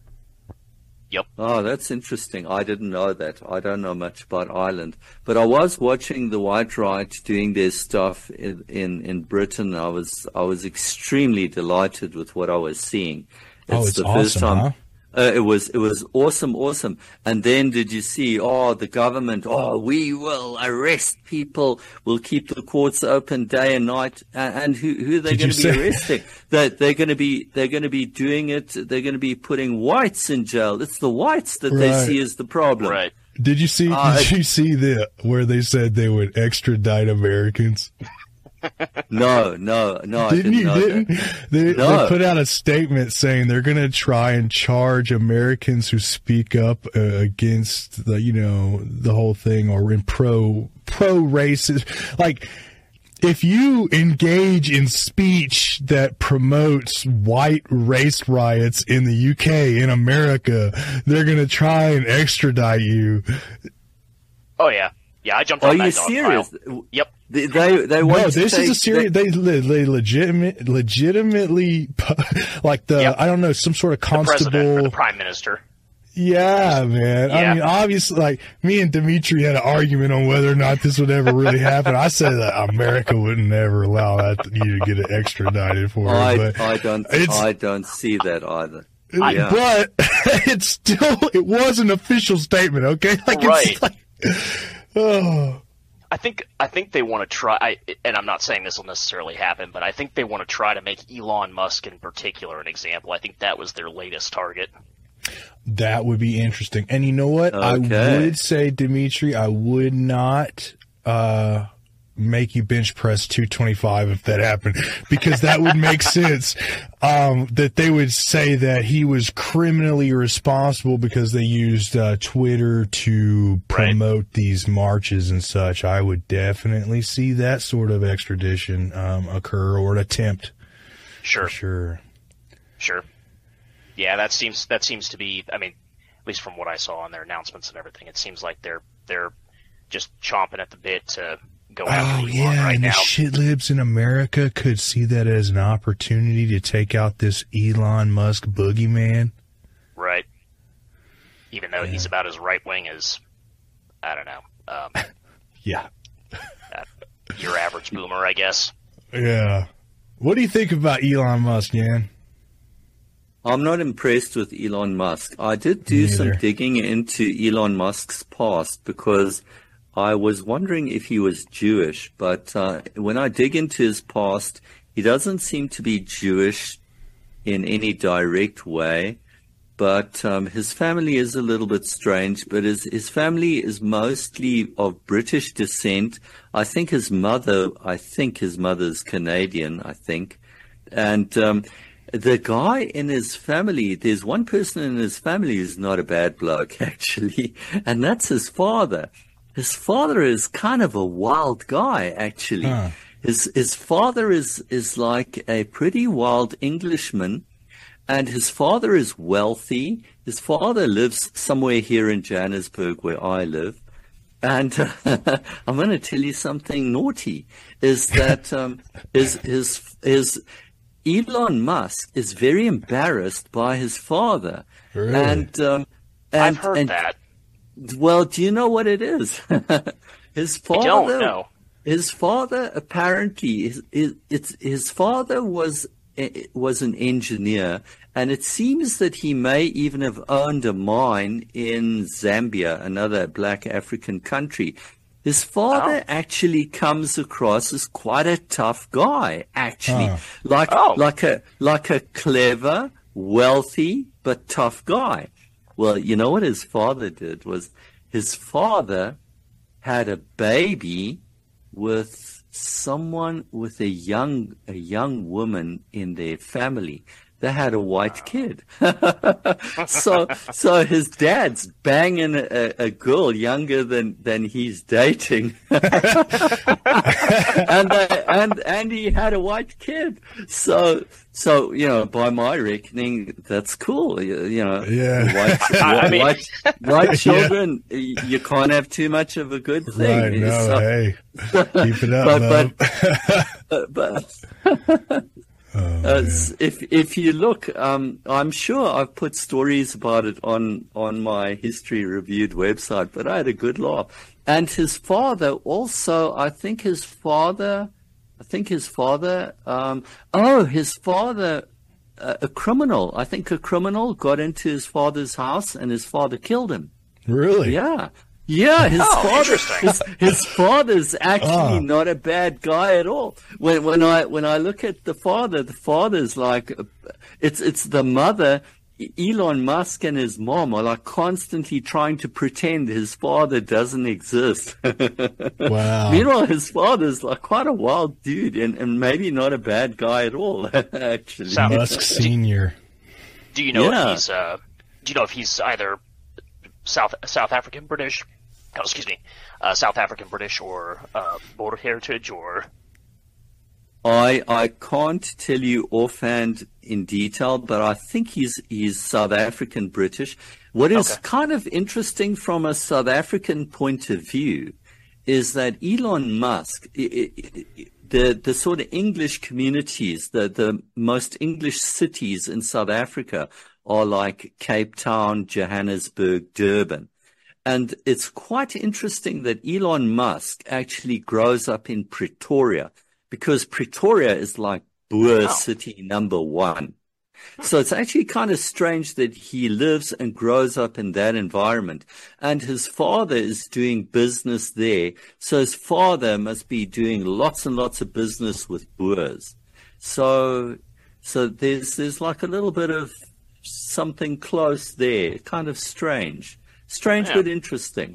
S3: Yep.
S1: Oh, that's interesting. I didn't know that. I don't know much about Ireland. But I was watching the white right doing their stuff in, in, in Britain. I was I was extremely delighted with what I was seeing. It's
S2: Oh, it's
S1: the
S2: awesome,
S1: first time.
S2: huh?
S1: Uh, it was it was awesome, awesome. And then did you see, oh, the government, oh, we will arrest people, we'll keep the courts open day and night. And, and who, who are they
S2: Did
S1: going
S2: you
S1: to be
S2: say-
S1: arresting? They're, they're going to be they're going to be doing it. They're going to be putting whites in jail. It's the whites that they
S2: Right.
S1: see as the problem.
S3: Right.
S2: Did you see?
S1: Uh,
S2: did you see the where they said they would extradite Americans?
S1: No, no, no. I
S2: Didn't
S1: didn't
S2: you?
S1: know
S2: Didn't
S1: that.
S2: they?
S1: No.
S2: They put out a statement saying they're going to try and charge Americans who speak up uh, against the, you know, the whole thing, or in pro pro racist. Like, if you engage in speech that promotes white race riots in the U K, in America, they're going to try and extradite you.
S3: Oh yeah. Yeah, I jumped
S1: Are
S3: on that
S1: you
S3: dog
S1: serious?
S3: pile. Yep.
S1: They they, they want
S2: No,
S1: to
S2: this is
S1: take-
S2: a serious. They, they, they legitimate, legitimately, like the
S3: Yep.
S2: I don't know, some sort of
S3: The president or
S2: constable.
S3: the prime minister.
S2: Yeah, man. I
S3: Yeah.
S2: mean, obviously, like, me and Dimitri had an argument on whether or not this would ever really happen. I said that America would never allow that you to get it extradited for.
S1: I,
S2: but
S1: I don't
S2: it's-
S1: I don't see that either.
S2: I-
S1: Yeah.
S2: But it's still, it was an official statement, okay? Like,
S3: Right.
S2: it's like, oh.
S3: I think I think they want to try, I, and I'm not saying this will necessarily happen, but I think they want to try to make Elon Musk in particular an example. I think that was their latest target.
S2: That would be interesting. And you know what? I
S1: Okay.
S2: would say, Dimitri, I would not uh, make you bench press two twenty-five if that happened, because that would make sense. Um, that they would say that he was criminally responsible because they used uh, Twitter to promote right. these marches and such. I would definitely see that sort of extradition um, occur, or an attempt.
S3: Sure.
S2: Sure.
S3: Sure. Yeah, that seems that seems to be. I mean, at least from what I saw on their announcements and everything, it seems like they're they're just chomping at the bit to go after
S2: Oh,
S3: Elon
S2: yeah,
S3: right
S2: and
S3: now.
S2: the shitlibs in America could see that as an opportunity to take out this Elon Musk boogeyman.
S3: Right. Even though
S2: Yeah.
S3: he's about as right-wing as, I don't know, um,
S2: Yeah.
S3: uh, your average boomer, I guess.
S2: Yeah. What do you think about Elon Musk, Jan?
S1: I'm not impressed with Elon Musk. I did do
S2: Neither.
S1: some digging into Elon Musk's past because I was wondering if he was Jewish, but uh, when I dig into his past, he doesn't seem to be Jewish in any direct way, but um, his family is a little bit strange, but his, his family is mostly of British descent. I think his mother, I think his mother's Canadian, I think. And um, the guy in his family, there's one person in his family who's not a bad bloke, actually, and that's his father. His father is kind of a wild guy, actually.
S2: Huh.
S1: His his father is is like a pretty wild Englishman, and his father is wealthy. His father lives somewhere here in Johannesburg, where I live. And uh, I'm going to tell you something naughty: is that um, his his his Elon Musk is very embarrassed by his father,
S2: Really?
S1: and um, and
S3: I've heard
S1: and,
S3: that.
S1: well, do you know what it is? His
S3: I
S1: father,
S3: don't know.
S1: his father apparently, his, his, it's, his father was was an engineer, and it seems that he may even have owned a mine in Zambia, another black African country. His father
S3: Oh.
S1: actually comes across as quite a tough guy, actually,
S2: Huh.
S1: like
S3: Oh.
S1: like a like a clever, wealthy but tough guy. Well, you know what his father did was his father had a baby with someone with a young a young woman in their family. They had a white kid. so so his dad's banging a, a girl younger than, than he's dating. and uh, and and he had a white kid. So so you know, by my reckoning, that's cool. You, you know,
S2: Yeah.
S1: white,
S3: I mean-
S1: white, white children, y- you can't have too much of a good thing.
S2: Right, no,
S1: So-
S2: hey. Keep it up,
S1: but,
S2: love.
S1: but, but
S2: Oh,
S1: uh,
S2: man.
S1: s- if if you look, um, I'm sure I've put stories about it on on my History Reviewed website, but I had a good laugh. And his father also, I think his father, I think his father, um, oh, his father, uh, a criminal. I think a criminal got into his father's house and his father killed him.
S2: Really?
S1: Yeah. Yeah, his
S3: Oh,
S1: father,
S3: interesting.
S1: his, his father's actually
S2: Ah.
S1: not a bad guy at all. When when I when I look at the father, the father's like, uh, it's it's the mother. E- Elon Musk and his mom are like constantly trying to pretend his father doesn't exist.
S2: Wow.
S1: Meanwhile, his father's like quite a wild dude and, and maybe not a bad guy at all, actually.
S3: Sound-
S2: Musk Senior.
S3: Do you know
S1: Yeah.
S3: if he's uh, do you know if he's either South South African British, oh, excuse me, uh, South African British or uh, border heritage or
S1: I I can't tell you offhand in detail, but I think he's he's South African British. What is
S3: Okay.
S1: kind of interesting from a South African point of view is that Elon Musk, i- i- i- the the sort of English communities, the the most English cities in South Africa are like Cape Town, Johannesburg, Durban. And it's quite interesting that Elon Musk actually grows up in Pretoria, because Pretoria is like Boer
S3: Oh.
S1: city number one. So it's actually kind of strange that he lives and grows up in that environment. And his father is doing business there. So his father must be doing lots and lots of business with Boers. So, so there's, there's like a little bit of something close there, kind of strange. Strange
S3: Yeah.
S1: but interesting.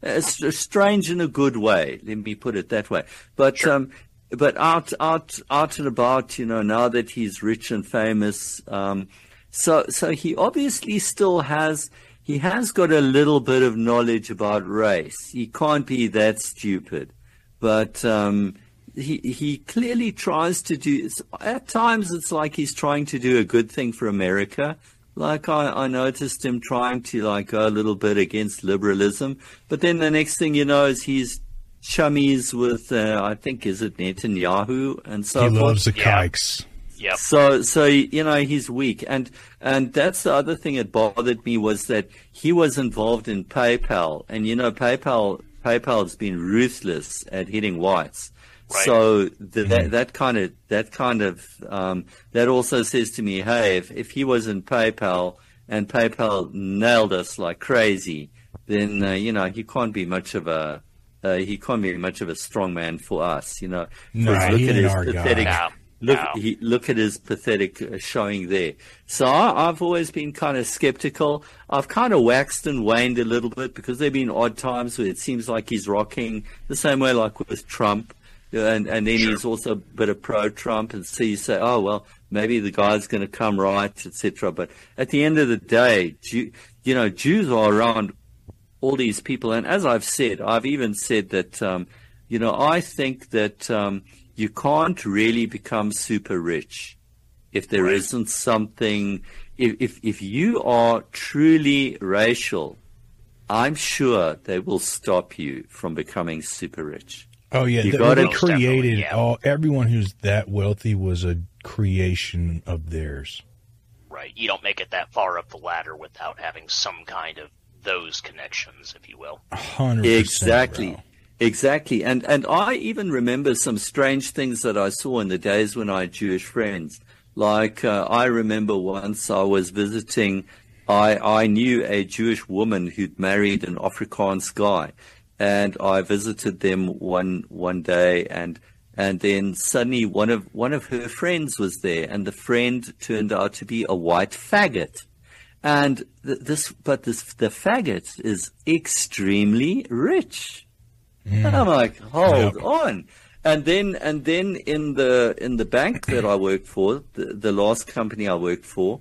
S1: it's strange in a good way. Let me put it that way. But
S3: Sure.
S1: um, but out out out and about, you know, now that he's rich and famous, um, so so he obviously still has he has got a little bit of knowledge about race. He can't be that stupid, but um, he he clearly tries to do. At times, it's like he's trying to do a good thing for America. Like I, I noticed him trying to like go a little bit against liberalism, but then the next thing you know is he's chummies with uh, I think is it Netanyahu and so
S2: He
S1: forth.
S2: loves the
S3: Yeah.
S2: kikes.
S3: Yep.
S1: So, so you know, he's weak, and and that's the other thing that bothered me was that he was involved in PayPal, and you know, PayPal PayPal has been ruthless at hitting whites.
S3: Right.
S1: So the, that that kind of that kind of um, that also says to me, hey, if if he was in PayPal and PayPal nailed us like crazy, then uh, you know he can't be much of a uh, he can't be much of a strong man for us. You know,
S2: No,
S1: Because
S2: he
S1: look at
S2: ain't
S1: his
S2: our guy.
S1: pathetic.
S3: No.
S1: Look,
S3: No.
S1: he, look at his pathetic uh, showing there. So I, I've always been kind of skeptical. I've kind of waxed and waned a little bit because there have been odd times where it seems like he's rocking the same way like with Trump. And, and then
S3: Sure.
S1: he's also a bit of pro-Trump. And so you say, oh, well, maybe the guy's going to come right, et cetera. But at the end of the day, Jew, you know, Jews are around all these people. And as I've said, I've even said that, um, you know, I think that um, you can't really become super rich if there
S3: Right.
S1: isn't something. If, if if you are truly racial, I'm sure they will stop you from becoming super rich.
S2: Oh yeah,
S1: You
S2: they,
S1: gotta-
S2: they
S3: Most definitely,
S2: created
S3: yeah.
S2: all everyone who's that wealthy was a creation of theirs.
S3: Right. You don't make it that far up the ladder without having some kind of those connections, if you will.
S2: A hundred percent,
S1: Exactly.
S2: bro.
S1: Exactly. And and I even remember some strange things that I saw in the days when I had Jewish friends. Like uh, I remember once I was visiting, I, I knew a Jewish woman who'd married an Afrikaans guy. And I visited them one one day, and and then suddenly one of one of her friends was there, and the friend turned out to be a white faggot. And th- this, but this the faggot is extremely rich. And I'm like, hold
S2: Yep.
S1: on. And then and then in the in the bank that I worked for, the, the last company I worked for,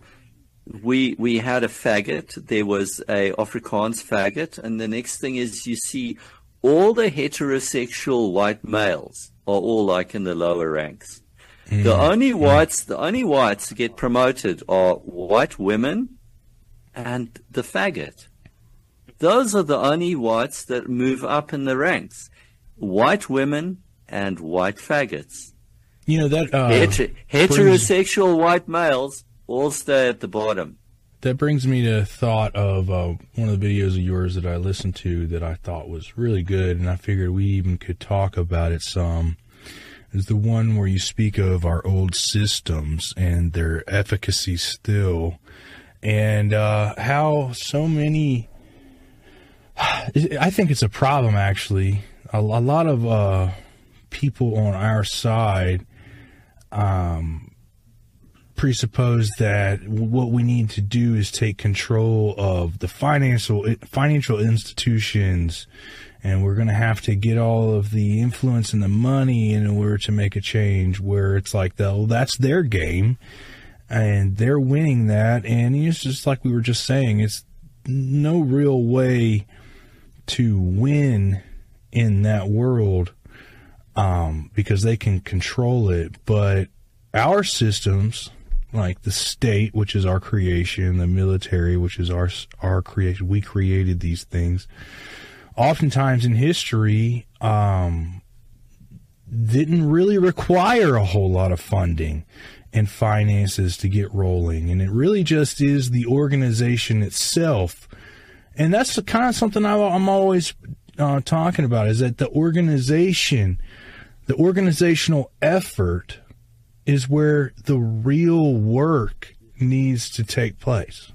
S1: we we had a faggot. There was a Afrikaans faggot, and the next thing is you see all the heterosexual white males are all like in the lower ranks. The only whites the only whites to get promoted are white women and the faggot. Those are the only whites that move up in the ranks. White women and white faggots.
S2: You know that uh,
S1: Heter- heterosexual white males all stay at the bottom.
S2: that brings me to thought of uh, one of the videos of yours that I listened to that I thought was really good, and I figured we even could talk about it some. Is the one where you speak of our old systems and their efficacy still, and uh, how so many. I think it's a problem, actually. A, a lot of uh, people on our side um, presuppose that what we need to do is take control of the financial financial institutions, and we're going to have to get all of the influence and the money in order to make a change. Where it's like, well, that's their game, and they're winning that, and it's just like we were just saying, it's no real way to win in that world um, because they can control it. But our systems, like the state, which is our creation, the military, which is our our creation, we created these things. Oftentimes in history, um, didn't really require a whole lot of funding and finances to get rolling, and it really just is the organization itself. And that's the kind of something I, I'm always uh, talking about, is that the organization, the organizational effort is where the real work needs to take place.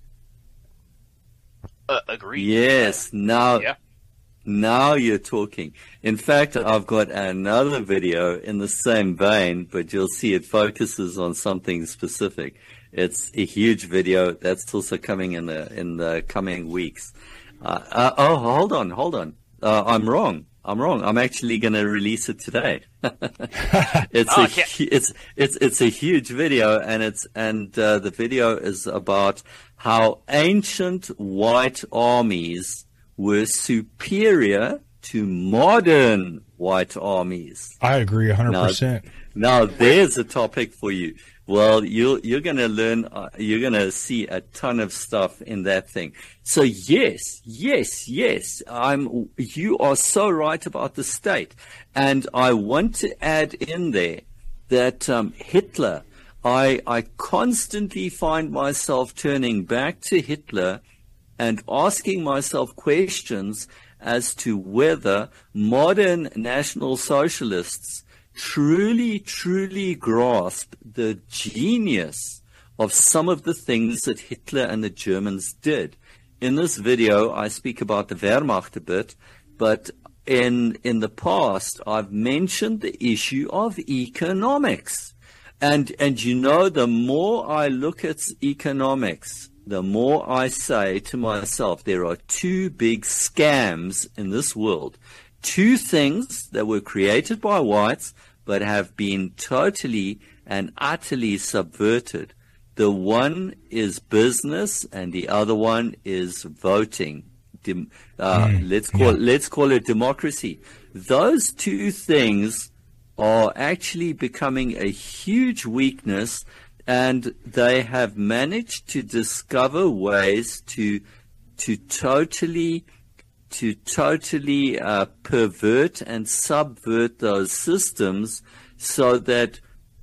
S3: Uh, agreed.
S1: Yes, now
S3: Yeah.
S1: now you're talking. In fact, I've got another video in the same vein, but you'll see it focuses on something specific. It's a huge video that's also coming in the in the coming weeks. Uh, uh, oh, hold on, hold on. Uh, I'm wrong. I'm wrong. I'm actually going to release it today. it's
S3: oh,
S1: a hu- it's it's it's a huge video, and it's and uh, the video is about how ancient white armies were superior to modern white armies.
S2: I agree one hundred percent.
S1: Now, now there's a topic for you. Well, you're, you're going to learn, uh, you're going to see a ton of stuff in that thing. So yes, yes, yes, I'm, you are so right about the state. And I want to add in there that, um, Hitler, I, I constantly find myself turning back to Hitler and asking myself questions as to whether modern National Socialists truly, truly grasp the genius of some of the things that Hitler and the Germans did. In this video, I speak about the Wehrmacht a bit, but in in the past, I've mentioned the issue of economics. And, and you know, the more I look at economics, the more I say to myself, there are two big scams in this world. Two things that were created by whites but have been totally and utterly subverted. The one is business and the other one is voting. Dem- uh, mm, let's call yeah. let's call it democracy. Those two things are actually becoming a huge weakness, and they have managed to discover ways to to totally to totally uh, pervert and subvert those systems, so that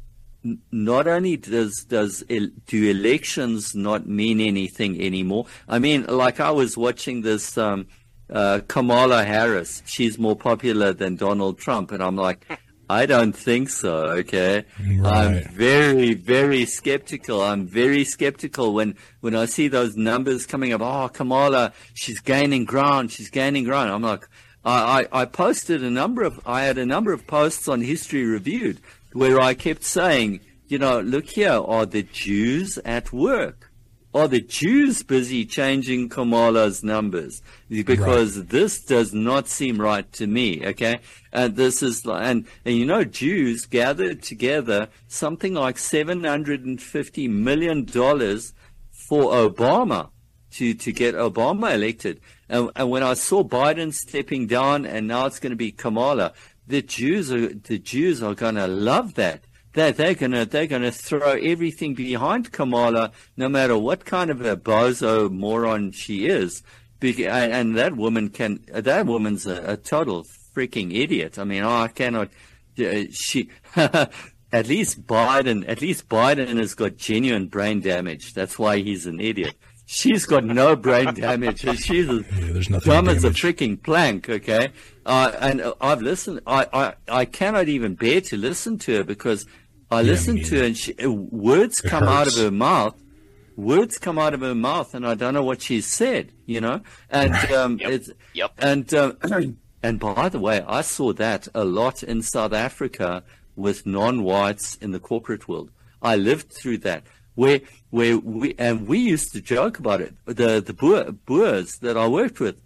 S1: n- not only does does el- do elections not mean anything anymore. I mean, like I was watching this um, uh, Kamala Harris. She's more popular than Donald Trump, and I'm like, I don't think so, okay? Right. I'm very, very skeptical. I'm very skeptical when, when I see those numbers coming up. Oh, Kamala, she's gaining ground. She's gaining ground. I'm like, I, I, I posted a number of, I had a number of posts on History Reviewed where I kept saying, you know, look here, are the Jews at work? Are the Jews busy changing Kamala's numbers? Because right. this does not seem right to me, okay? And this is, and, and you know, Jews gathered together something like seven hundred fifty million dollars for Obama to, to get Obama elected. And, and when I saw Biden stepping down and now it's going to be Kamala, the Jews are, the Jews are going to love that. They're, they're gonna they're gonna throw everything behind Kamala, no matter what kind of a bozo moron she is. And that woman can that woman's a, a total freaking idiot. I mean, I cannot. Uh, she at least Biden at least Biden has got genuine brain damage. That's why he's an idiot. She's got no brain damage. She's as
S2: yeah,
S1: dumb as a freaking plank, okay? Uh, and I've listened. I, I, I cannot even bear to listen to her because I yeah, listen to her and she, words it come hurts. out of her mouth. Words come out of her mouth, and I don't know what she's said, you know? And,
S2: right.
S1: um,
S3: yep.
S1: it's,
S3: yep.
S1: and, um, and by the way, I saw that a lot in South Africa with non-whites in the corporate world. I lived through that. Where, where we, and we used to joke about it. The, the Boer, Boers that I worked with.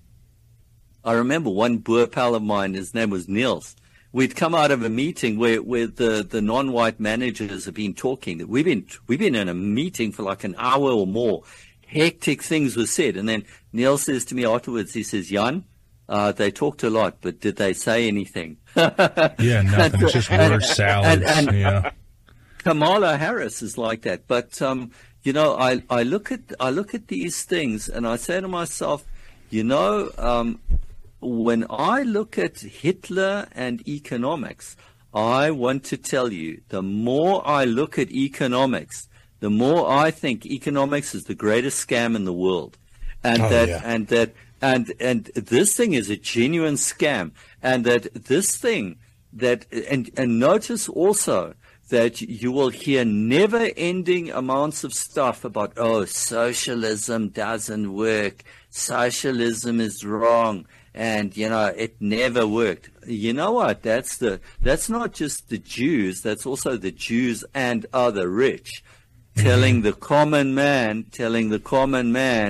S1: I remember one Boer pal of mine, his name was Niels. We'd come out of a meeting where, where the, the non-white managers have been talking. We've been, we've been in a meeting for like an hour or more. Hectic things were said. And then Niels says to me afterwards, he says, Jan, uh, they talked a lot, but did they say anything?
S2: Yeah, nothing. It's just word salads. And, and, yeah.
S1: Kamala Harris is like that, but um, you know, I, I look at I look at these things and I say to myself, you know, um, when I look at Hitler and economics, I want to tell you, the more I look at economics, the more I think economics is the greatest scam in the world, and
S2: oh,
S1: that
S2: yeah.
S1: and that and and this thing is a genuine scam, and that this thing that and and notice also that you will hear never-ending amounts of stuff about, oh, socialism doesn't work, socialism is wrong, and, you know, it never worked. You know what? That's the that's not just the Jews, that's also the Jews and other rich telling the common man, telling the common man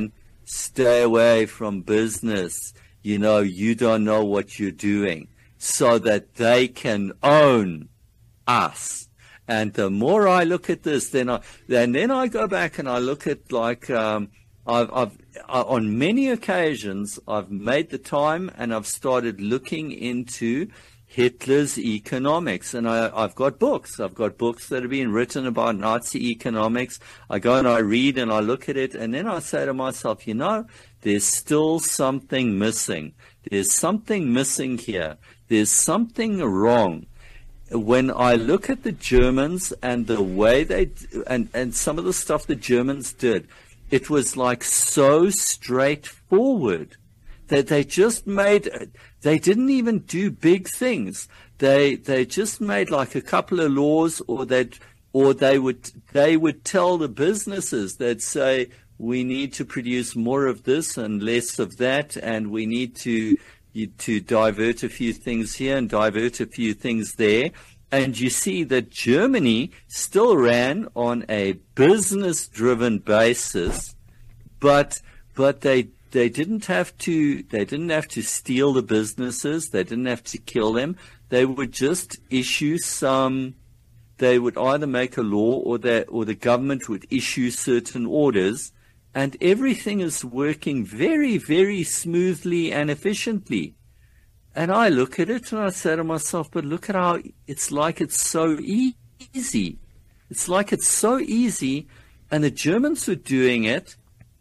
S1: stay away from business. You know, you don't know what you're doing, so that they can own us. And the more I look at this, then I, and then I go back and I look at, like, um, I've, I've, on many occasions, I've made the time and I've started looking into Hitler's economics. And I, I've got books. I've got books that have been written about Nazi economics. I go and I read and I look at it, and then I say to myself, you know, there's still something missing. There's something missing here. There's something wrong. When I look at the Germans and the way they, and, and some of the stuff the Germans did, it was like so straightforward that they just made, they didn't even do big things. They, they just made like a couple of laws, or they'd, or they would, they would tell the businesses, they'd say, we need to produce more of this and less of that, and we need to, to divert a few things here and divert a few things there. And you see that Germany still ran on a business-driven basis, but but they they didn't have to they didn't have to steal the businesses. They didn't have to kill them. They would just issue some. They would either make a law, or that or the government would issue certain orders, and everything is working very, very smoothly and efficiently. And I look at it and I say to myself, but look at how it's like it's so easy. It's like it's so easy, and the Germans were doing it.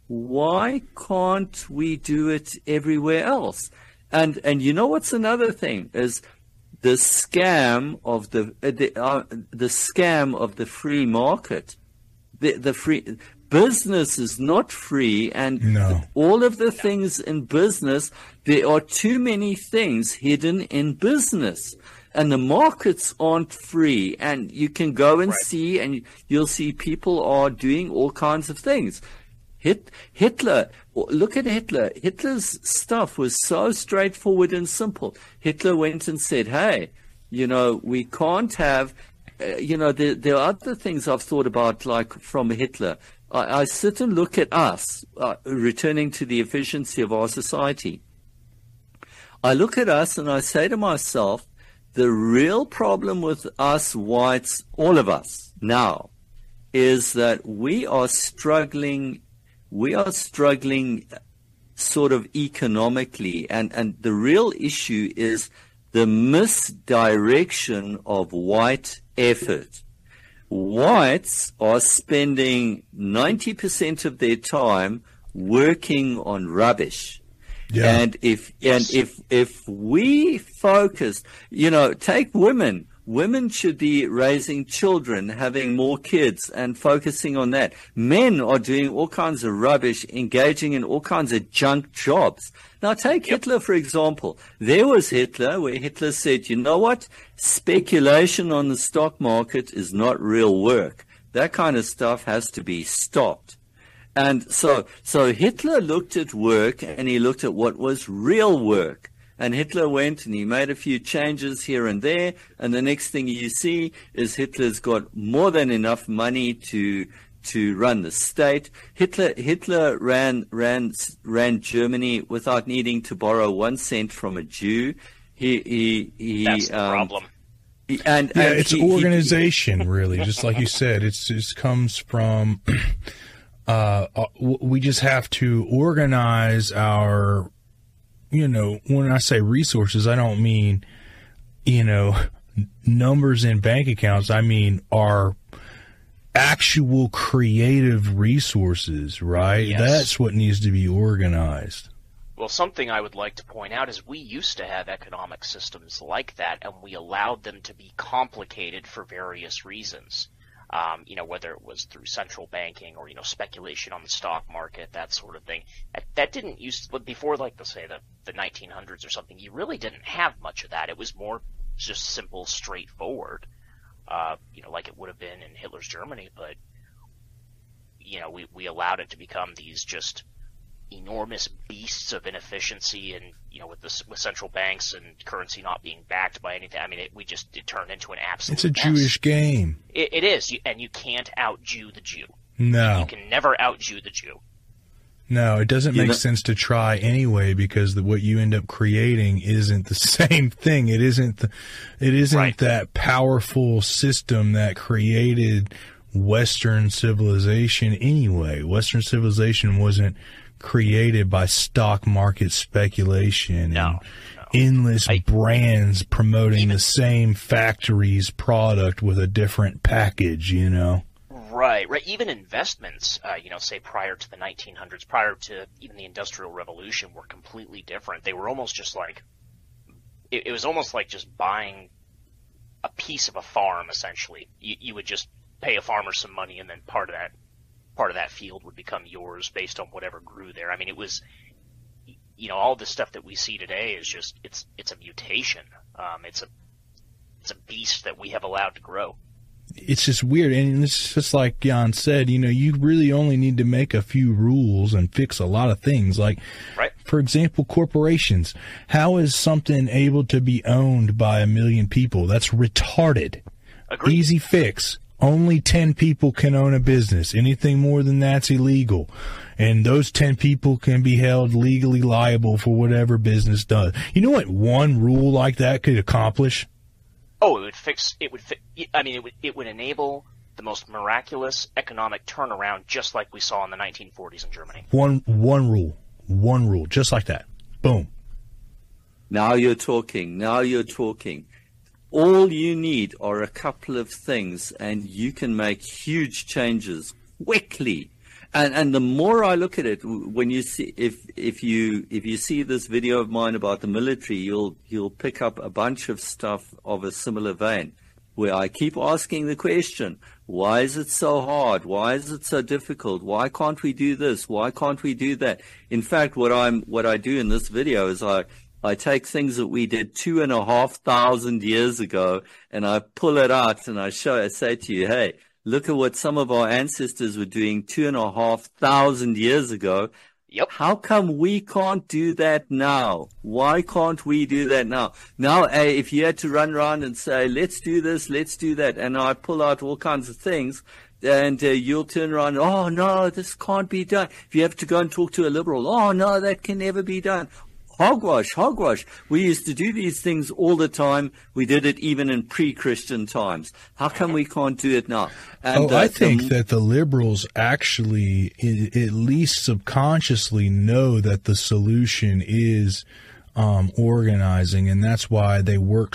S1: Why can't we do it everywhere else? And and you know what's another thing is the scam of the uh, the uh, the scam of the free market. The the free business is not free, and
S2: no.
S1: all of the things in business, there are too many things hidden in business, and the markets aren't free. And you can go and
S3: right.
S1: see, and you'll see people are doing all kinds of things. Hit, Hitler, look at Hitler. Hitler's stuff was so straightforward and simple. Hitler went and said, hey, you know, we can't have, uh, you know, there, there are other things I've thought about, like from Hitler. I, I sit and look at us, uh, returning to the efficiency of our society. I look at us and I say to myself, the real problem with us whites, all of us now, is that we are struggling, we are struggling sort of economically, and, and the real issue is the misdirection of white effort. Whites are spending ninety percent of their time working on rubbish.
S2: Yeah.
S1: And if and if if we focus, you know, take women. Women should be raising children, having more kids, and focusing on that. Men are doing all kinds of rubbish, engaging in all kinds of junk jobs. Now, take yep. Hitler, for example. There was Hitler, where Hitler said, you know what? Speculation on the stock market is not real work. That kind of stuff has to be stopped. And so, so Hitler looked at work, and he looked at what was real work. And Hitler went and he made a few changes here and there. And the next thing you see is Hitler's got more than enough money to to run the state. Hitler Hitler ran ran ran Germany without needing to borrow one cent from a Jew. He he he.
S3: That's the
S1: um,
S3: problem.
S1: He, and,
S2: yeah,
S1: and
S2: it's
S1: he,
S2: organization, he, really, just like you said. It's it comes from. Uh, we just have to organize our. You know, when I say resources, I don't mean, you know, numbers in bank accounts. I mean our actual creative resources, right?
S3: Yes.
S2: That's what needs to be organized.
S3: Well, something I would like to point out is we used to have economic systems like that, and we allowed them to be complicated for various reasons. Um, you know, whether it was through central banking or, you know, speculation on the stock market, that sort of thing. That, that didn't use, before, like, let's say, the, the nineteen hundreds or something, you really didn't have much of that. It was more just simple, straightforward, uh, you know, like it would have been in Hitler's Germany. But, you know, we, we allowed it to become these just enormous beasts of inefficiency, and, you know, with the, with central banks and currency not being backed by anything. I mean, it, we just it turned into an absolute
S2: It's a
S3: mess.
S2: Jewish game.
S3: It, it is, you, and you can't out-Jew the Jew.
S2: No.
S3: You can never out-Jew the Jew.
S2: No, it doesn't
S1: You
S2: make
S1: know-
S2: sense to try anyway, because the, what you end up creating isn't the same thing. It isn't the, it isn't
S3: Right.
S2: that powerful system that created Western civilization anyway. Western civilization wasn't created by stock market speculation
S3: No,
S2: and endless
S3: I-
S2: brands promoting
S3: Even-
S2: the same factory's product with a different package, you know?
S3: Right, right. Even investments, uh, you know, say prior to the nineteen hundreds, prior to even the Industrial Revolution, were completely different. They were almost just like, it, it was almost like just buying a piece of a farm, essentially. You, you would just pay a farmer some money, and then part of that, part of that field would become yours based on whatever grew there. I mean, it was, you know, all the stuff that we see today is just, it's, it's a mutation. Um, it's a, it's a beast that we have allowed to grow.
S2: It's just weird. And it's just like Jan said, you know, you really only need to make a few rules and fix a lot of things. Like,
S3: Right.
S2: for example, corporations. How is something able to be owned by a million people? That's retarded.
S3: Agreed.
S2: Easy fix. Only ten people can own a business. Anything more than that's illegal. And those ten people can be held legally liable for whatever business does. You know what one rule like that could accomplish?
S3: Oh, it would fix. It would. Fi- I mean, it would. It would enable the most miraculous economic turnaround, just like we saw in the nineteen forties in Germany.
S2: One one rule. One rule. Just like that. Boom.
S1: Now you're talking. Now you're talking. All you need are a couple of things, and you can make huge changes quickly. And and the more I look at it, when you see if if you if you see this video of mine about the military, you'll you'll pick up a bunch of stuff of a similar vein, where I keep asking the question: why is it so hard? Why is it so difficult? Why can't we do this? Why can't we do that? In fact, what I'm what I do in this video is I I take things that we did two and a half thousand years ago, and I pull it out and I show I say to you, hey, look at what some of our ancestors were doing two and a half thousand years ago.
S3: Yep.
S1: How come we can't do that now? Why can't we do that now? Now, eh, if you had to run around and say, let's do this, let's do that, and I pull out all kinds of things, and uh, you'll turn around, oh, no, this can't be done. If you have to go and talk to a liberal, oh, no, that can never be done. Hogwash, hogwash. We used to do these things all the time. We did it even in pre-Christian times. How come we can't do it now? And,
S2: oh, I
S1: uh,
S2: think
S1: the-
S2: that the liberals actually, i- at least subconsciously, know that the solution is um, organizing, and that's why they work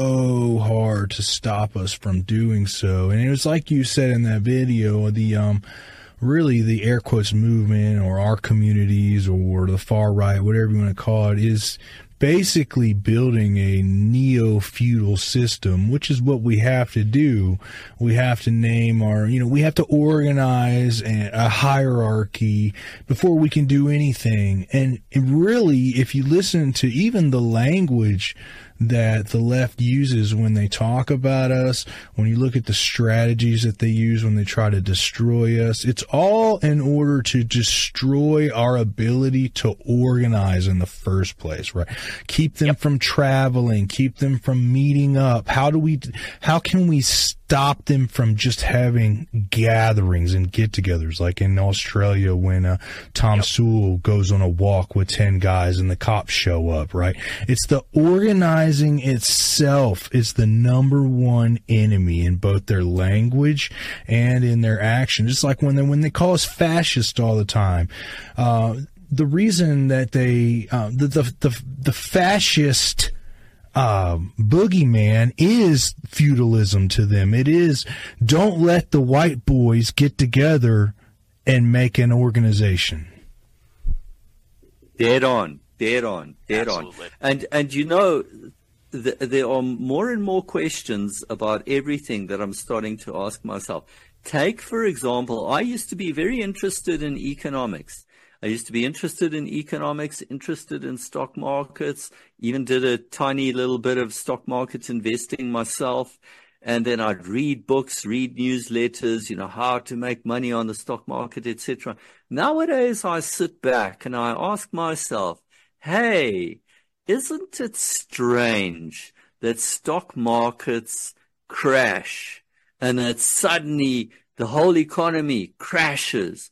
S2: so hard to stop us from doing so. And it was like you said in that video, the um, really the air quotes movement, or our communities, or the far right, whatever you want to call it, is basically building a neo-feudal system, which is what we have to do. We have to name our, you know, we have to organize a, a hierarchy before we can do anything. And it really, if you listen to even the language that the left uses when they talk about us, when you look at the strategies that they use when they try to destroy us, it's all in order to destroy our ability to organize in the first place, right? Keep them from traveling, keep them from meeting up. How do we, how can we stop them from just having gatherings and get-togethers, like in Australia when uh, Tom
S3: Yep.
S2: Sewell goes on a walk with ten guys and the cops show up, right? It's the organizing itself is the number one enemy in both their language and in their action. Just like when they, when they call us fascist all the time. Uh, the reason that they, uh, the, the, the, the fascist uh, boogeyman is feudalism to them. It is, don't let the white boys get together and make an organization.
S1: Dead on, dead on, dead
S3: Absolutely.
S1: on. And and you know, th- there are more and more questions about everything that I'm starting to ask myself. Take, for example, I used to be very interested in economics. I used to be interested in economics, interested in stock markets, even did a tiny little bit of stock market investing myself. And then I'd read books, read newsletters, you know, how to make money on the stock market, et cetera. Nowadays, I sit back and I ask myself, hey, isn't it strange that stock markets crash and that suddenly the whole economy crashes?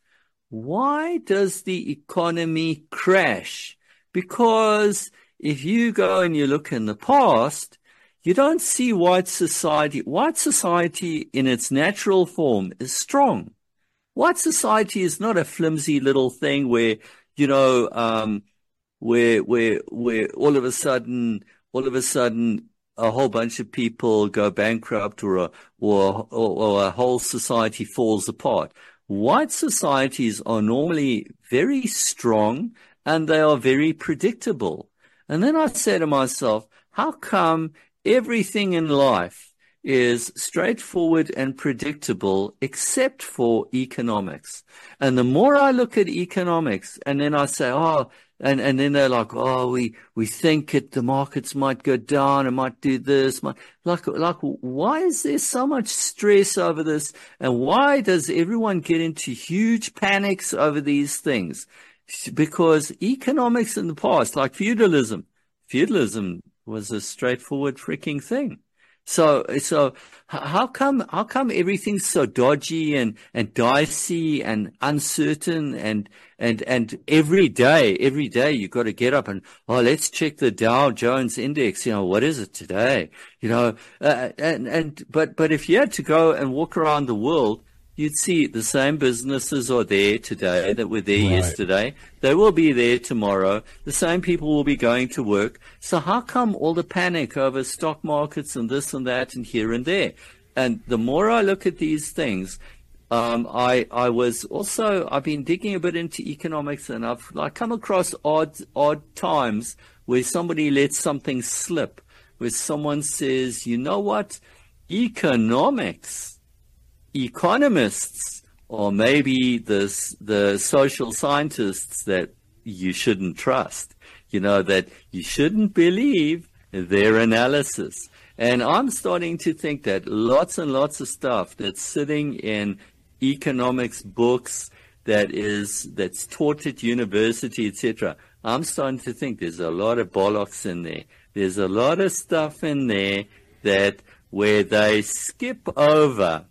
S1: why does the economy crash? Because if you go and you look in the past, you don't see white society. White society in its natural form is strong. White society is not a flimsy little thing where, you know, um, where, where, where all of a sudden, all of a sudden, a whole bunch of people go bankrupt or a, or, or, or a whole society falls apart. White societies are normally very strong and they are very predictable. And then I say to myself, how come everything in life is straightforward and predictable except for economics? And the more I look at economics and then I say, oh, and, and then they're like, oh, we, we think it, the markets might go down, it might do this. Might, like, like, why is there so much stress over this? And why does everyone get into huge panics over these things? Because economics in the past, like feudalism, feudalism was a straightforward freaking thing. So, so how come, how come everything's so dodgy and, and dicey and uncertain and, and, and every day, every day you got to get up and, oh, let's check the Dow Jones index. You know, what is it today? You know, uh, and, and, but, but if you had to go and walk around the world, you'd see the same businesses are there today that were there right. yesterday. They will be there tomorrow. The same people will be going to work. So how come all the panic over stock markets and this and that and here and there? And the more I look at these things, um, I, I was also, I've been digging a bit into economics and I've like come across odd, odd times where somebody lets something slip, where someone says, you know what, economics, economists, or maybe the the social scientists that you shouldn't trust, you know, that you shouldn't believe their analysis. And I'm starting to think that lots and lots of stuff that's sitting in economics books that is that's taught at university, et cetera. I'm starting to think there's a lot of bollocks in there. There's a lot of stuff in there that where they skip over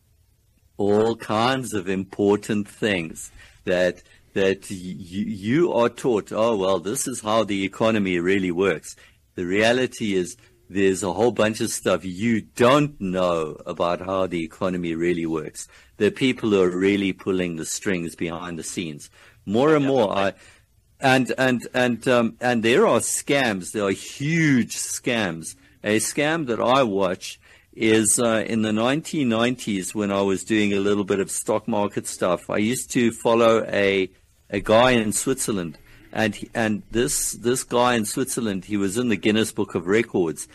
S1: all kinds of important things that that you, you are taught, oh, well, this is how the economy really works. The reality is there's a whole bunch of stuff you don't know about how the economy really works. The people who are really pulling the strings behind the scenes. More and more, I and and and um, and there are scams. There are huge scams. A scam that I watch is uh, in the nineteen nineties when I was doing a little bit of stock market stuff. I used to follow a a guy in Switzerland, and he, and this this guy in Switzerland, he was in the Guinness Book of Records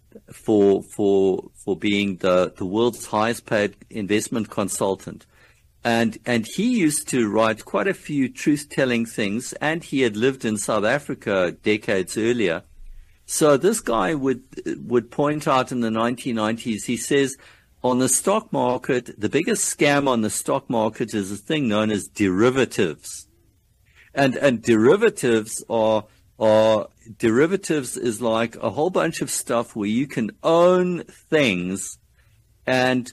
S1: for for for being the the world's highest paid investment consultant. And and he used to write quite a few truth-telling things, and he had lived in South Africa decades earlier. So this guy would would point out in the nineteen nineties, he says, on the stock market, the biggest scam on the stock market is a thing known as derivatives. And and derivatives are are derivatives is like a whole bunch of stuff where you can own things, and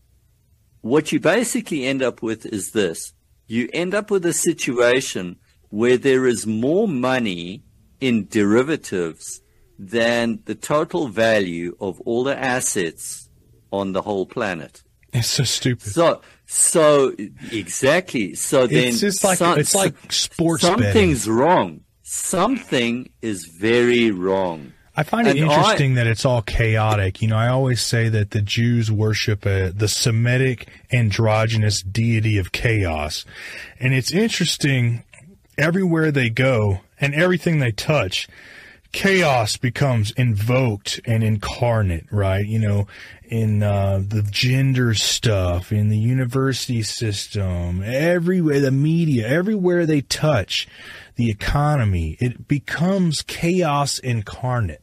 S1: what you basically end up with is this. You end up with a situation where there is more money in derivatives than the total value of all the assets on the whole planet.
S2: It's so stupid.
S1: So, so exactly. So then
S2: it's just like
S1: some,
S2: it's like sports
S1: something's
S2: betting.
S1: wrong. Something is very wrong.
S2: I find it
S1: and
S2: interesting
S1: I,
S2: that it's all chaotic. You know, I always say that the Jews worship a, the Semitic androgynous deity of chaos. And it's interesting, everywhere they go and everything they touch, chaos becomes invoked and incarnate, right? You know, in uh, the gender stuff, in the university system, everywhere, the media, everywhere they touch, the economy, it becomes chaos incarnate.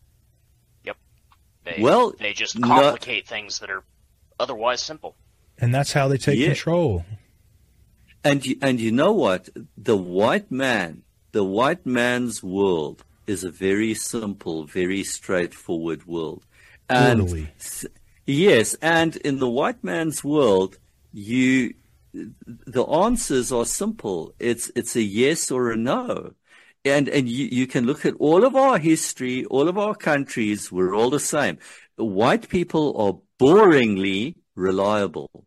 S3: Yep. They,
S1: well,
S3: they just complicate no, things that are otherwise simple.
S2: And that's how they take
S1: yeah.
S2: control.
S1: And you, and you know what? The white man, the white man's world is a very simple, very straightforward world. And
S2: totally.
S1: yes, and in the white man's world, you the answers are simple. It's it's a yes or a no. And and you, you can look at all of our history, all of our countries, we're all the same. White people are boringly reliable.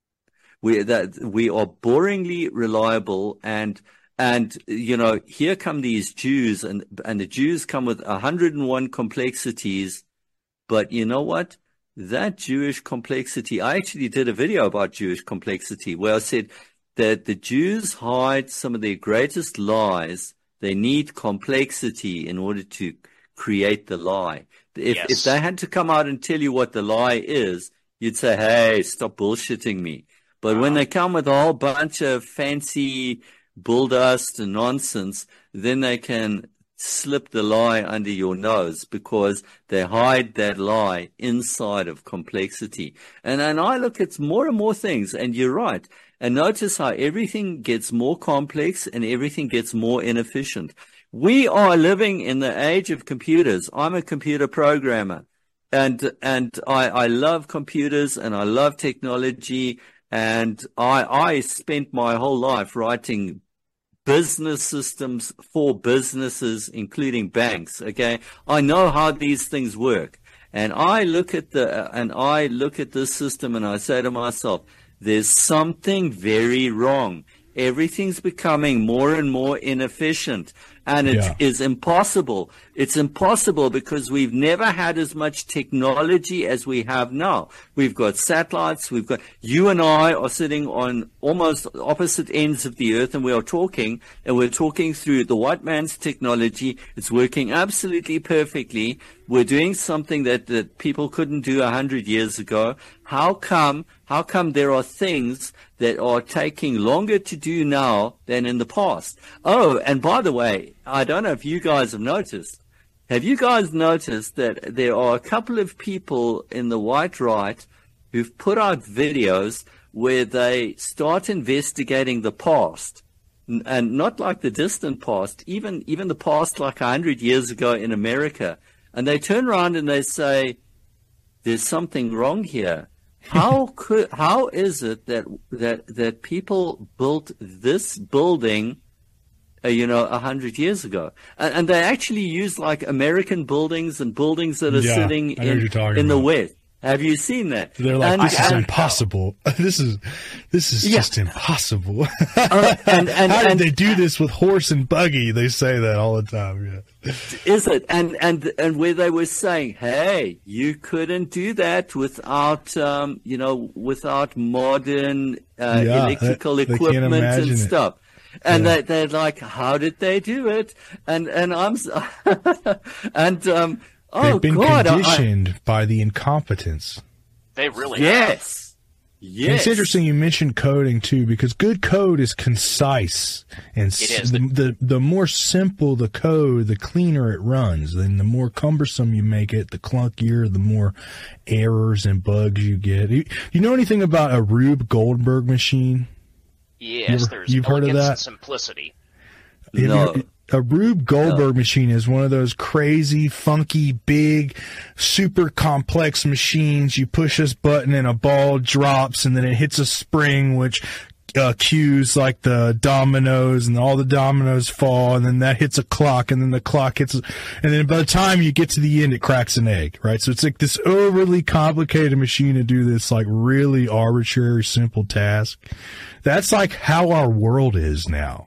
S1: We that we are boringly reliable, and and you know, here come these Jews, and and the Jews come with one hundred and one complexities. But you know what? That Jewish complexity, I actually did a video about Jewish complexity where I said that the Jews hide some of their greatest lies. They need complexity in order to create the lie. If,
S3: yes.
S1: if they had to come out and tell you what the lie is, you'd say, hey, stop bullshitting me. But uh-huh. when they come with a whole bunch of fancy bull dust and nonsense, then they can slip the lie under your nose because they hide that lie inside of complexity. And, and I look at more and more things, and you're right. And notice how everything gets more complex and everything gets more inefficient. We are living in the age of computers. I'm a computer programmer, and and I, I love computers and I love technology, and I I spent my whole life writing business systems for businesses, including banks. Okay, I know how these things work, and I look at the and I look at this system and I say to myself, there's something very wrong. Everything's becoming more and more inefficient, and it
S2: yeah.
S1: is impossible. It's impossible because we've never had as much technology as we have now. We've got satellites. We've got, you and I are sitting on almost opposite ends of the earth, and we are talking, and we're talking through the white man's technology. It's working absolutely perfectly. We're doing something that, that people couldn't do a hundred years ago. How come, how come there are things that are taking longer to do now than in the past? Oh, and by the way, I don't know if you guys have noticed. Have you guys noticed that there are a couple of people in the white right who've put out videos where they start investigating the past, and not like the distant past, even, even the past like a hundred years ago in America. And they turn around and they say, there's something wrong here. How could, how is it that, that, that people built this building, uh, you know, a hundred years ago? And, and they actually use like American buildings and buildings that are
S2: yeah,
S1: sitting in, in the West. Have you seen that?
S2: They're like,
S1: and,
S2: this is
S1: and,
S2: impossible. This is, this is
S1: yeah.
S2: just impossible.
S1: uh, and, and,
S2: How did
S1: and,
S2: they do this with horse and buggy? They say that all the time. Yeah.
S1: Is it? And, and, and where they were saying, hey, you couldn't do that without, um, you know, without modern, uh,
S2: yeah,
S1: electrical
S2: they, they
S1: equipment and
S2: it.
S1: stuff. And
S2: yeah.
S1: they, they're like, how did they do it? And, and I'm, and, um, oh,
S2: They've been
S1: God,
S2: conditioned
S1: I,
S2: by the incompetence.
S3: They really
S1: yes.
S3: have.
S1: Yes.
S2: And it's interesting you mentioned coding too, because good code is concise, and
S3: It is.
S2: the, the the more simple the code, the cleaner it runs. Then the more cumbersome you make it, the clunkier, the more errors and bugs you get. You, you know anything about a Rube Goldberg machine?
S3: Yes,
S2: ever,
S3: there's
S2: you've heard of
S3: elegance
S2: that?
S3: and simplicity.
S1: No.
S2: You, a Rube Goldberg
S1: no.
S2: machine is one of those crazy, funky, big, super complex machines. You push this button and a ball drops, and then it hits a spring, which uh, cues like the dominoes, and all the dominoes fall, and then that hits a clock, and then the clock hits, and then by the time you get to the end, it cracks an egg, right? So it's like this overly complicated machine to do this like really arbitrary, simple task. That's like how our world is now.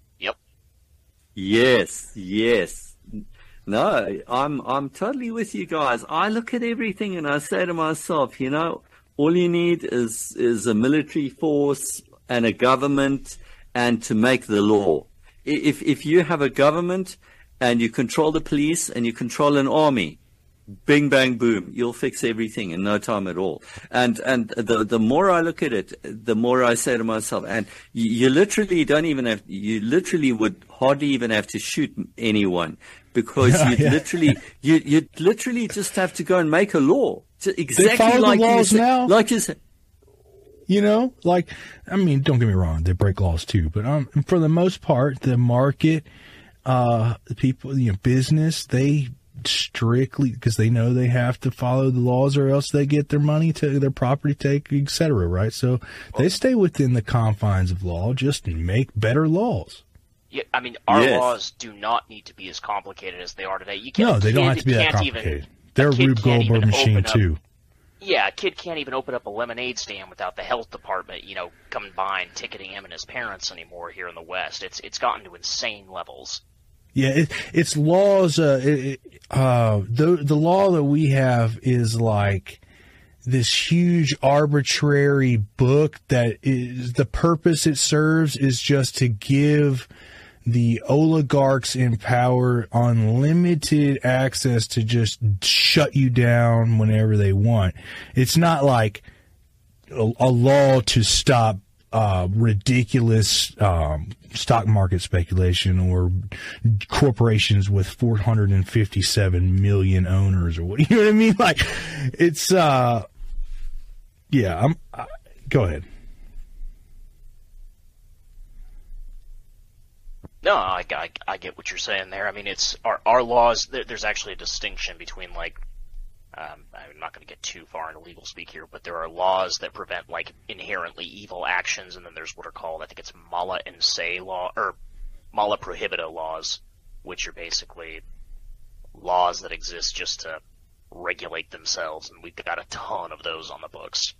S1: Yes, yes. No, I'm I'm totally with you guys. I look at everything and I say to myself, you know, all you need is is a military force and a government and to make the law. If if you have a government and you control the police and you control an army, bing bang boom, you'll fix everything in no time at all. And and the the more I look at it, the more I say to myself, and you, you literally don't even have, you literally would hardly even have to shoot anyone, because
S2: yeah,
S1: you
S2: yeah.
S1: literally you you literally just have to go and make a law exactly
S2: they follow
S1: like
S2: the laws
S1: you
S2: now.
S1: like you said.
S2: You know, like, I mean, don't get me wrong, they break laws too, but um, for the most part, the market, uh, the people, you know, business, they strictly because they know they have to follow the laws or else they get their money, to their property taken, et cetera, right? So they stay within the confines of law, just make better laws.
S3: Yeah, I mean, our
S1: Yes.
S3: laws do not need to be as complicated as they are today. You can't,
S2: No, they don't
S3: kid
S2: have to be that
S3: can't
S2: complicated.
S3: Even,
S2: They're a
S3: kid
S2: Rube
S3: can't
S2: Goldberg
S3: even
S2: machine,
S3: open up-
S2: too.
S3: Yeah, a kid can't even open up a lemonade stand without the health department, you know, coming by and ticketing him and his parents anymore here in the West. It's it's gotten to insane levels.
S2: Yeah, it, it's laws. Uh, it, uh, the the law that we have is like this huge arbitrary book that is the purpose it serves is just to give the oligarchs in power unlimited access to just shut you down whenever they want. It's not like a, a law to stop uh, ridiculous um, stock market speculation or corporations with four hundred fifty-seven million owners or what, you know what I mean? Like, it's, uh, yeah, I'm, uh, go ahead.
S3: No, I, I, I get what you're saying there. I mean, it's our our laws. There, there's actually a distinction between like, um, I'm not going to get too far into legal speak here, but there are laws that prevent like inherently evil actions, and then there's what are called, I think it's mala in se law or mala prohibita laws, which are basically laws that exist just to regulate themselves, and we've got a ton of those on the books.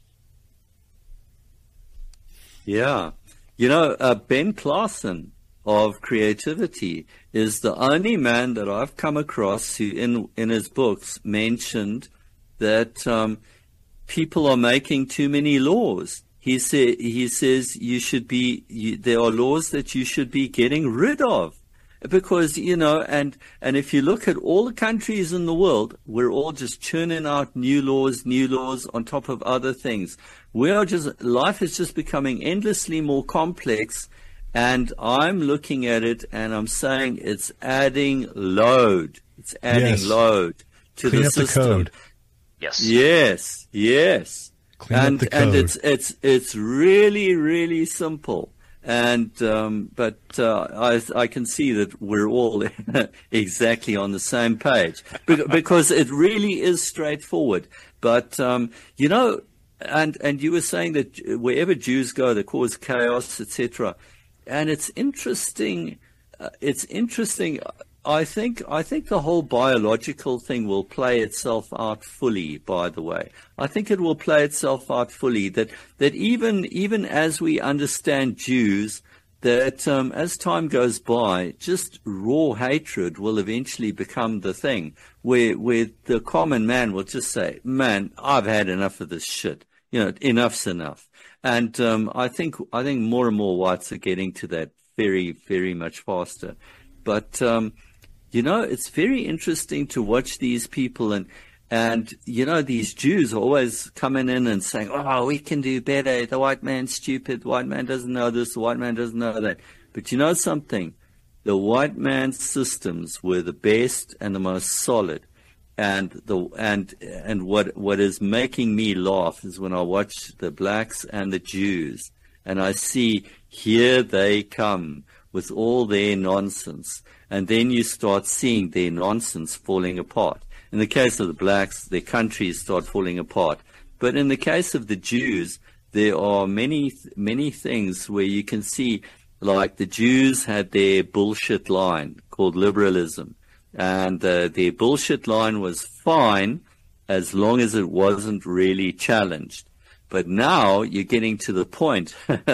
S1: Yeah. You know, uh, Ben Claassen of Creativity is the only man that I've come across who in in his books mentioned that um, people are making too many laws. He say, he says you should be you, there are laws that you should be getting rid of, because you know and and if you look at all the countries in the world, we're all just churning out new laws, new laws on top of other things. We are just life is just becoming endlessly more complex. And I'm looking at it and I'm saying it's adding load. It's adding
S2: Yes.
S1: load to
S2: Clean
S1: the
S2: up the
S1: system.
S2: code.
S3: Yes.
S1: Yes, yes.
S2: Clean
S1: and
S2: up the
S1: and
S2: code.
S1: it's it's it's really really simple. And um, but uh, I I can see that we're all exactly on the same page Be- because it really is straightforward. But um, you know, and and you were saying that wherever Jews go, they cause chaos, et cetera. And it's interesting. Uh, it's interesting. I think. I think the whole biological thing will play itself out fully. By the way, I think it will play itself out fully. That that even even as we understand Jews, that um, as time goes by, just raw hatred will eventually become the thing. Where where the common man will just say, "Man, I've had enough of this shit. You know, enough's enough." And um, I think I think more and more whites are getting to that very, very much faster. But um, you know, it's very interesting to watch these people, and and you know, these Jews are always coming in and saying, "Oh, we can do better. The white man's stupid. The white man doesn't know this. The white man doesn't know that." But you know something? The white man's systems were the best and the most solid. And the and and what what is making me laugh is when I watch the blacks and the Jews, and I see here they come with all their nonsense, and then you start seeing their nonsense falling apart. In the case of the blacks, their countries start falling apart. But in the case of the Jews, there are many many things where you can see, like the Jews had their bullshit line called liberalism. And uh, their bullshit line was fine as long as it wasn't really challenged. But now you're getting to the point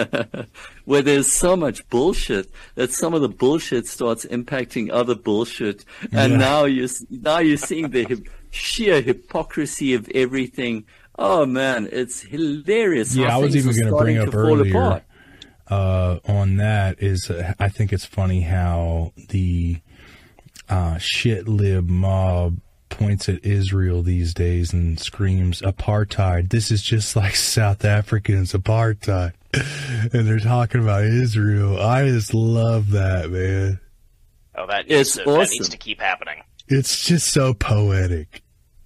S1: where there's so much bullshit that some of the bullshit starts impacting other bullshit. And
S2: Yeah.
S1: now you're, now you're seeing the hip- sheer hypocrisy of everything. Oh, man, it's hilarious.
S2: Yeah,
S1: how
S2: I was
S1: things
S2: even
S1: are
S2: going to bring
S1: starting
S2: up
S1: to fall
S2: earlier
S1: apart.
S2: uh, on that is uh, I think it's funny how the uh, shit lib mob points at Israel these days and screams apartheid. This is just like South Africans apartheid. And they're talking about Israel. I just love that, man.
S3: Oh, that
S1: It's
S3: needs, to, that
S1: awesome.
S3: needs to keep happening.
S2: It's just so poetic.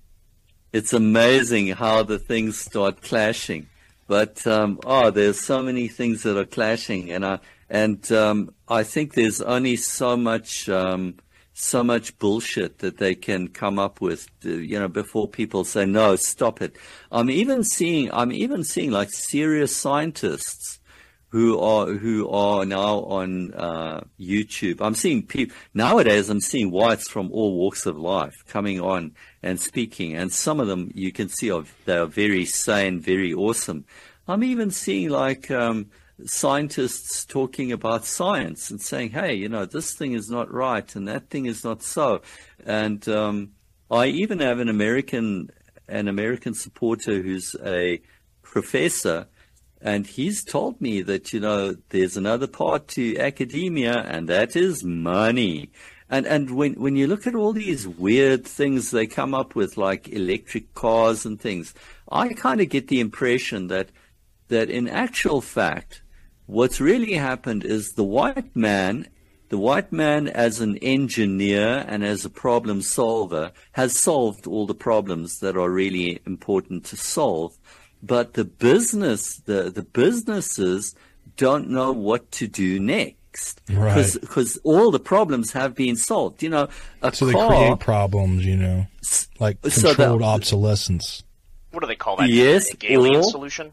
S1: It's amazing how the things start clashing. But um, oh, there's so many things that are clashing, and I and um, I think there's only so much um, so much bullshit that they can come up with, you know, before people say, no, stop it. I'm even seeing, I'm even seeing like serious scientists who are, who are now on, uh, YouTube. I'm seeing people, nowadays I'm seeing whites from all walks of life coming on and speaking. And some of them you can see are, they are very sane, very awesome. I'm even seeing like, um, scientists talking about science and saying, hey, you know, this thing is not right and that thing is not so. And um, I even have an American, an American supporter who's a professor, and he's told me that, you know, there's another part to academia, and that is money. And and when when you look at all these weird things they come up with, like electric cars and things, I kind of get the impression that that in actual fact, what's really happened is the white man, the white man as an engineer and as a problem solver has solved all the problems that are really important to solve. But the business, the, the businesses don't know what to do next.
S2: Right.
S1: Because all the problems have been solved. You know, a
S2: so
S1: car,
S2: they create problems, you know, like controlled
S1: so that,
S3: What
S2: obsolescence.
S3: do they call that?
S1: Yes,
S3: a Galilean
S1: or,
S3: solution?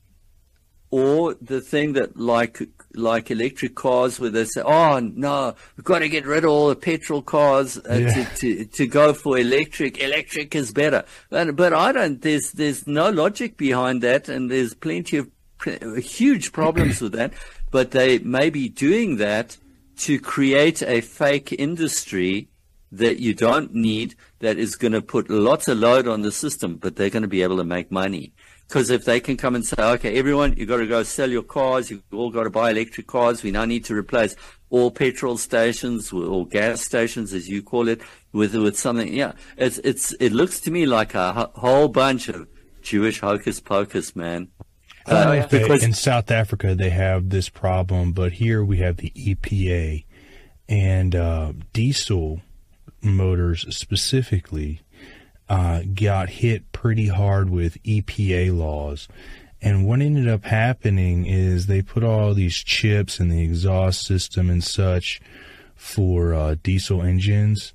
S1: Or the thing that like like electric cars where they say, oh, no, we've got to get rid of all the petrol cars uh,
S2: Yeah.
S1: to, to, to go for electric. Electric is better. But, but I don't, there's, there's no logic behind that. And there's plenty of huge problems with that. But they may be doing that to create a fake industry that you don't need, that is going to put lots of load on the system, but they're going to be able to make money. Because if they can come and say, okay, everyone, you've got to go sell your cars, you've all got to buy electric cars, we now need to replace all petrol stations or gas stations, as you call it, with with something. Yeah, it's it's it looks to me like a whole bunch of Jewish hocus pocus, man.
S2: I don't know
S1: Uh,
S2: if they,
S1: because
S2: in South Africa they have this problem, but here we have the E P A, and uh, diesel motors specifically uh, got hit pretty hard with E P A laws. And what ended up happening is they put all these chips in the exhaust system and such for uh, diesel engines,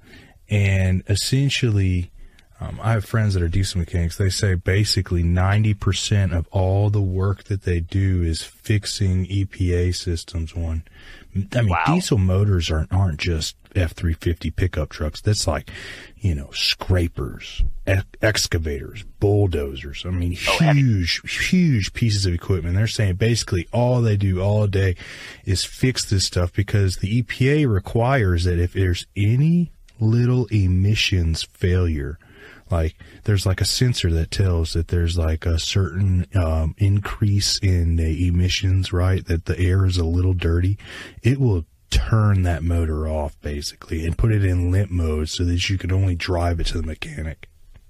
S2: and essentially Um, I have friends that are diesel mechanics. They say basically ninety percent of all the work that they do is fixing E P A systems on. I mean,
S3: Wow.
S2: diesel motors aren't, aren't just F three fifty pickup trucks. That's like, you know, scrapers, ex- excavators, bulldozers. I mean,
S3: Oh, heavy.
S2: huge, huge pieces of equipment. They're saying basically all they do all day is fix this stuff because the E P A requires that if there's any little emissions failure, like there's like a sensor that tells that there's like a certain um, increase in the emissions, right? That the air is a little dirty. It will turn that motor off basically and put it in limp mode so that you can only drive it to the mechanic.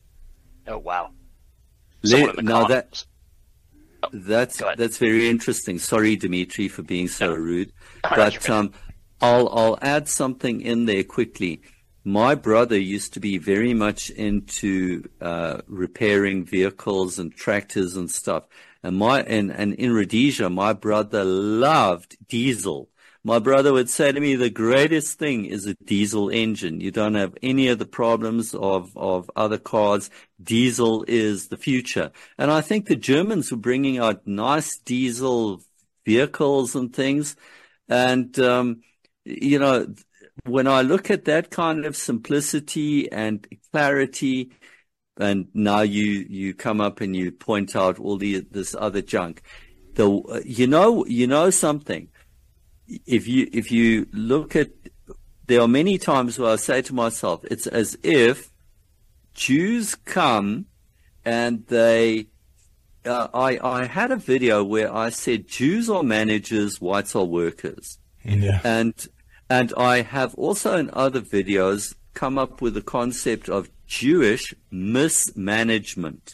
S3: Oh, wow.
S1: Le-
S3: Someone in the
S1: now
S3: comments-
S1: that that's
S3: Go ahead.
S1: that's very interesting. Sorry, Dimitri, for being so
S3: No.
S1: rude,
S3: No, you're
S1: but
S3: fine.
S1: um, I'll I'll add something in there quickly. My brother used to be very much into uh, repairing vehicles and tractors and stuff. And my and, and in Rhodesia, my brother loved diesel. My brother would say to me, the greatest thing is a diesel engine. You don't have any of the problems of, of other cars. Diesel is the future. And I think the Germans were bringing out nice diesel vehicles and things. And, um, you know, when I look at that kind of simplicity and clarity, and now you, you come up and you point out all the, this other junk, the, you know, you know something. If you, if you look at, there are many times where I say to myself, it's as if Jews come and they, uh, I, I had a video where I said Jews are managers, whites are workers.
S2: Yeah.
S1: And, and I have also in other videos come up with the concept of Jewish mismanagement.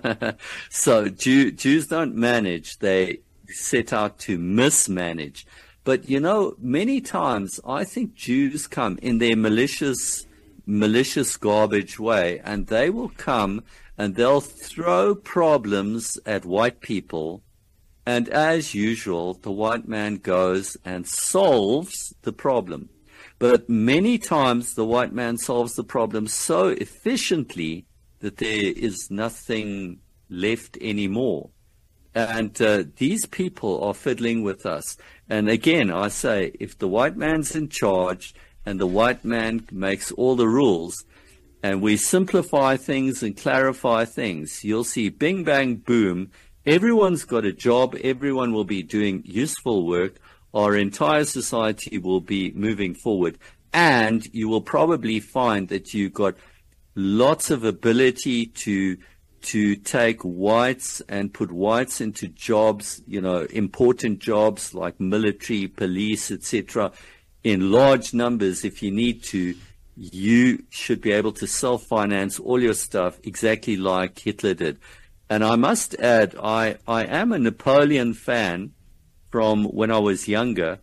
S1: So Jew, Jews don't manage, they set out to mismanage. But, you know, many times I think Jews come in their malicious, malicious garbage way, and they will come and they'll throw problems at white people. And as usual, the white man goes and solves the problem. But many times the white man solves the problem so efficiently that there is nothing left anymore. And uh, these people are fiddling with us. And again, I say, if the white man's in charge and the white man makes all the rules, and we simplify things and clarify things, you'll see bing, bang, boom. Everyone's got a job. Everyone will be doing useful work. Our entire society will be moving forward. And you will probably find that you've got lots of ability to to take whites and put whites into jobs, you know, important jobs like military, police, et cetera, in large numbers. If you need to, you should be able to self-finance all your stuff exactly like Hitler did. And I must add, I, I am a Napoleon fan from when I was younger.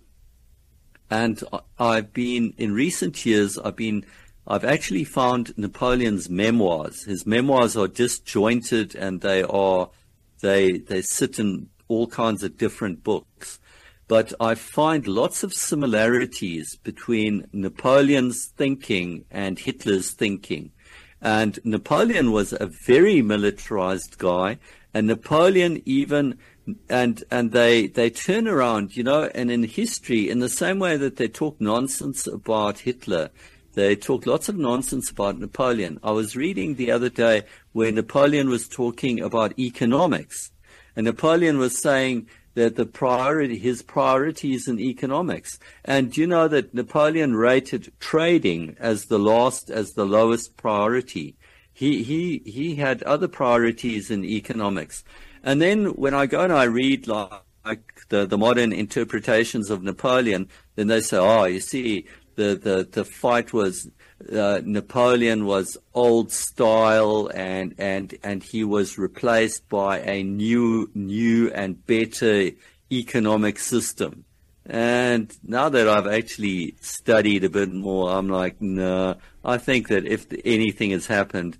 S1: And I've been, in recent years, I've been I've actually found Napoleon's memoirs. His memoirs are disjointed, and they are they they sit in all kinds of different books. But I find lots of similarities between Napoleon's thinking and Hitler's thinking. And Napoleon was a very militarized guy, and Napoleon even and and they they turn around, you know, and in history, in the same way that they talk nonsense about Hitler, they talk lots of nonsense about Napoleon. I was reading the other day where Napoleon was talking about economics, and Napoleon was saying that the priority, his priorities in economics. And you know that Napoleon rated trading as the last, as the lowest priority. He he he had other priorities in economics. And then when I go and I read like, like the the modern interpretations of Napoleon, then they say, oh, you see. The, the, the fight was, uh, Napoleon was old style, and, and, and he was replaced by a new, new and better economic system. And now that I've actually studied a bit more, I'm like, no, I think that if anything has happened,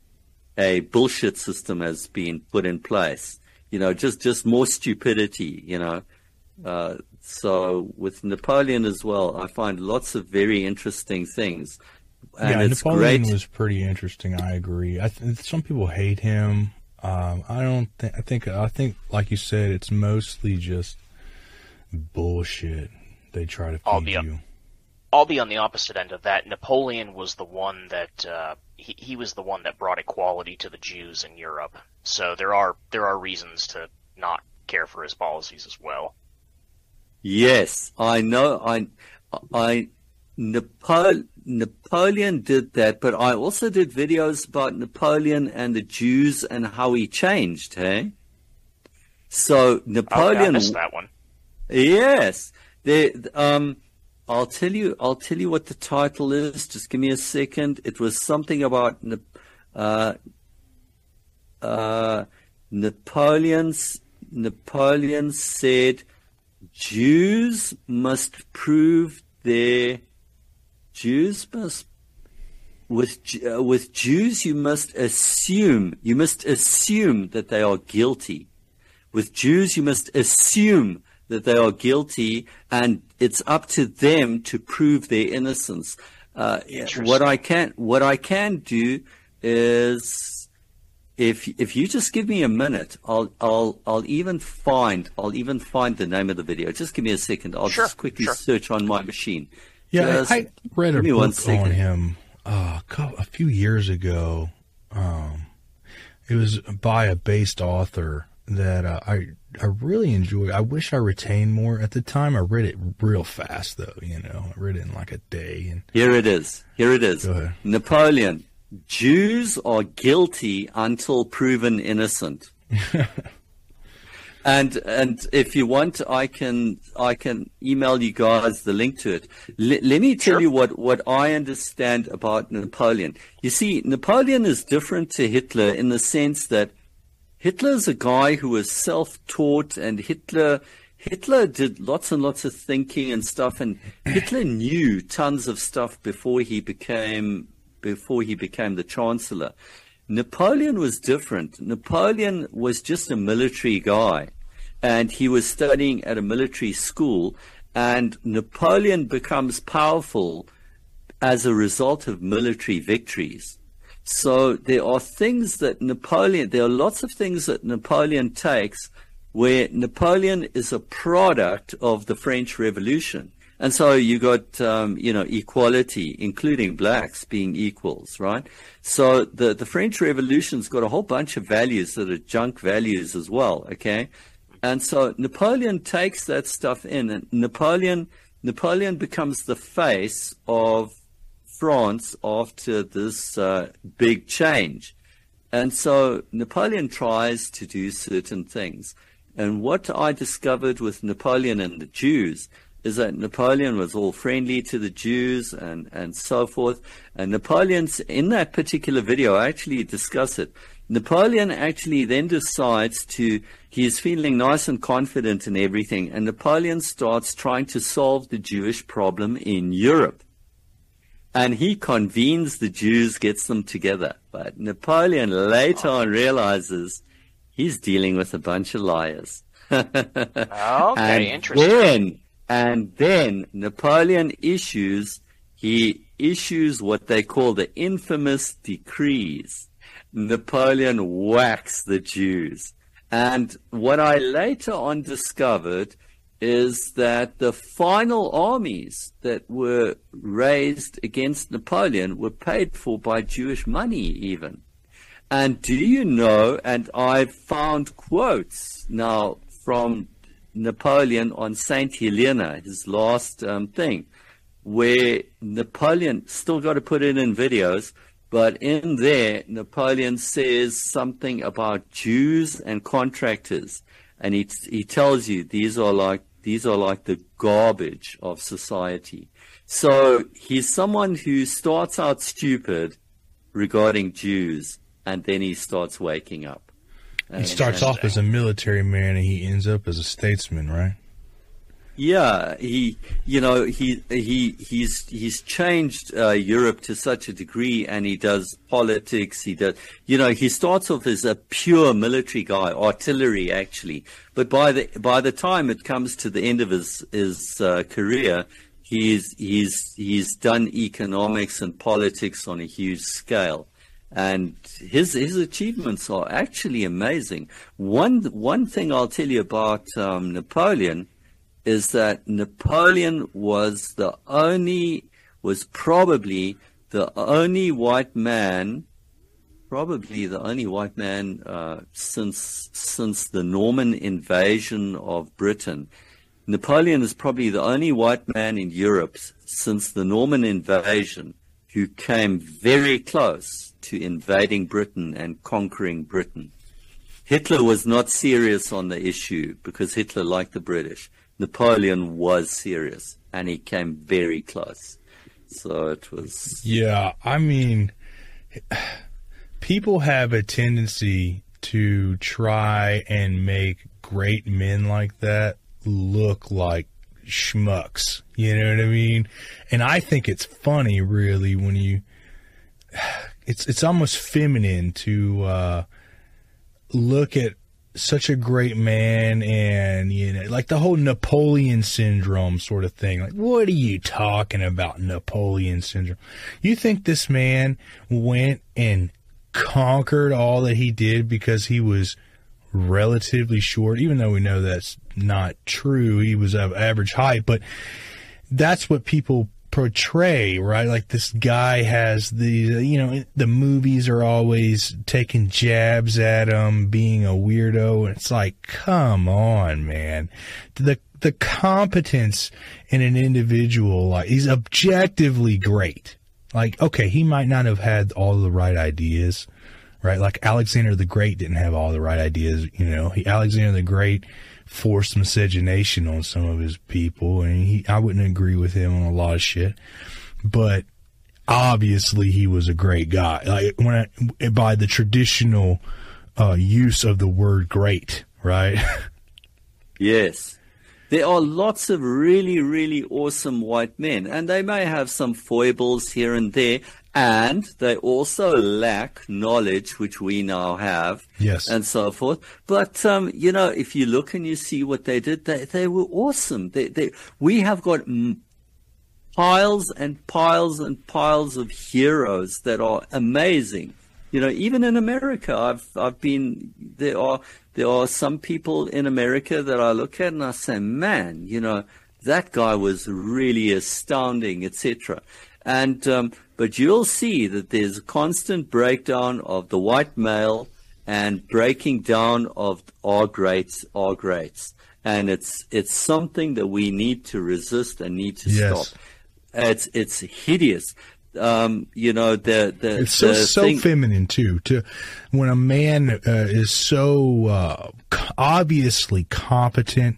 S1: a bullshit system has been put in place. You know, just, just more stupidity, you know. Uh, so with Napoleon as well, I find lots of very interesting things. And
S2: yeah,
S1: it's
S2: Napoleon
S1: great.
S2: was pretty interesting. I agree. I th- some people hate him. Um, I don't think. I think. I think, like you said, it's mostly just bullshit. They try to feed
S3: I'll be
S2: you.
S3: I'll be on the opposite end of that. Napoleon was the one that uh, he he was the one that brought equality to the Jews in Europe. So there are there are reasons to not care for his policies as well.
S1: Yes, I know. I, I, Napo- Napoleon did that, but I also did videos about Napoleon and the Jews and how he changed. Hey, so Napoleon.
S3: Okay, I missed that one.
S1: Yes, there. Um, I'll tell you. I'll tell you what the title is. Just give me a second. It was something about uh, uh, Napoleon's. Napoleon said, Jews must prove their Jews must with uh, with Jews you must assume you must assume that they are guilty. With Jews you must assume that they are guilty, and it's up to them to prove their innocence. Uh, what I can what I can do is, If if you just give me a minute, I'll I'll I'll even find I'll even find the name of the video. Just give me a second. I'll
S3: Sure,
S1: just quickly
S3: sure.
S1: search on my machine.
S2: Yeah,
S1: Just
S2: I, I read a
S1: give me one
S2: book
S1: second.
S2: on him uh, a, couple, a few years ago. Um, it was by a based author that uh, I I really enjoyed. I wish I retained more. At the time, I read it real fast, though. You know, I read it in like a day. And
S1: Here it is. Here it is.
S2: Go ahead.
S1: Napoleon. Jews are guilty until proven innocent. And and if you want, I can I can email you guys the link to it. L- let me tell
S3: Sure.
S1: you what, what I understand about Napoleon. You see, Napoleon is different to Hitler in the sense that Hitler's a guy who was self-taught, and Hitler Hitler did lots and lots of thinking and stuff, and Hitler knew tons of stuff before he became before he became the chancellor. Napoleon was different. Napoleon was just a military guy, and he was studying at a military school, and Napoleon becomes powerful as a result of military victories. So there are things that Napoleon, there are lots of things that Napoleon takes where Napoleon is a product of the French Revolution. And so you got, um, you know, equality, including blacks being equals, right? So the, the French Revolution's got a whole bunch of values that are junk values as well, okay? And so Napoleon takes that stuff in, and Napoleon, Napoleon becomes the face of France after this uh, big change. And so Napoleon tries to do certain things. And what I discovered with Napoleon and the Jews is that Napoleon was all friendly to the Jews and, and so forth. And Napoleon's, in that particular video, I actually discuss it. Napoleon actually then decides to, he's feeling nice and confident in everything, and Napoleon starts trying to solve the Jewish problem in Europe. And he convenes the Jews, gets them together. But Napoleon later on realizes he's dealing with a bunch of liars.
S3: Okay,
S1: and
S3: interesting.
S1: Then, and then Napoleon issues, he issues what they call the infamous decrees. Napoleon whacks the Jews. And what I later on discovered is that the final armies that were raised against Napoleon were paid for by Jewish money even. And do you know, and I've found quotes now from Napoleon on Saint Helena, his last um, thing, where Napoleon, still got to put it in videos, but in there, Napoleon says something about Jews and contractors. And he, he tells you these are like These are like the garbage of society. So he's someone who starts out stupid regarding Jews, and then he starts waking up.
S2: He
S1: And-
S2: starts
S1: and-
S2: off as a military man and he ends up as a statesman, right?
S1: Yeah, he, you know, he he he's he's changed uh, Europe to such a degree, and he does politics. He does, you know, he starts off as a pure military guy, artillery actually. But by the by the time it comes to the end of his his uh, career, he's he's he's done economics and politics on a huge scale. And his his achievements are actually amazing. One one thing I'll tell you about um, Napoleon is that Napoleon was the only, was probably the only white man, probably the only white man uh, since since the Norman invasion of Britain. Napoleon is probably the only white man in Europe since the Norman invasion who came very close to invading Britain and conquering Britain. Hitler was not serious on the issue because Hitler liked the British. Napoleon was serious, and he came very close. So it was...
S2: Yeah, I mean, people have a tendency to try and make great men like that look like schmucks. You know what I mean? And I think it's funny, really, when you... It's, it's almost feminine to uh, look at such a great man and, you know, like the whole Napoleon syndrome sort of thing. Like, what are you talking about, Napoleon syndrome? You think this man went and conquered all that he did because he was relatively short, even though we know that's not true. He was of average height, but that's what people portray, right? Like this guy has the, you know, the movies are always taking jabs at him being a weirdo. And it's like, come on, man. The, the competence in an individual, like he's objectively great. Like, okay, he might not have had all the right ideas, right? Like Alexander the Great didn't have all the right ideas, you know. He, Alexander the Great forced miscegenation on some of his people, and he, I wouldn't agree with him on a lot of shit, but obviously he was a great guy. Like when I, by the traditional uh, use of the word great, right?
S1: Yes. There are lots of really, really awesome white men, and they may have some foibles here and there, and they also lack knowledge, which we now have,
S2: Yes.
S1: and so forth. But, um, you know, if you look and you see what they did, they, they were awesome. They, they, we have got m- piles and piles and piles of heroes that are amazing. You know, even in America, I've I've been there are there are some people in America that I look at and I say, man, you know, that guy was really astounding, et cetera. And um, but you'll see that there's a constant breakdown of the white male and breaking down of our greats, our greats, and it's it's something that we need to resist and need to
S2: yes.
S1: stop. It's it's hideous. Um, you know, the the
S2: it's so
S1: the
S2: so
S1: thing,
S2: feminine too. To when a man uh, is so uh, obviously competent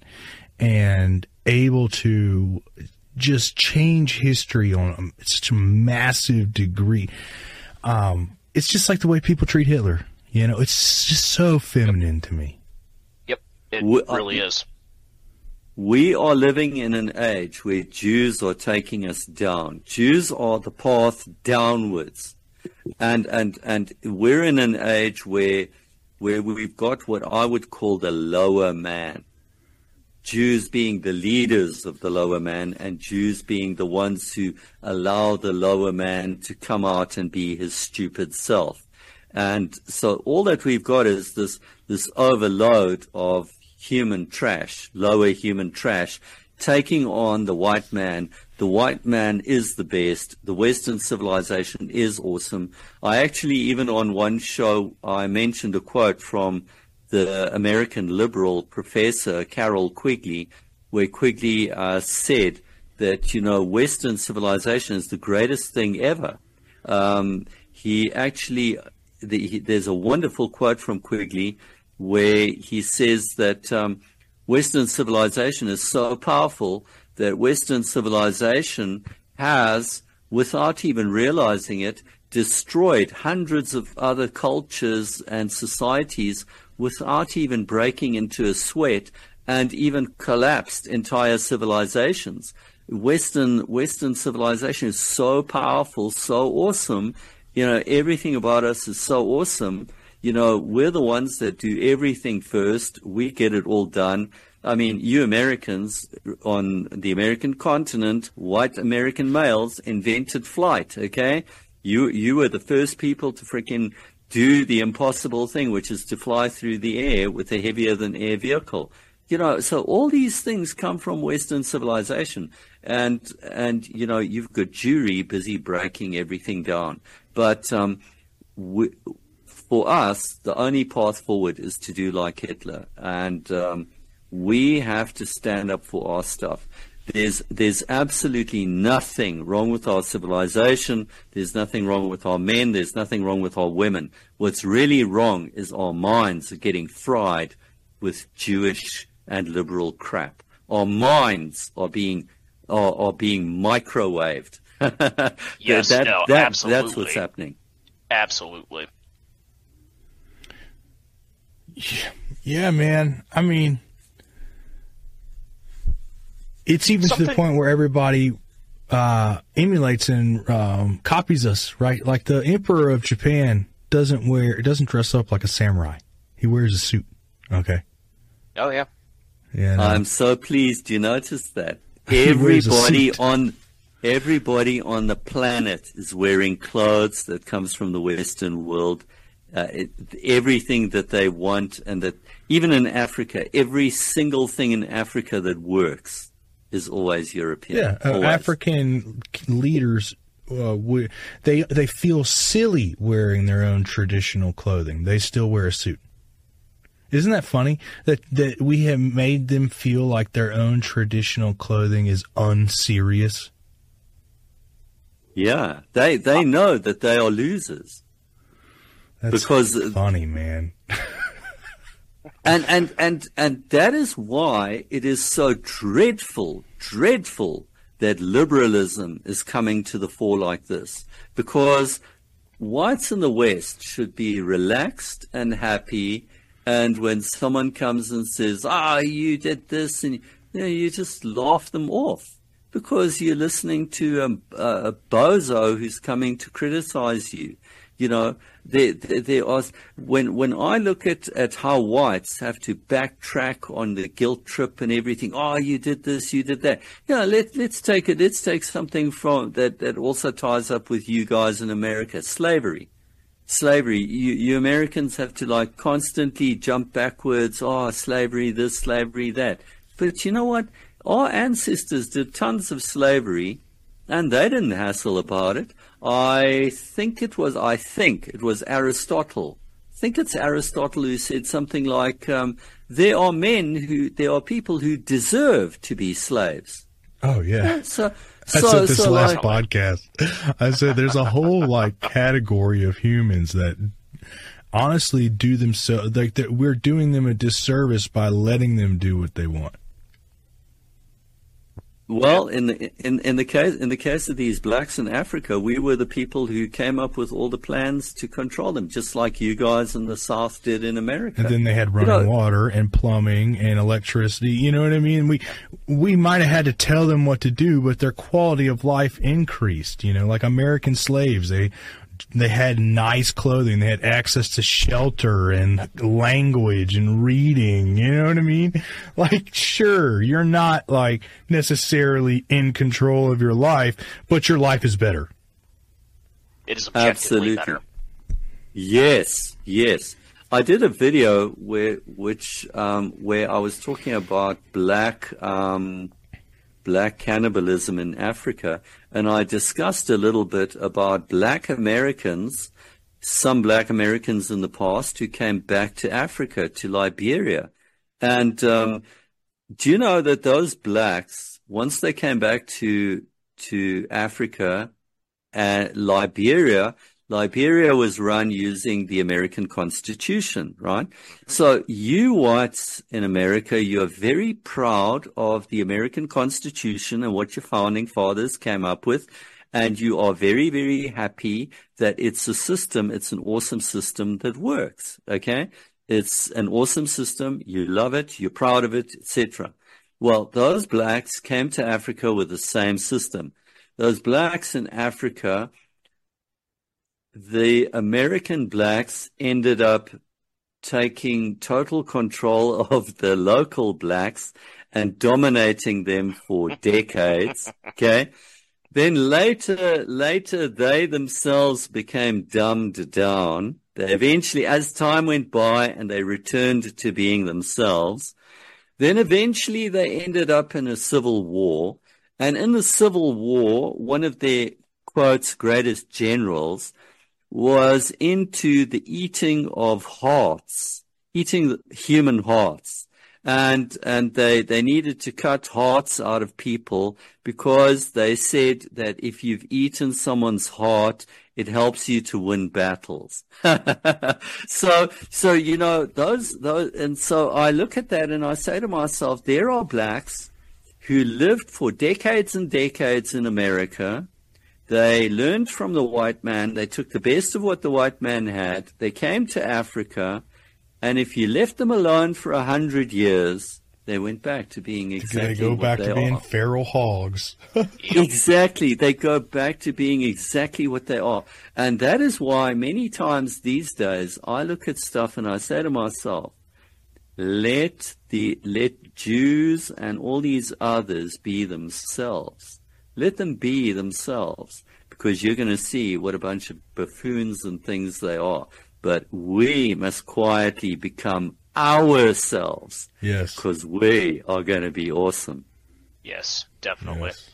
S2: and able to just change history on such a massive degree. Um, it's just like the way people treat Hitler. You know, it's just so feminine to me.
S3: Yep, it
S1: we,
S3: really
S1: uh,
S3: is.
S1: We are living in an age where Jews are taking us down. Jews are the path downwards. And and and we're in an age where where we've got what I would call the lower man. Jews being the leaders of the lower man, and Jews being the ones who allow the lower man to come out and be his stupid self. And so all that we've got is this this overload of human trash, lower human trash, taking on the white man. The white man is the best. The Western civilization is awesome. I actually, even on one show, I mentioned a quote from the American liberal professor Carroll Quigley, where Quigley uh, said that, you know, Western civilization is the greatest thing ever. Um, he actually, the, he, there's a wonderful quote from Quigley where he says that um, Western civilization is so powerful that Western civilization has, without even realizing it, destroyed hundreds of other cultures and societies without even breaking into a sweat, and even collapsed entire civilizations. Western Western civilization is so powerful, so awesome. You know, everything about us is so awesome. You know, we're the ones that do everything first. We get it all done. I mean, you Americans on the American continent, white American males, invented flight, okay? You you were the first people to freaking do the impossible thing, which is to fly through the air with a heavier-than-air vehicle. You know, so all these things come from Western civilization. And, and you know, you've got Jewry busy breaking everything down. But um, we, for us, the only path forward is to do like Hitler. And um, we have to stand up for our stuff. There's there's absolutely nothing wrong with our civilization. There's nothing wrong with our men. There's nothing wrong with our women. What's really wrong is our minds are getting fried with Jewish and liberal crap. Our minds are being are, are being microwaved.
S3: Yes,
S1: that,
S3: no,
S1: that,
S3: absolutely.
S1: That's what's happening.
S3: Absolutely.
S2: Yeah, yeah, man. I mean, it's even
S3: Something.
S2: to the point where everybody uh, emulates and um, copies us, right? Like the Emperor of Japan doesn't wear, doesn't dress up like a samurai. He wears a suit. Okay.
S3: Oh yeah.
S2: Yeah. No.
S1: I'm so pleased you noticed that.
S2: He wears a
S1: Everybody
S2: suit.
S1: on everybody on the planet is wearing clothes that comes from the Western world. Uh, it, everything that they want, and that even in Africa, every single thing in Africa that works is always European.
S2: Yeah, uh,
S1: always.
S2: African leaders, uh, we, they they feel silly wearing their own traditional clothing. They still wear a suit. Isn't that funny that that we have made them feel like their own traditional clothing is unserious?
S1: Yeah, they they know that they are losers.
S2: That's
S1: Because-
S2: funny, man.
S1: And, and, and, and that is why it is so dreadful, dreadful that liberalism is coming to the fore like this. Because whites in the West should be relaxed and happy. And when someone comes and says, ah, you did this, and you, know, you just laugh them off because you're listening to a, a bozo who's coming to criticize you. You know, there, there, there are, when, when I look at, at how whites have to backtrack on the guilt trip and everything, oh, you did this, you did that. You know, let, let's take it, let's take something from that, that also ties up with you guys in America, slavery. Slavery, you, you Americans have to like constantly jump backwards, oh, slavery, this, slavery, that. But you know what? Our ancestors did tons of slavery, and they didn't hassle about it. I think it was, I think it was Aristotle. I think it's Aristotle who said something like, um, there are men who, there are people who deserve to be slaves.
S2: Oh, yeah.
S1: So,
S2: I
S1: so,
S2: said this
S1: so
S2: last
S1: like,
S2: podcast. I said there's a whole like category of humans that honestly do themselves, like that we're doing them a disservice by letting them do what they want.
S1: Well, in the in in the case in the case of these blacks in Africa, we were the people who came up with all the plans to control them, just like you guys in the South did in America.
S2: And then they had running you know, water and plumbing and electricity. You know what I mean? We we might have had to tell them what to do, but their quality of life increased. You know, like American slaves, they. They had nice clothing. They had access to shelter and language and reading. You know what I mean? Like, sure, you're not like necessarily in control of your life, but your life is better.
S3: It is objectively
S1: Absolutely.
S3: better.
S1: Yes, yes. I did a video where, which, um, where I was talking about black, um, black cannibalism in Africa, and I discussed a little bit about black Americans, some black Americans in the past who came back to Africa, to Liberia. And um, do you know that those blacks, once they came back to to Africa and Liberia, Liberia was run using the American Constitution, right? So you whites in America, you are very proud of the American Constitution and what your founding fathers came up with. And you are very, very happy that it's a system, it's an awesome system that works, okay? It's an awesome system. You love it. You're proud of it, et cetera. Well, those blacks came to Africa with the same system. Those blacks in Africa, the American blacks ended up taking total control of the local blacks and dominating them for decades. Okay. Then later, later they themselves became dumbed down. They eventually, as time went by and they returned to being themselves, then eventually they ended up in a civil war. And in the civil war, one of their, quotes, greatest generals was into the eating of hearts, eating human hearts. And, and they, they needed to cut hearts out of people because they said that if you've eaten someone's heart, it helps you to win battles. so, so, you know, those, those, and so I look at that and I say to myself, there are blacks who lived for decades and decades in America. They learned from the white man. They took the best of what the white man had. They came to Africa. And if you left them alone for a hundred years, they went back to being exactly
S2: they go
S1: what
S2: back
S1: they
S2: to being
S1: are.
S2: feral hogs.
S1: Exactly. They go back to being exactly what they are. And that is why many times these days I look at stuff and I say to myself, let the, let Jews and all these others be themselves. Let them be themselves, because you're going to see what a bunch of buffoons and things they are. But we must quietly become ourselves.
S2: Yes.
S1: Because we are going to be awesome.
S3: Yes, definitely.
S2: Yes.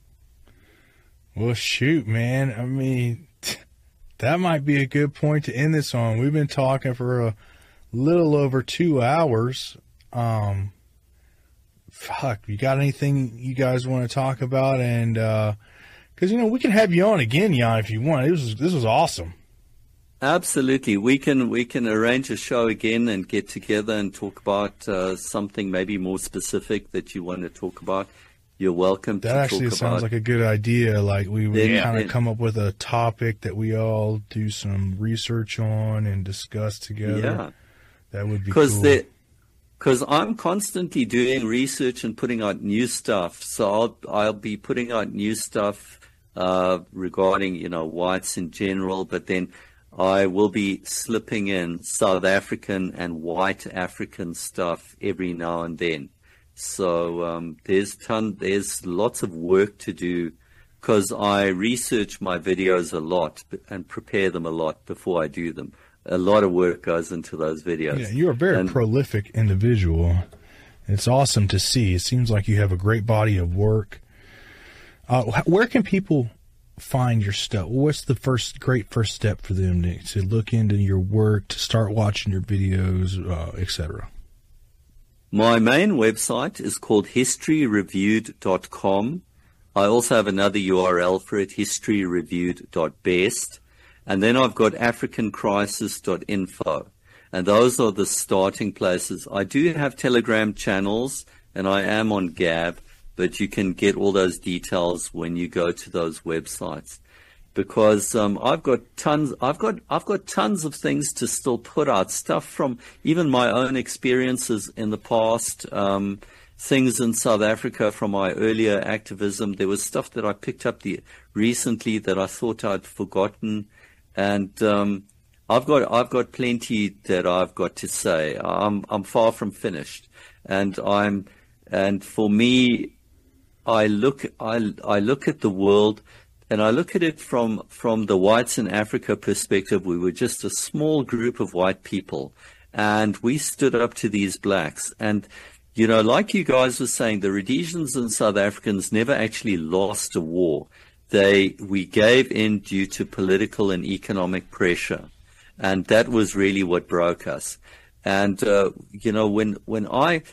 S2: Well, shoot, man. I mean, that might be a good point to end this on. We've been talking for a little over two hours. Um, fuck, you got anything you guys want to talk about? And, uh, cause you know, we can have you on again, Jan, if you want. It was, this was awesome.
S1: Absolutely. We can, we can arrange a show again and get together and talk about, uh, something maybe more specific that you want to talk about. You're welcome
S2: that
S1: to talk about.
S2: That actually sounds like a good idea. Like we would
S1: Yeah,
S2: kind of
S1: yeah.
S2: come up with a topic that we all do some research on and discuss together.
S1: Yeah.
S2: That would be
S1: Because
S2: cool.
S1: the, Because I'm constantly doing research and putting out new stuff. So I'll, I'll be putting out new stuff uh, regarding, you know, whites in general. But then I will be slipping in South African and white African stuff every now and then. So um, there's ton, there's lots of work to do, because I research my videos a lot and prepare them a lot before I do them. A lot of work goes into those videos.
S2: Yeah, you're a very
S1: and,
S2: prolific individual. It's awesome to see. It seems like you have a great body of work. Uh, where can people find your stuff? What's the first great first step for them to, to look into your work, to start watching your videos, uh, et cetera?
S1: My main website is called history reviewed dot com. I also have another U R L for it, history reviewed dot best. And then I've got african crisis dot info. And those are the starting places. I do have Telegram channels, and I am on Gab, but you can get all those details when you go to those websites. Because um, I've got tons, I've got, I've got tons of things to still put out, stuff from even my own experiences in the past, um, things in South Africa from my earlier activism. There was stuff that I picked up the, recently that I thought I'd forgotten, and um, I've got, I've got plenty that I've got to say. I'm, I'm far from finished, and I'm, and for me, I look, I, I look at the world. And I look at it from, from the whites in Africa perspective. We were just a small group of white people, and we stood up to these blacks. And, you know, like you guys were saying, the Rhodesians and South Africans never actually lost a war. They, we gave in due to political and economic pressure. And that was really what broke us. And, uh, you know, when, when I,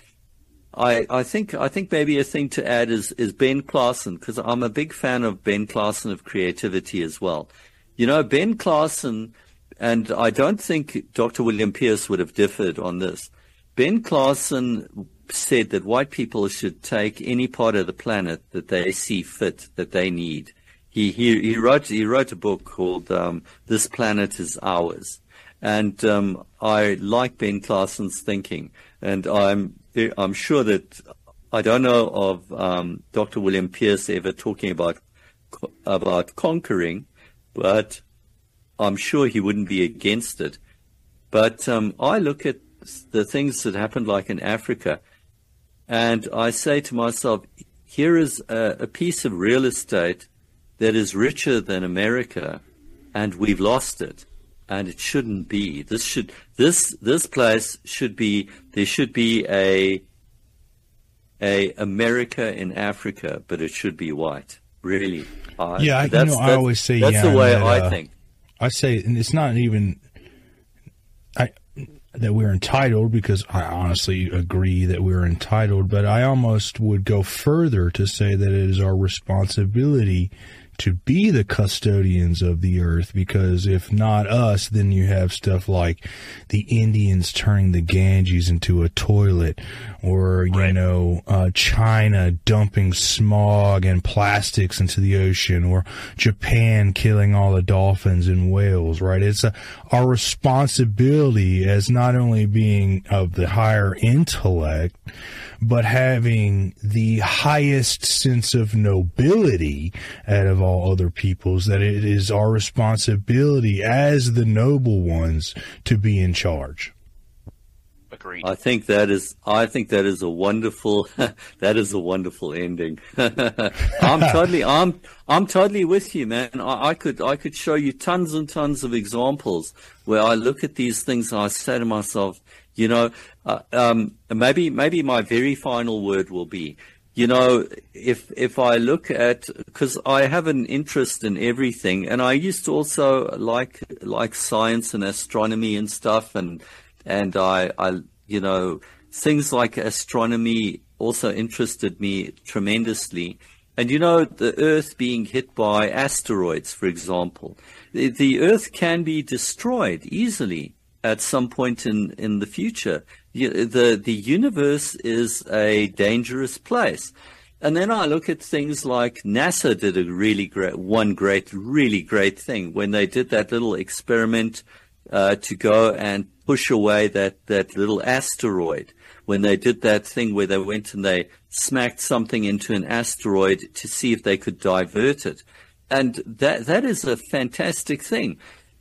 S1: I, I think I think maybe a thing to add is, is Ben Klassen, because I'm a big fan of Ben Klassen of creativity as well. You know, Ben Klassen, and I don't think Doctor William Pierce would have differed on this. Ben Klassen said that white people should take any part of the planet that they see fit, that they need. He he, he wrote he wrote a book called um, "This Planet Is Ours," and um, I like Ben Klassen's thinking, and I'm. I'm sure that I don't know of um, Doctor William Pierce ever talking about about conquering, but I'm sure he wouldn't be against it. But um, I look at the things that happened like in Africa, and I say to myself, here is a, a piece of real estate that is richer than America, and we've lost it. And it shouldn't be. This should this this place should be there should be a a America in Africa, but it should be white. Really. Uh,
S2: yeah, I,
S1: that's,
S2: you know, I always say
S1: that's
S2: yeah,
S1: the way
S2: that,
S1: I
S2: uh,
S1: think.
S2: I say, and it's not even I that we're entitled, because I honestly agree that we're entitled, but I almost would go further to say that it is our responsibility to be the custodians of the earth, because if not us, then you have stuff like the Indians turning the Ganges into a toilet, or, you
S3: right.
S2: know, uh, China dumping smog and plastics into the ocean, or Japan killing all the dolphins and whales, right? It's a, our responsibility as not only being of the higher intellect, but having the highest sense of nobility out of all other peoples, that it is our responsibility as the noble ones to be in charge.
S3: Agreed.
S1: I think that is I think that is a wonderful that is a wonderful ending. I'm totally I'm I'm totally with you, man. I, I could I could show you tons and tons of examples where I look at these things and I say to myself, you know, uh, um, maybe maybe my very final word will be, you know, if if I look at, because I have an interest in everything, and I used to also like like science and astronomy and stuff, and and I I you know, things like astronomy also interested me tremendously. And you know, the Earth being hit by asteroids, for example, the, the Earth can be destroyed easily at some point in, in the future. The, the universe is a dangerous place. And then I look at things like NASA did a really great, one great, really great thing when they did that little experiment uh, to go and push away that, that little asteroid. When they did that thing where they went and they smacked something into an asteroid to see if they could divert it. And that that is a fantastic thing.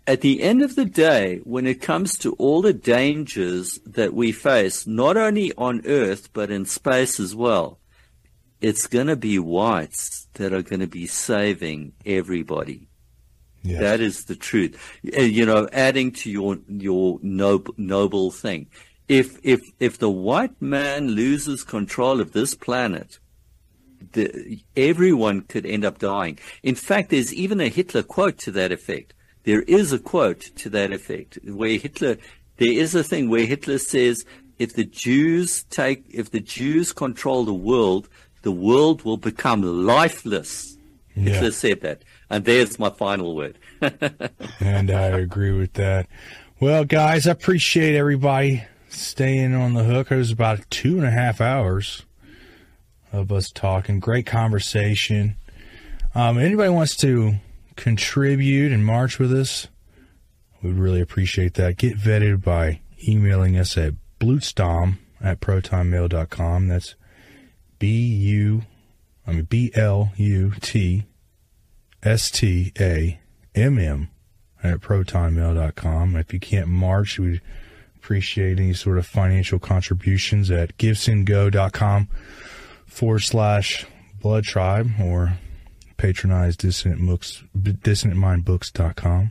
S1: at the end of the day, when it comes to all the dangers that we face, not only on Earth, but in space as well, it's going to be whites that are going to be saving everybody. Yes. That is the truth. You know, adding to your your noble, noble thing. If if if the white man loses control of this planet, the, everyone could end up dying. In fact, there's even a Hitler quote to that effect. There is a quote to that effect where Hitler, there is a thing where Hitler says, if the Jews take, if the Jews control the world, the world will become lifeless. Yeah. Hitler said that. And there's my final word.
S2: And I agree with that. Well, guys, I appreciate everybody staying on the hook. It was about two and a half hours of us talking. Great conversation. Um, anybody wants to contribute and march with us, we'd really appreciate that. Get vetted by emailing us at blutstom at protonmail dot com. That's B U, I mean B L U T S T A M M at protonmail dot com. If you can't march, we'd appreciate any sort of financial contributions at givesendgo.com forward slash blood tribe or patronize dissonant books, dissonant mind books dot com.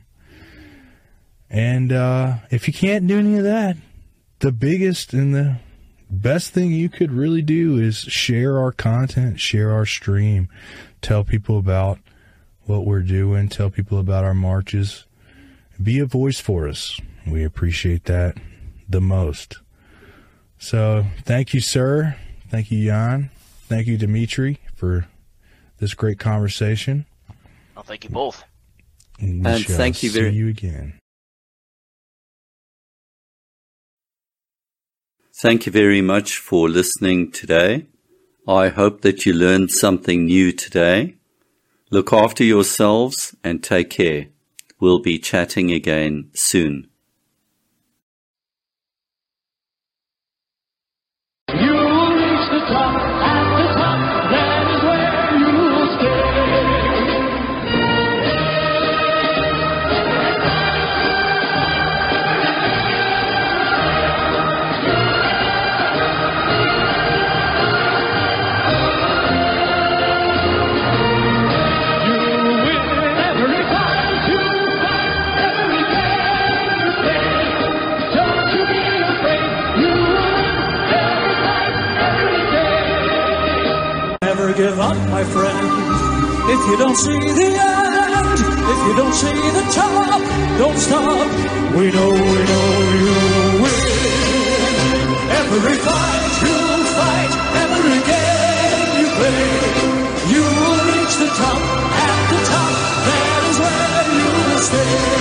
S2: And uh, if you can't do any of that, the biggest and the best thing you could really do is share our content, share our stream, tell people about what we're doing, tell people about our marches. Be a voice for us. We appreciate that the most. So thank you, sir. Thank you, Jan. Thank you, Dimitri, for this great conversation.
S3: Well, thank you both.
S2: We and shall thank you very see you again.
S1: Thank you very much for listening today. I hope that you learned something new today. Look after yourselves and take care. We'll be chatting again soon.
S4: You will reach the top, at the top, that is where you will stay. You will win every fight you fight, every game you play. Don't you be afraid, you will win every fight, every day. Never give up, my friend. If you don't see the end, if you don't see the top, don't stop. We know, we know you will win. Every fight you fight, every game you play, you will reach the top. At the top, that is where you will stay.